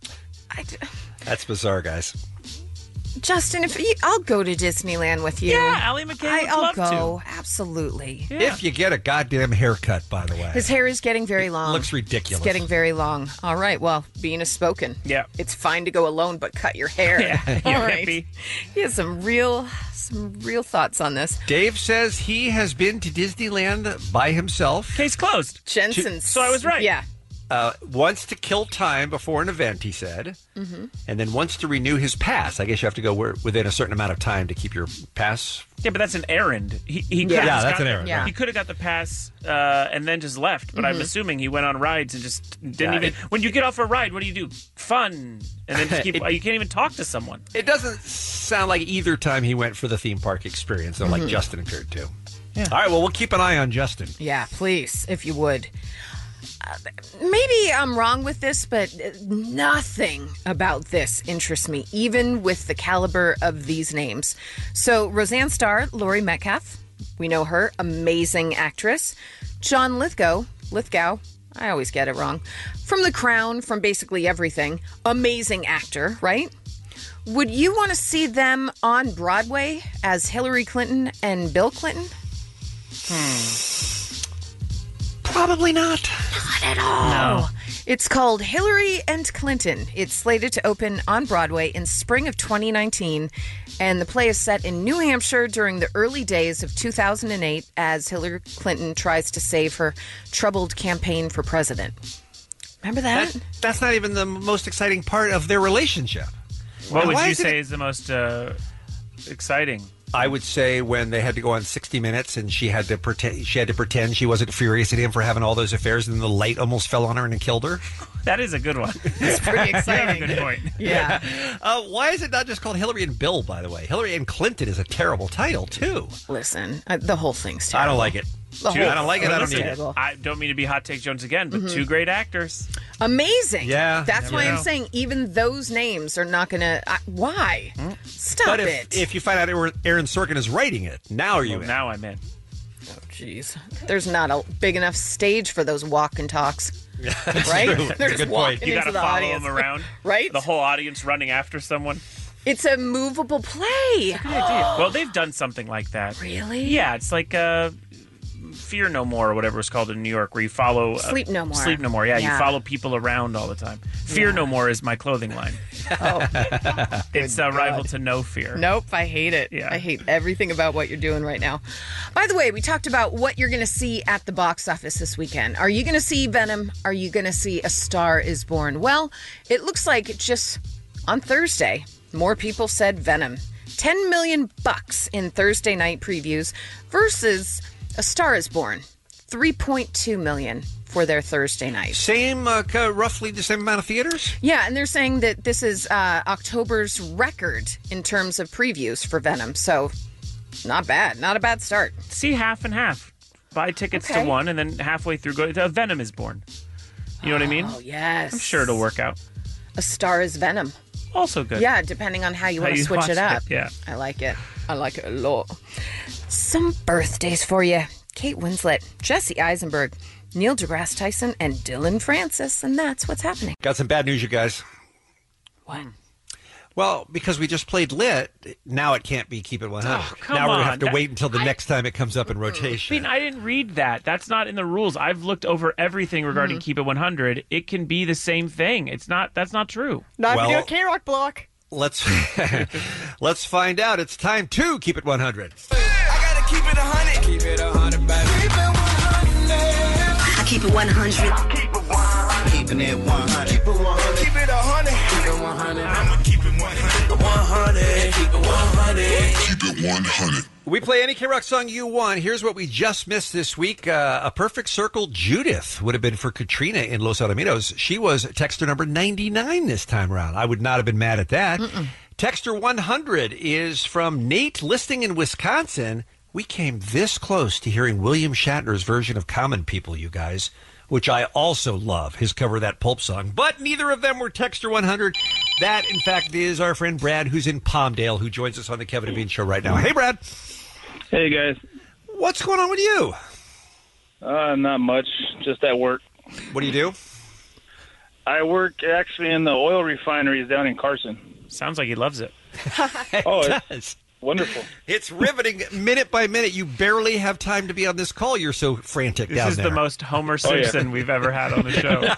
That's bizarre, guys. Justin, if you, I'll go to Disneyland with you. Yeah, Allie McKay I, would I'll love go. to. Absolutely. If you get a goddamn haircut, by the way. His hair is getting very long. looks ridiculous. It's getting very long. All right. Well, being is spoken. Yeah. It's fine to go alone, but cut your hair. Yeah, All you right. hippie. He has some real, some real thoughts on this. Dave says he has been to Disneyland by himself. Case closed. Jensen's. So I was right. Yeah. Uh, wants to kill time before an event, he said, Mm-hmm. and then wants to renew his pass. I guess you have to go wi- within a certain amount of time to keep your pass. Yeah, but that's an errand. He, he Yeah. could've Yeah, just that's got- an errand, Yeah. right. He could have got the pass uh, and then just left. But I'm Mhm. assuming he went on rides and just didn't Yeah, even. it- when you get off a ride, what do you do? Fun, and then just keep. It- you can't even talk to someone. It doesn't sound like either time he went for the theme park experience, though, like Mhm. Justin appeared to. Yeah. All right, well, we'll keep an eye on Justin. Yeah, please, if you would. Uh, maybe I'm wrong with this, but uh, nothing about this interests me, even with the caliber of these names. So, Roseanne star Laurie Metcalf, we know her, amazing actress. John Lithgow, Lithgow, I always get it wrong. From The Crown, from basically everything. Amazing actor, right? Would you want to see them on Broadway as Hillary Clinton and Bill Clinton? Hmm. Probably not. Not at all. No. It's called Hillary and Clinton. It's slated to open on Broadway in spring of twenty nineteen, and the play is set in New Hampshire during the early days of two thousand eight as Hillary Clinton tries to save her troubled campaign for president. Remember that? that that's not even the most exciting part of their relationship. What Now, would why you is it- say is the most uh, exciting? I would say when they had to go on sixty minutes and she had to pretend she had to pretend she wasn't furious at him for having all those affairs, and then the light almost fell on her and it killed her. That is a good one. That's pretty You have exciting. a good point. Yeah. Uh, why is it not just called Hillary and Bill, by the way? Hillary and Clinton is a terrible title, too. Listen, uh, the whole thing's terrible. I don't like it. The Two- whole I don't like it. I don't Listen, need it. terrible. I don't mean to be Hot Take Jones again, but Mhm. two great actors. Amazing. Yeah. That's Never why I'm know. saying even those names are not going to... Uh, why? Stop But if, it. if you find out Aaron Aaron Sorkin is writing it, now are you in? Now I'm in. Oh, jeez. There's not a big enough stage for those walk and talks. That's right? true. That's They're a just good walking point. You got into to the follow audience. them around. Right? The whole audience running after someone. It's a movable play. Good idea. Well, they've done something like that. Really? Yeah, it's like uh, Fear No More or whatever it's called in New York, where you follow... Uh, Sleep No More. Sleep No More, yeah, Yeah. You follow people around all the time. Fear Yeah. No More is my clothing line. Oh. It's a rival to No Fear. Nope, I hate it. Yeah. I hate everything about what you're doing right now. By the way, we talked about what you're going to see at the box office this weekend. Are you going to see Venom? Are you going to see A Star Is Born? Well, it looks like just on Thursday, more people said Venom. ten million bucks in Thursday night previews versus A Star Is Born. three point two million for their Thursday night. Same, uh, ca- roughly the same amount of theaters? Yeah, and they're saying that this is uh, October's record in terms of previews for Venom. So, not bad. Not a bad start. See half and half. Buy tickets Okay. to one, and then halfway through, go. Uh, Venom is born. You know what I mean? Oh, yes. I'm sure it'll work out. A Star Is Venom. Also good. Yeah, depending on how you How want to you switch watch it up. it, yeah. I like it. I like it a lot. Some birthdays for you. Kate Winslet, Jesse Eisenberg, Neil deGrasse Tyson, and Dylan Francis. And that's what's happening. Got some bad news, you guys. What? Well, because we just played Lit, now it can't be Keep It one hundred. Oh, come now we're going to on. have to That- wait until the I- next time it comes up in I rotation. mean, I didn't read that. That's not in the rules. I've looked over everything regarding Mm-hmm. Keep It one hundred. It can be the same thing. It's not. That's not true. Not Well- if you do a K-Rock block. Let's let's find out. It's time to Keep It one hundred. I gotta keep it a hundred. Keep it a hundred, baby. Keep it one hundred. I keep it one hundred. Keep it one hundred. Keeping it one hundred. Keep it one hundred. Keep it a hundred. Keep it one hundred. I'ma keep it one hundred. one hundred. Keep it one hundred. Keep it one hundred. We play any K-Rock song you want. Here's what we just missed this week. Uh, a perfect circle, Judith, would have been for Katrina in Los Alamitos. She was texter number ninety-nine this time around. I would not have been mad at that. Mm-mm. Texter one hundred is from Nate, listing in Wisconsin. We came this close to hearing William Shatner's version of Common People, you guys, which I also love, his cover of that Pulp song. But neither of them were Texter one hundred. That, in fact, is our friend Brad, who's in Palmdale, who joins us on the Kevin and Bean Show right now. Hey, Brad. Hey, guys. What's going on with you? Uh, not much. Just at work. What do you do? I work actually in the oil refineries down in Carson. Sounds like he loves it. Oh, it it's does. wonderful. It's riveting minute by minute. You barely have time to be on this call. You're so frantic This down is there. the most Homer Oh, yeah. Simpson we've ever had on the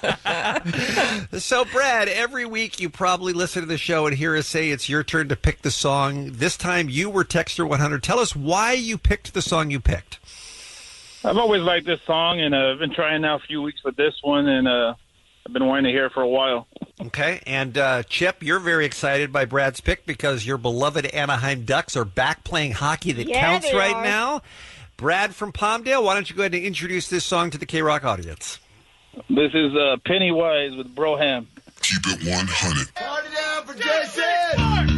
show. So, Brad, every week you probably listen to the show and hear us say it's your turn to pick the song. This time you were Texter one hundred. Tell us why you picked the song you picked. I've always liked this song, and uh, I've been trying now a few weeks with this one, and uh, I've been wanting to hear it for a while. Okay, and uh, Chip, you're very excited by Brad's pick because your beloved Anaheim Ducks are back playing hockey that Yeah, counts they right are. now. Brad from Palmdale, why don't you go ahead and introduce this song to the K-Rock audience? This is uh, Pennywise with Broham. Keep it one hundred. Party down for Jason!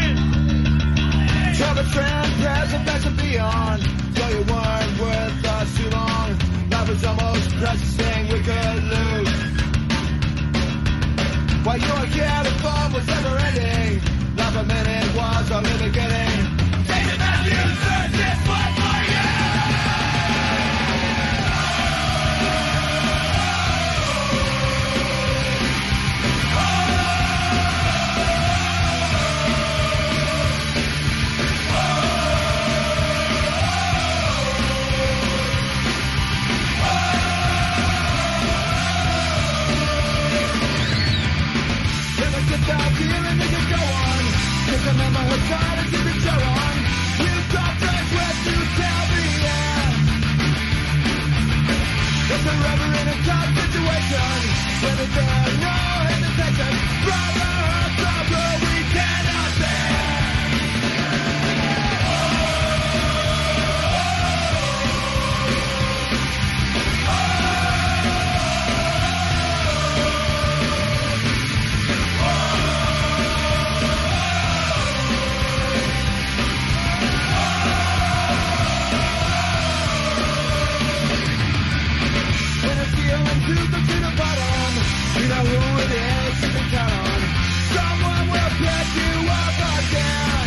Tell a friend, present, back and beyond. Though you weren't worth a While you were scared the fun was never ending. Love a minute was only beginning. Jason Matthews, search this one for you. Stop feeling they can go on. Just remember her trying to keep the show on. You got that wet to tell me, yeah. If you're ever in a tough situation, then is there no hesitation? Brother, her brother, we cannot bear. To the, to the bottom, you know who it is you can count on. Someone will pick you up again.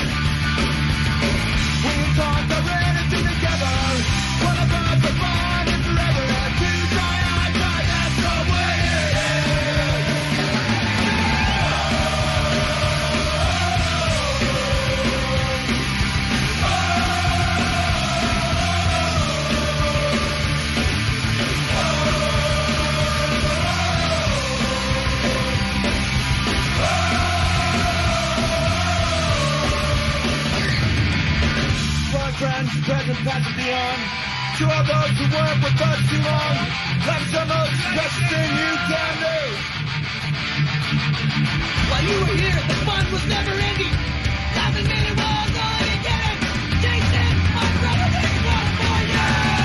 We conquer anything together. One of us will find it forever. And to try and try, that's the way it is. Friends, present, past, and beyond. To all those who work with us too long, life's the most precious thing you can do. While you were here, the fun was never ending. Laughing minute was all you getting. Jason, my brother, this one for you.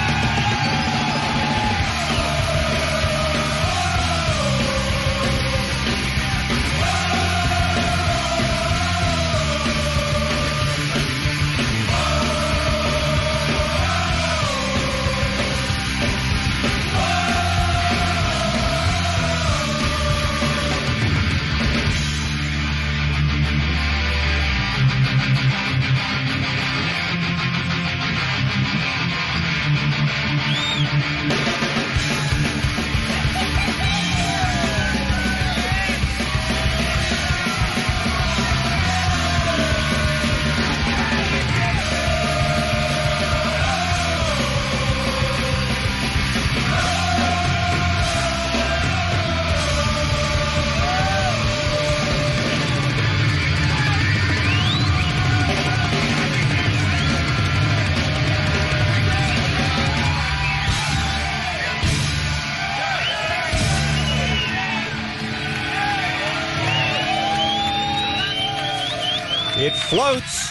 It floats.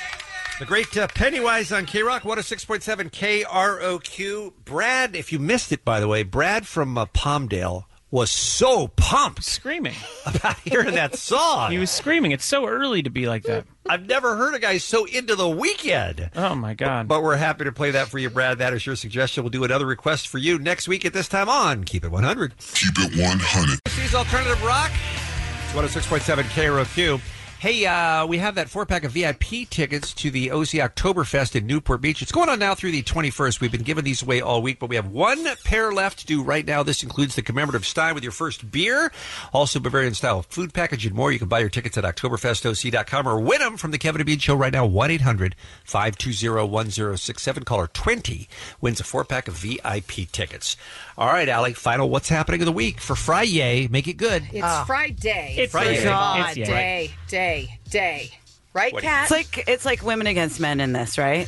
The great uh, Pennywise on K-Rock, one oh six point seven K R O Q. Brad, if you missed it, by the way, Brad from uh, Palmdale was so pumped. Screaming. About hearing that song. He was screaming. It's so early to be like that. I've never heard a guy so into the weekend. Oh, my God. But, but we're happy to play that for you, Brad. That is your suggestion. We'll do another request for you next week at this time on Keep It one hundred. Keep It one hundred. This Alternative Rock. It's one oh six point seven K R O Q. Hey, uh, we have that four-pack of V I P tickets to the O C Oktoberfest in Newport Beach. It's going on now through the twenty-first. We've been giving these away all week, but we have one pair left to do right now. This includes the commemorative stein with your first beer, also Bavarian-style food package and more. You can buy your tickets at Oktoberfest O C dot com or win them from the Kevin and Bean Show right now. one eight hundred five two zero one zero six seven. Caller twenty wins a four-pack of V I P tickets. All right, Allie, final what's happening of the week for Friday. Make it good. It's uh, Friday. It's Friday. God, It's day, day, day. Right, What- Kat? It's like it's like women against men in this, right?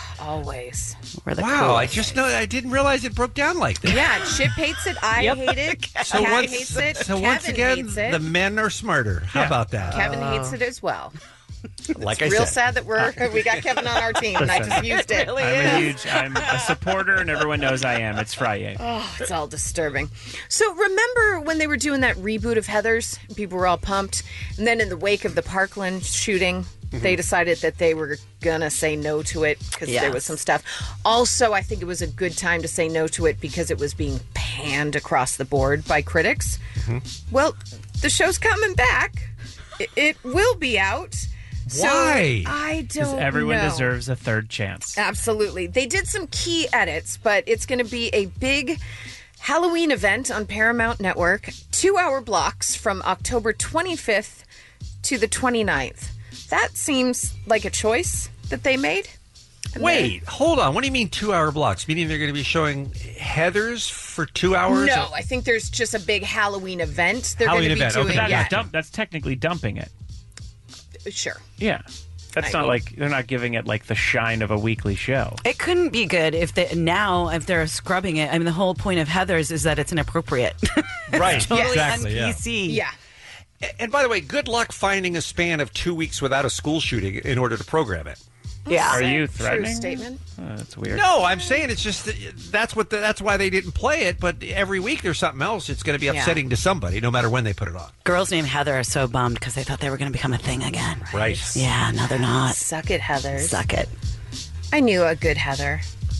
Always. We're the Wow, I coolest. just know I didn't realize it broke down like that. Yeah, Chip hates it. I Yep. hate it. So Kat once, hates it. so Kevin once again, hates it. the men are smarter. How about that? Kevin hates it as well. Like it's I real said. sad that we're we got Kevin on our team, and I just used it. I'm a huge, I'm a supporter, and everyone knows I am. It's Friday. Oh, it's all disturbing. So remember when they were doing that reboot of Heathers? People were all pumped, and then in the wake of the Parkland shooting, they decided that they were gonna say no to it because Yes. there was some stuff. Also, I think it was a good time to say no to it because it was being panned across the board by critics. Mm-hmm. Well, the show's coming back. It, it will be out. So Why? I Because don't everyone know. deserves a third chance. Absolutely. They did some key edits, but it's going to be a big Halloween event on Paramount Network. Two-hour blocks from October twenty-fifth to the twenty-ninth. That seems like a choice that they made. And Wait, hold on. What do you mean two-hour blocks? Meaning they're going to be showing Heathers for two then- hours? No, I think there's just a big Halloween event. They're Halloween going to be event, doing okay. That's, yeah, dump, that's technically dumping it. sure. Yeah. That's I- not like they're not giving it like the shine of a weekly show. It couldn't be good if they now if they're scrubbing it. I mean, the whole point of Heathers is that it's inappropriate. Right, totally exactly, yeah. un-P C. Yeah. And by the way, good luck finding a span of two weeks without a school shooting in order to program it. Yeah. Are you True threatening? statement. Oh, that's weird. No, I'm saying it's just that that's what the, that's why they didn't play it. But every week there's something else. It's going to be Yeah. upsetting to somebody, no matter when they put it on. Girls named Heather are so bummed because they thought they were going to become a thing again. Right. Yeah, no, they're not. Suck it, Heather. Suck it. I knew a good Heather.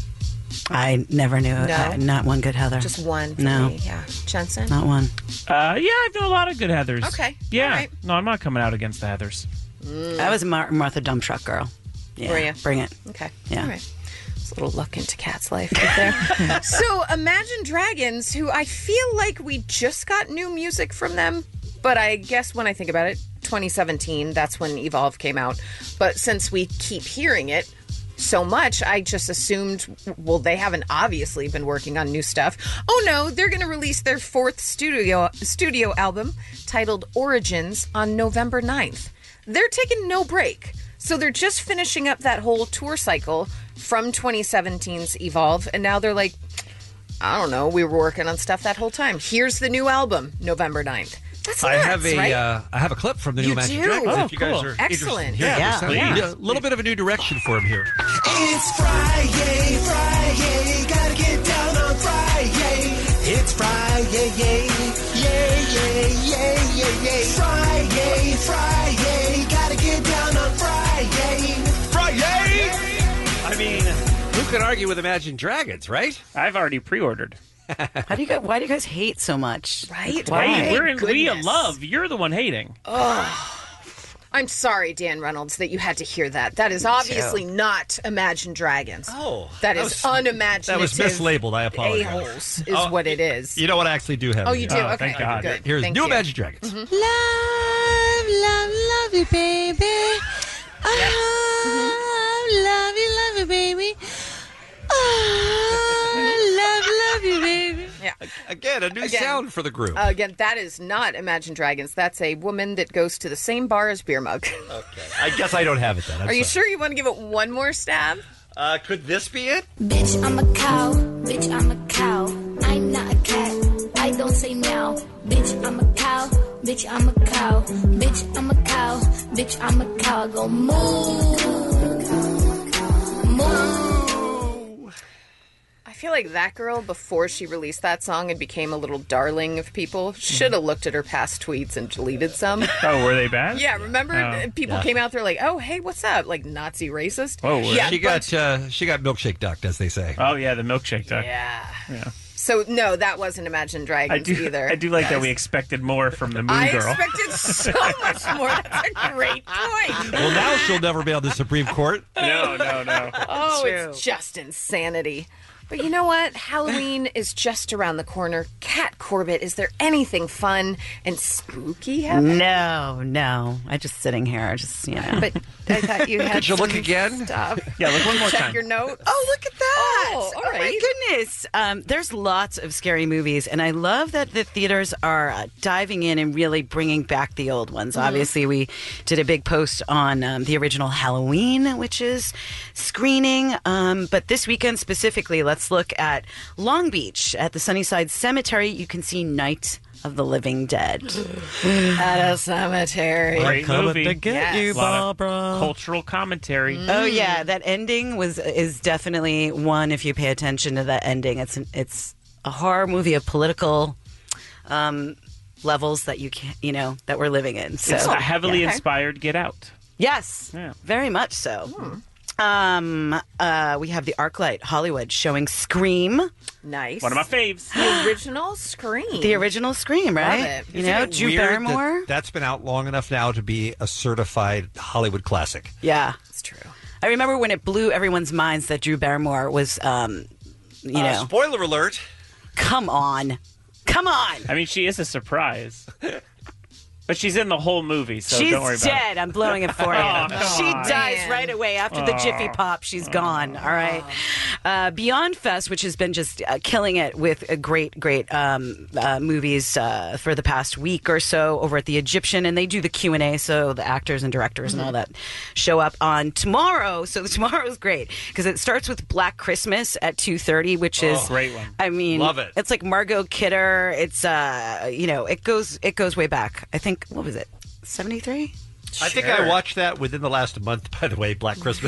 I never knew. No? uh, not one good Heather. Just one for No. me. Yeah. Jensen? Not one. Uh, yeah, I know a lot of good Heathers. Okay. Yeah. All right. No, I'm not coming out against the Heathers. I was a Mar- Martha Dumptruck girl. Yeah, Were ya? Bring it. Okay. Yeah. All right. It's a little luck into Kat's life right there. So Imagine Dragons, who I feel like we just got new music from them, but I guess when I think about it, twenty seventeen, that's when Evolve came out. But since we keep hearing it so much, I just assumed, well, they haven't obviously been working on new stuff. Oh no, they're going to release their fourth studio studio album titled Origins on November ninth. They're taking no break. So they're just finishing up that whole tour cycle from twenty seventeen's Evolve, and now they're like, I don't know, we were working on stuff that whole time. Here's the new album, November ninth. That's I nuts, have a right? uh, I have a clip from the new You Imagine do? Dragons. Oh, if you guys cool. are Excellent. interested. Here, Yeah, just, yeah. uh, A little bit of a new direction for him here. It's Friday, Friday, gotta get down on Friday. It's Friday, yay, yay, yay, yay, yay, yay. Friday, Friday, gotta get down on Friday. Friday! I mean, who can argue with Imagine Dragons, right? I've already pre-ordered. How do you guys, why do you guys hate so much? Right? Why? Hey, we're in we goodness. love. You're the one hating. Oh, I'm sorry, Dan Reynolds, that you had to hear that. That is obviously not Imagine Dragons. Oh, that that is was- unimaginative. That was mislabeled. I apologize. A-holes is Oh, what it is. You know what? I actually do have Oh, it you here. do? Okay, good. Here's Thank New you. Imagine Dragons. Mhm. Love, love, love you, baby. Oh, love you, love you, baby. Oh, love, love you, baby. Yeah. Again, a new Again. sound for the group. Uh, again, that is not Imagine Dragons. That's a woman that goes to the same bar as Beer Mug. Okay. I guess I don't have it then. I'm Are you sorry. sure you want to give it one more stab? Uh, could this be it? Bitch, I'm a cow. Bitch, I'm a cow. I'm not a cat. I don't say meow. Bitch, I'm a cow. Bitch, I'm a cow. Bitch, I'm a cow. Bitch, I'm a cow. I go moo. Moo. I feel like that girl, before she released that song and became a little darling of people, should have looked at her past tweets and deleted some. Oh, were they bad? Yeah, remember Oh. people Yeah. came out there like, "Oh, hey, what's up?" Like Nazi racist. Oh, yeah. she but- got uh, she got milkshake ducked, as they say. Oh yeah, the milkshake duck. Yeah. Yeah. So no, that wasn't Imagine I Dragons do. either. I do like that guys. we expected more from the Moon I Girl. expected so much more. That's a great point. Well, now she'll never be on the Supreme Court. No, no, no. Oh, True. it's just insanity. But you know what? Halloween is just around the corner. Kat Corbett, is there anything fun and spooky happening? No, no. I just sitting here, just you know. But I thought you had Could you look some again? Stuff. Yeah, look one more Check time. your note. Oh, look at that! Oh, all my right. goodness! Um, there's lots of scary movies, and I love that the theaters are uh, diving in and really bringing back the old ones. Mm-hmm. Obviously, we did a big post on um, the original Halloween, which is screening. Um, but this weekend specifically, let's look at Long Beach at the Sunnyside Cemetery. You can see Night of the Living Dead At a cemetery. Great movie. to get Yes. you, A lot of Barbara. cultural commentary. Oh yeah, that ending was is definitely one. If you pay attention to that ending, it's an, it's a horror movie of political um, levels that you can you know that we're living in. So It's a heavily yeah. inspired Get Out. Yes, Yeah. very much so. Um, uh, we have the ArcLight Hollywood showing Scream. Nice. One of my faves. The original Scream. The original Scream, right? Love it. You Isn't know, it Drew weird that Barrymore. That's been out long enough now to be a certified Hollywood classic. Yeah, it's true. I remember when it blew everyone's minds that Drew Barrymore was, um, you Uh, know. spoiler alert. Come on. Come on. I mean, she is a surprise. But she's in the whole movie, so She's don't worry about dead. it. I'm blowing it for you. Oh, she God. dies Man. right away after the Oh. Jiffy Pop. She's gone. All right. Uh, Beyond Fest, which has been just uh, killing it with uh, great, great um, uh, movies uh, for the past week or so over at the Egyptian, and they do the Q and A, so the actors and directors and all that show up on tomorrow. So tomorrow's great because it starts with Black Christmas at two thirty, which is Oh, great one. I mean, Love it. It's like Margot Kidder. It's uh, you know, it goes it goes way back. I think what was it? seventy-three? I think I watched that within the last month, by the way, Black Christmas.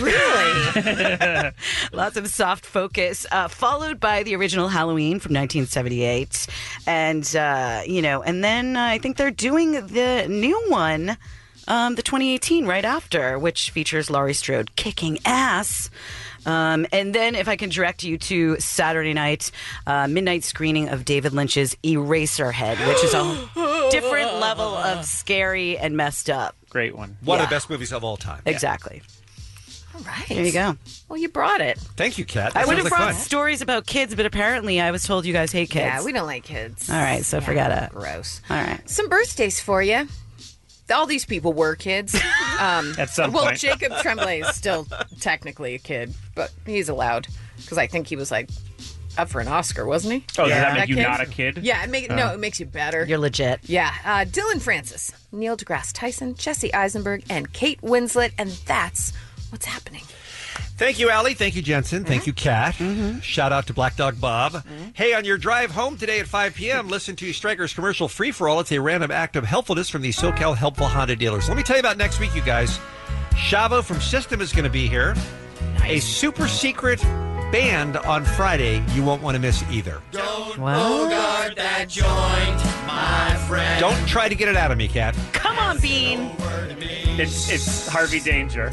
Really? Lots of soft focus, uh, followed by the original Halloween from nineteen seventy-eight. And, uh, you know, and then uh, I think they're doing the new one, um, the twenty eighteen, right after, which features Laurie Strode kicking ass. Um, and then, if I can direct you to Saturday night, uh, midnight screening of David Lynch's Eraserhead, which is a different level of scary and messed up. Great one. One Yeah. of the best movies of all time. Exactly. All right. There you go. Well, you brought it. Thank you, Kat. That I would sounds have like brought fun. stories about kids, but apparently I was told you guys hate kids. Yeah, we don't like kids. All right, so Yeah, forget it. Gross. All right. Some birthdays for you. All these people were kids. Um, At some well, point. Jacob Tremblay is still technically a kid, but he's allowed because I think he was like up for an Oscar, wasn't he? Oh, does that make That you kid? not a kid? Yeah, it make, Oh. no, it makes you better. You're legit. Yeah, uh, Dylan Francis, Neil deGrasse Tyson, Jesse Eisenberg, and Kate Winslet, and that's what's happening. Thank you, Allie. Thank you, Jensen. Thank you, Kat. Shout out to Black Dog Bob. Hey, on your drive home today at five p.m., listen to Stryker's commercial Free For All. It's a random act of helpfulness from the SoCal Helpful Honda dealers. Let me tell you about next week, you guys. Shavo from System is going to be here. A super secret band on Friday you won't want to miss either. Don't bogart that joint, my friend. Don't try to get it out of me, Kat. Come on, Bean. It's, it's Harvey Danger.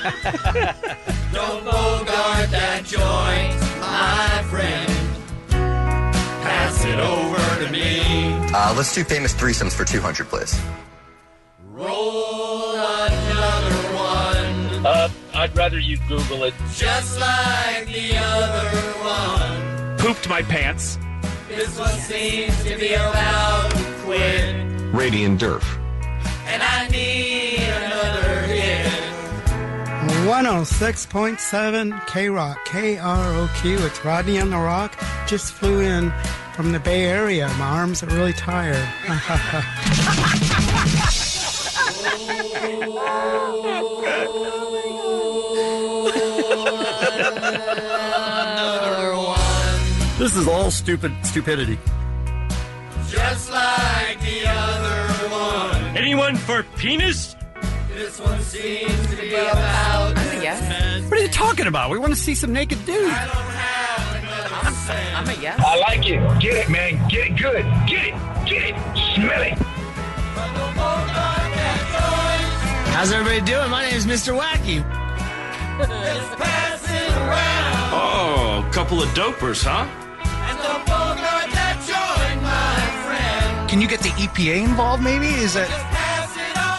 Don't bogart that joint, my friend. Pass it over to me. Uh, let's do famous threesomes for two hundred, please. Roll another one. Uh, I'd rather you Google it. Just like the other one. Pooped my pants. This one seems to be about to quit. Radian Durf. And I need another hit. one oh six point seven K-Rock, K R O Q. It's Rodney on the Rock. Just flew in from the Bay Area. My arms are really tired. This is all stupid stupidity. Just like the other one. Anyone for penis? This one seems to be about to yes. What are you talking about? We want to see some naked dudes. I don't have another cent. I'm a yes. I like it. Get it, man. Get it good. Get it. Get it. Smell it. How's everybody doing? My name is Mister Wacky. Just pass it around. Oh, a couple of dopers, huh? And don't bogart that joint, my friend. Can you get the E P A involved, maybe? Is that... Just pass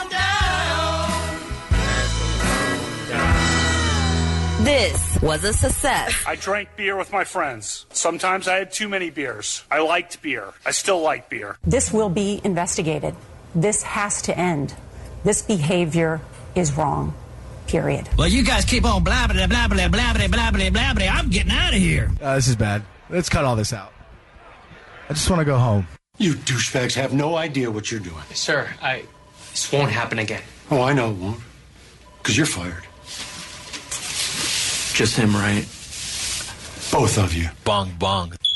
it on down. This was a success. I drank beer with my friends. Sometimes I had too many beers. I liked beer. I still like beer. This will be investigated. This has to end. This behavior is wrong. Period. Well, you guys keep on blabbing, blabbing, blabbing, blabbing, blabbing. I'm getting out of here. Uh, this is bad. Let's cut all this out. I just want to go home. You douchebags have no idea what you're doing. Sir, I... This won't happen again. Oh, I know it won't. Because you're fired. Just him, right? Both of you. Bong, bong.